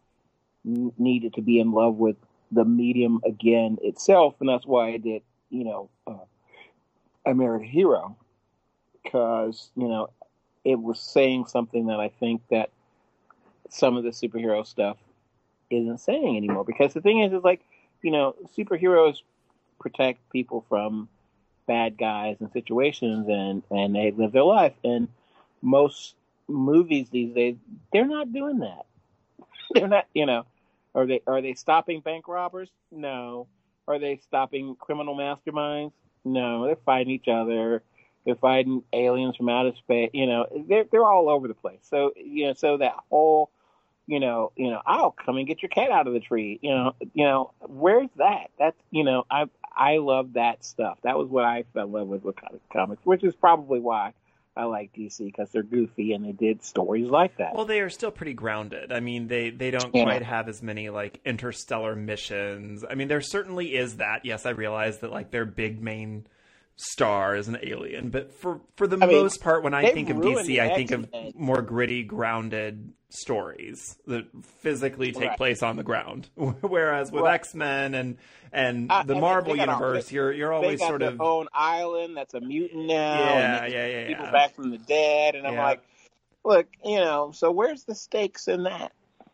needed to be in love with the medium again itself, and that's why I did, you know, uh, American Hero, because you know it was saying something that I think that some of the superhero stuff isn't saying anymore. Because the thing is, is like, you know, superheroes protect people from bad guys and situations, and and they live their life. And most movies these days, they're not doing that. They're not, you know, are they are they stopping bank robbers? No. Are they stopping criminal masterminds? No. They're fighting each other. They're fighting aliens from outer space. You know, they're they're all over the place. So you know, so that whole, you know, you know, I'll come and get your cat out of the tree. You know, you know, where's that? That's you know, I I love that stuff. That was what I fell in love with with comics, which is probably why I like D C, because they're goofy and they did stories like that. Well, they are still pretty grounded. I mean, they, they don't Yeah. quite have as many, like, interstellar missions. I mean, there certainly is that. Yes, I realize that, like, their big main star is an alien. But for, for the I mean, most part, when I they've think of D ruined C, the I think of X-Men. more gritty, grounded stories that physically take Right. place on the ground. Whereas with Right. X-Men and, and Uh, the and Marvel they got a- universe, they- you're, you're They always got sort their of... own island that's a mutant now. Yeah, and yeah, yeah, people yeah. back from the dead, and I'm Yeah. like, look, you know, so where's the stakes in that?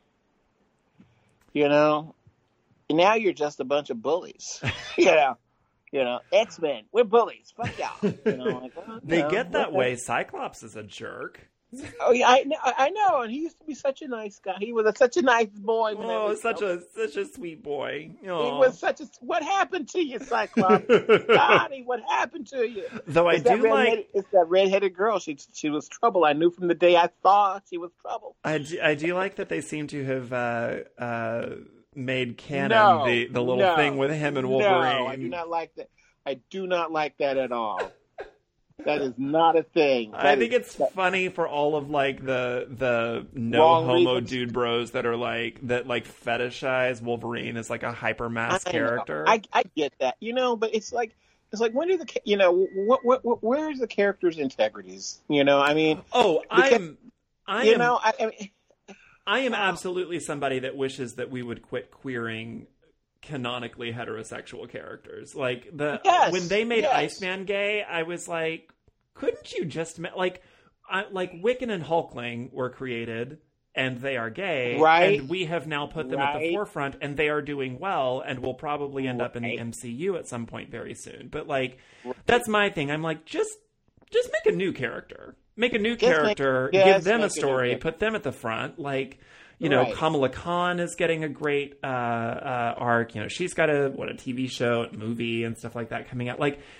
You know, and now you're just a bunch of bullies. you know, you know, X-Men, we're bullies. Fuck y'all. You know, like, well, you They know, get that what the- way. Cyclops is a jerk. Oh yeah, I know, I know, and he used to be such a nice guy. He was a, such a nice boy. when Oh, every- such a such a sweet boy. He Aw. was such a. What happened to you, Cyclops? Donnie, what happened to you? Though I It's that do like, redheaded- it's that redheaded girl. She she was trouble. I knew from the day I saw her, she was trouble. I do, I do like that they seem to have uh, uh, made canon No, the the little no, thing with him and No, Wolverine. I do not like that. I do not like that at all. That is not a thing. I That think is- it's funny for all of like the the no Wrong homo reasons. dude bros that are like that like fetishize Wolverine as like a hyper mass I know. character. I I get that, you know, but it's like it's like when are the ca- you know what what, what where's the character's integrities? You know, I mean, oh, because- I'm I you am know, I, I mean, I am absolutely somebody that wishes that we would quit queering canonically heterosexual characters. Like the Yes, when they made yes. Iceman gay, I was like, couldn't you just ma- like I, like Wiccan and Hulkling were created and they are gay, Right. and we have now put them at the Right. forefront and they are doing well and will probably end up in the Right. M C U at some point very soon. But like that's my thing. I'm like just just make a new character. Make a new Just make- character, yes, give them a make a new story, character. put them at the front. Like, you know, Right. Kamala Khan is getting a great uh, uh, arc. You know, she's got a what a T V show, a movie, and stuff like that coming out. Like,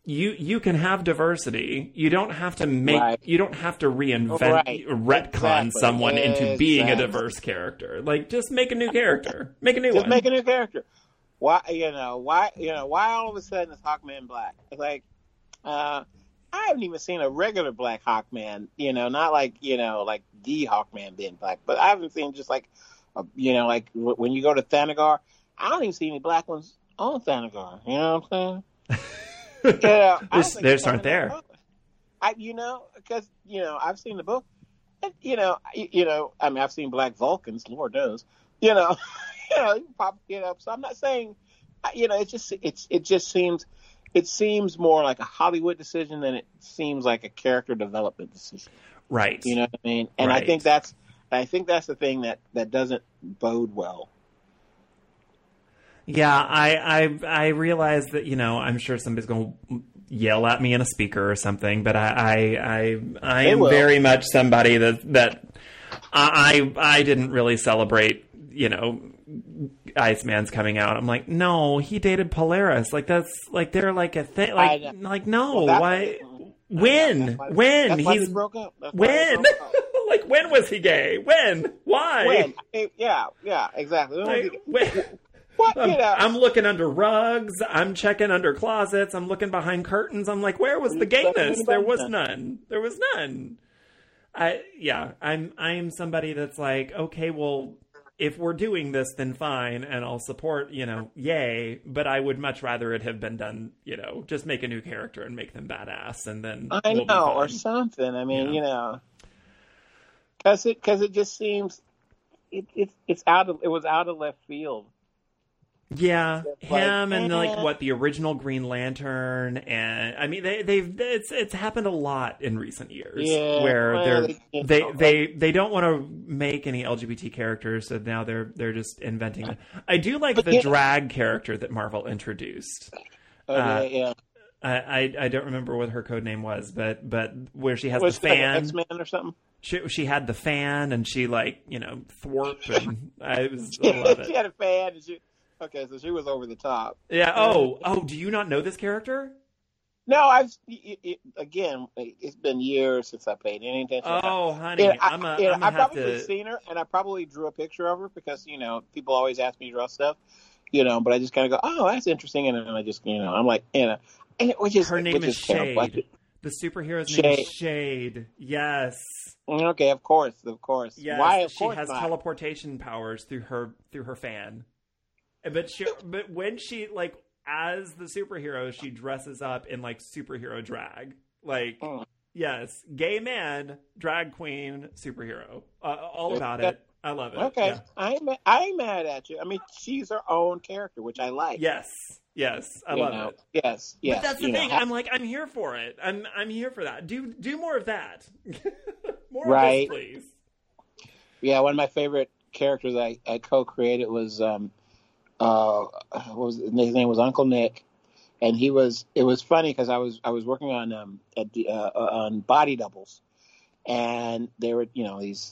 you you can have diversity. You don't have to make. Right. You don't have to reinvent, Right. retcon Exactly. someone into being a Exactly. diverse character. Like, just make a new character. Make a new Just one. make a new character. Why you know why you know why all of a sudden is Hawkman black? It's like uh, I haven't even seen a regular black Hawkman. You know, not like you know like the Hawkman being black, but I haven't seen just like a, you know like w- when you go to Thanagar, I don't even see any black ones on Thanagar. You know what I'm saying? You know, I don't There's- think there's Thanagar- aren't there. I you know because you know I've seen the book. And, you know, you, you know, I mean, I've seen black Vulcans, Lord knows, you know, you know, you pop, you know. So I'm not saying, you know, it's just, it's, it just seems, it seems more like a Hollywood decision than it seems like a character development decision. Right. You know what I mean? And Right. I think that's, I think that's the thing that that doesn't bode well. Yeah, I, I I realize that, you know, I'm sure somebody's going to yell at me in a speaker or something, but I I I, I They am will. very much somebody that that I I didn't really celebrate, you know, Iceman's coming out. I'm like, no, he dated Polaris. Like that's like they're like a thing. Like I know. like no, Well, that's- why? I know, When that's why- when that's why he's they broke up. That's why they when broke up. like when was he gay? When? Why? When? I- Yeah, yeah, exactly. Like, when? What? I'm, You know, I'm looking under rugs. I'm checking under closets. I'm looking behind curtains. I'm like, where was the gayness? There was none. There was none. I yeah. I'm I'm somebody that's like, okay, well, if we're doing this, then fine, and I'll support. You know, yay. But I would much rather it have been done. You know, just make a new character and make them badass, and then I we'll be know, or fine. something. I mean, Yeah. you know, because it because it just seems it, it it's out of it was out of left field. Yeah, It's like, him and like eh. what the original Green Lantern, and I mean they they've it's it's happened a lot in recent years Yeah, where well, they're they- you they know, they they don't want to make any L G B T characters, so now they're they're just inventing them. I do like But the you- drag character that Marvel introduced. Oh, Uh, yeah, yeah. I, I I don't remember what her code name was, but but where she has Was the it like fan. X Men or something? She she had the fan and she like you know thwarp and I was I love she it. had a fan. And she, okay, so she was over the top. Yeah. Oh oh. Do you not know this character? No, I've it, it, again. It's been years since I paid any attention. Oh, honey, Yeah, I, I'm a. yeah, I'm I gonna have probably to. seen her, and I probably drew a picture of her because you know people always ask me to draw stuff, you know. But I just kind of go, "Oh, that's interesting," and then I just, you know, I'm like, you know, and it, which is Her name which is kind of like- Shade. The superhero's name is Shade. Shade. Yes. Okay, of course, of course. Yes. Why? Of she course has not. teleportation powers through her through her fan. But she, but when she like as the superhero, she dresses up in like superhero drag. Like Mm. yes, gay man, drag queen, superhero. Uh, all about That- it. I love it. Okay, Yeah. I ain't ma- I ain't mad at you. I mean, she's her own character, which I like. Yes. Yes. I you love know. it. Yes, yes. But that's the you know, thing. ha- I'm like, I'm here for it. I'm I'm here for that. Do do more of that. more Right. of this, please. Yeah, one of my favorite characters I, I co-created was um uh what was his name was Uncle Nick, and he was it was funny because I was I was working on um at the, uh, on Body Doubles, and they were you know these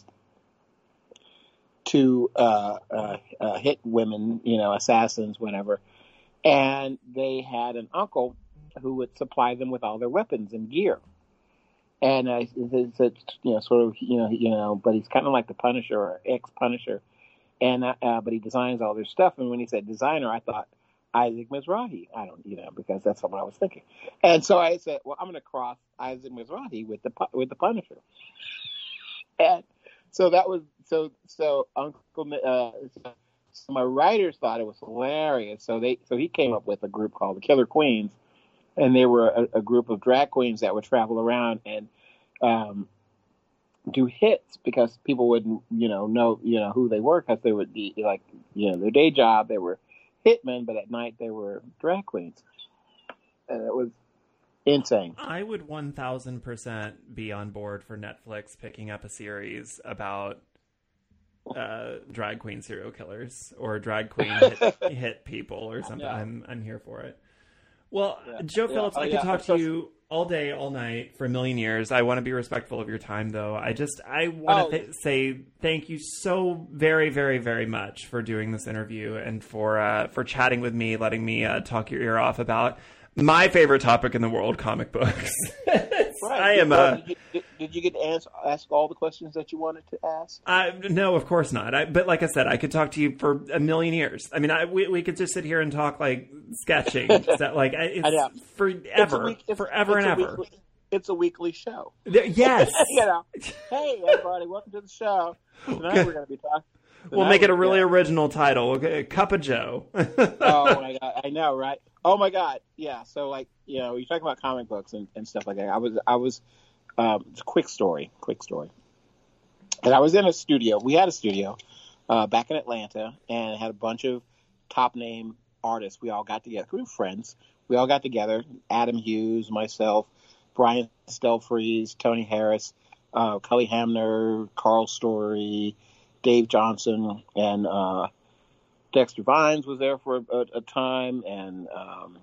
two uh, uh, uh, hit women, you know, assassins, whatever, and they had an uncle who would supply them with all their weapons and gear. And uh, it's, it's you know sort of you know you know, but he's kind of like the Punisher or ex-Punisher, and uh, uh, but he designs all their stuff. And when he said designer, I thought Isaac Mizrahi. I don't you know because that's what I was thinking. And so I said, well, I'm going to cross Isaac Mizrahi with the Pu- with the Punisher. And so that was so so Uncle uh, so my writers thought it was hilarious. So they so he came up with a group called the Killer Queens. And they were a, a group of drag queens that would travel around and um, do hits because people wouldn't, you know, know, you know, who they were because they would be like, you know, their day job they were hitmen, but at night they were drag queens, and it was insane. I would one thousand percent be on board for Netflix picking up a series about uh, drag queen serial killers or drag queen hit, hit people or something. Yeah. I'm I'm here for it. Well, Yeah. Joe Yeah. Phillips, Oh, I could yeah. talk to So- you all day, all night for a million years. I want to be respectful of your time, though. I just, I want Oh. to th- say thank you so very, very, very much for doing this interview and for uh, for chatting with me, letting me uh, talk your ear off about My favorite topic in the world, comic books. Right. I am Well, a. Did you, did, did you get to ask, ask all the questions that you wanted to ask? I, no, of course not. I, but like I said, I could talk to you for a million years. I mean, I, we we could just sit here and talk like sketching, that, like it's I know. forever, It's a week- it's- forever it's and a ever. weekly- it's a weekly show. There- yes, you know, hey everybody, welcome to the show. Tonight we're going to be talking. we'll make it a really original title. Okay, Cup of Joe. Oh my god, I know, right? Oh my god, yeah. So like, you know, you talk about comic books and, and stuff like that. I was, I was. Um, it's a quick story, quick story. And I was in a studio. We had a studio uh, back in Atlanta, and it had a bunch of top name artists. We all got together. We were friends. We all got together. Adam Hughes, myself, Brian Stelfreeze, Tony Harris, uh, Kelly Hamner, Carl Story, Dave Johnson, and uh, Dexter Vines was there for a, a time, and um,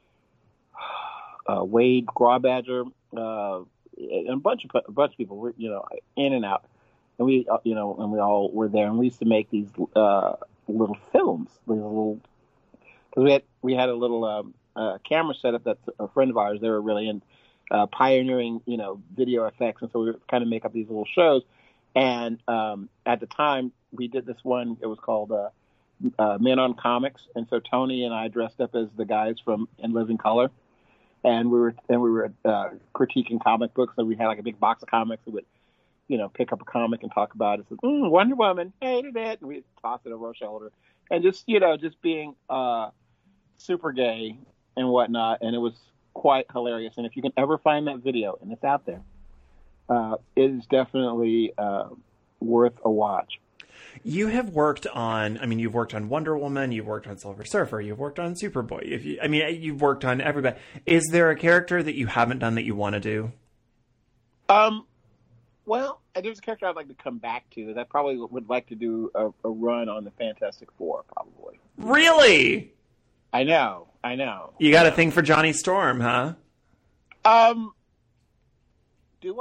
uh, Wade Grawbadger, uh, and a bunch of a bunch of people were, you know, in and out, and we, uh, you know, and we all were there, and we used to make these uh, little films, these little, because we had we had a little um, uh, camera setup that a friend of ours, they were really in uh, pioneering, you know, video effects, and so we would kind of make up these little shows, and um, at the time we did this one. It was called uh, uh, Men on Comics, and so Tony and I dressed up as the guys from In Living Color. And we were and we were uh, critiquing comic books. So we had like a big box of comics. We would, you know, pick up a comic and talk about it. So, mm, Wonder Woman, hated it. And we'd toss it over our shoulder, and just you know, just being uh, super gay and whatnot. And it was quite hilarious. And if you can ever find that video, and it's out there, uh, it is definitely uh, worth a watch. You have worked on, I mean, you've worked on Wonder Woman, you've worked on Silver Surfer, you've worked on Superboy. If you, I mean, you've worked on everybody. Is there a character that you haven't done that you want to do? Um, well, there's a character I'd like to come back to. I probably would like to do a, a run on the Fantastic Four, probably. Really? I know, I know. You got a thing for Johnny Storm, huh? Um, do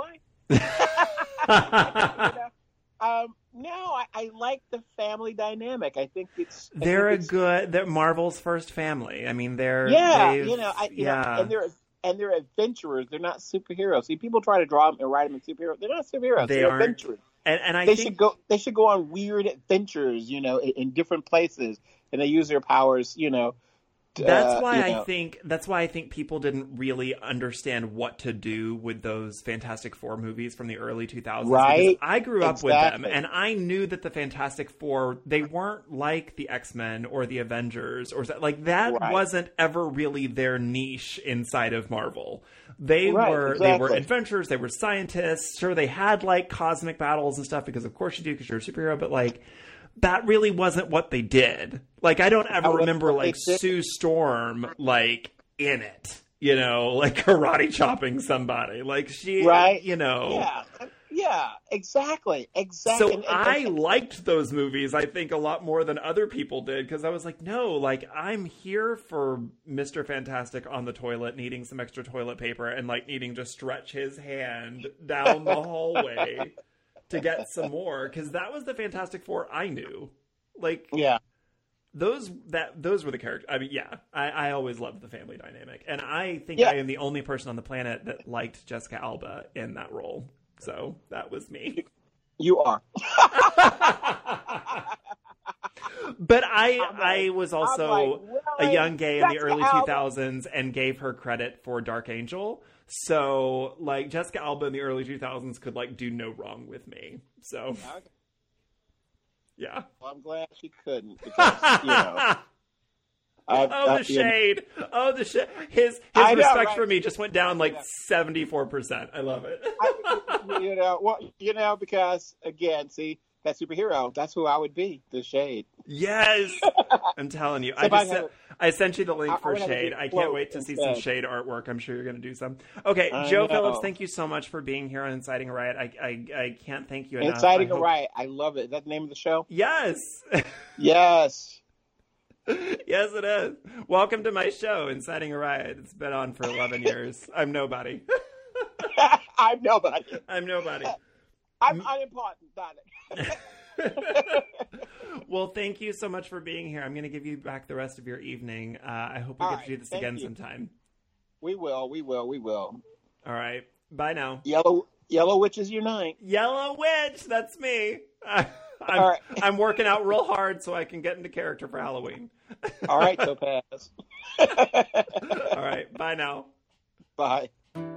I? um, no, I, I like the family dynamic. I think it's I they're think a it's, good. They're Marvel's first family. I mean, they're yeah, they've- you know, I, you yeah. know, and they're and they're adventurers. They're not superheroes. See, people try to draw them and write them as superheroes. They're not superheroes. They They're aren't. adventurers. and and I They think should go. They should go on weird adventures, you know, in, in different places, and they use their powers, you know. That's uh, why you I know. think that's why I think people didn't really understand what to do with those Fantastic Four movies from the early two thousands. Right. Because I grew up with them, Exactly. and I knew that the Fantastic Four, they weren't like the X-Men or the Avengers or like that Right. wasn't ever really their niche inside of Marvel. They Right, were they were exactly. adventurers, they were scientists. Sure, they had like cosmic battles and stuff because of course you do because you're a superhero, but like that really wasn't what they did. Like, I don't ever Oh, that's remember, what they like, did. Sue Storm, like, in it. You know, like, karate chopping somebody. Like, she, Right. you know. Yeah, yeah, exactly, exactly. So And- and- I and- liked those movies, I think, a lot more than other people did. Because I was like, no, like, I'm here for Mister Fantastic on the toilet, needing some extra toilet paper, and, like, needing to stretch his hand down the hallway to get some more. Because that was the Fantastic Four I knew. Like, yeah. Those that those were the characters. I mean, yeah, I, I always loved the family dynamic, and I think Yeah. I am the only person on the planet that liked Jessica Alba in that role. So that was me. You are. But I I'm like- I was also I'm like, a really? young gay in the Jessica early Alba? two thousands and gave her credit for Dark Angel. So like Jessica Alba in the early two thousands could like do no wrong with me. So Okay. yeah. Well, I'm glad she couldn't because you know. I, Oh, I- the you know, shade! Oh, the shade! His his I know, respect right? for me just went down like Yeah. seventy four percent. I love it. I, you know, well, you know, because again, see that superhero. That's who I would be. The Shade. Yes, I'm telling you. I Somebody just have sent, I sent you the link I- I for would have a shade. big I can't float wait to see some instead. shade artwork. I'm sure you're going to do some. Okay, I Joe know. Phillips, thank you so much for being here on Inciting a Riot. I I, I can't thank you enough. Inciting I a hope- Riot. I love it. Is that the name of the show? Yes. Yes. Yes, it is. Welcome to my show, Inciting a Riot. It's been on for eleven years. I'm nobody. I'm nobody. I'm nobody. I'm unimportant, darling. Well, thank you so much for being here. I'm going to give you back the rest of your evening. Uh, I hope we All get right, to do this thank again you. sometime. We will. We will. We will. All right. Bye now. Yellow Yellow Witches Unite. Yellow Witch. That's me. I'm, All right. I'm working out real hard so I can get into character for Halloween. All right, Topaz. All right. Bye now. Bye.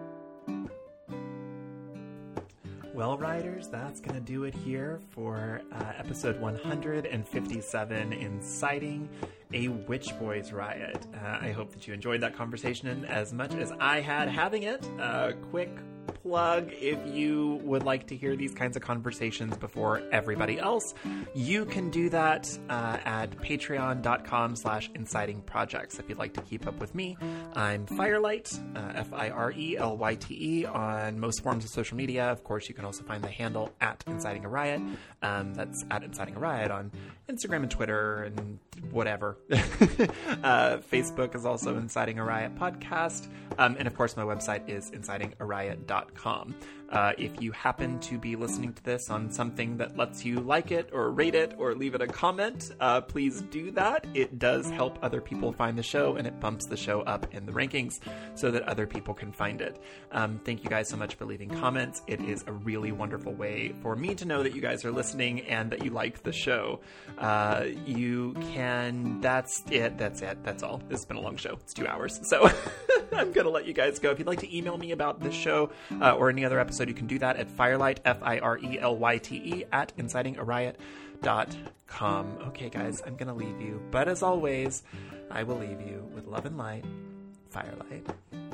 Well, Riders, that's going to do it here for uh, episode one hundred fifty-seven, Inciting a Witch Boys Riot. Uh, I hope that you enjoyed that conversation as much as I had having it. Uh, quick plug, if you would like to hear these kinds of conversations before everybody else, you can do that uh, at patreon.com slash inciting projects. If you'd like to keep up with me, I'm Firelight, uh, F I R E L Y T E, on most forms of social media. Of course, you can also find the handle at Inciting a Riot. Um, that's at Inciting a Riot on Instagram and Twitter and whatever. uh, Facebook is also Inciting a Riot Podcast. Um, and of course, my website is inciting a riot dot com. Uh, if you happen to be listening to this on something that lets you like it or rate it or leave it a comment, uh, please do that. It does help other people find the show, and it bumps the show up in the rankings so that other people can find it. Um, thank you guys so much for leaving comments. It is a really wonderful way for me to know that you guys are listening and that you like the show. Uh, you can, that's it, that's it, that's all. This has been a long show. It's two hours. So I'm going to let you guys go. If you'd like to email me about this show uh, or any other episode, you can do that at Firelight, F I R E L Y T E, at inciting a riot dot com. Okay, guys, I'm going to leave you. But as always, I will leave you with love and light, Firelight.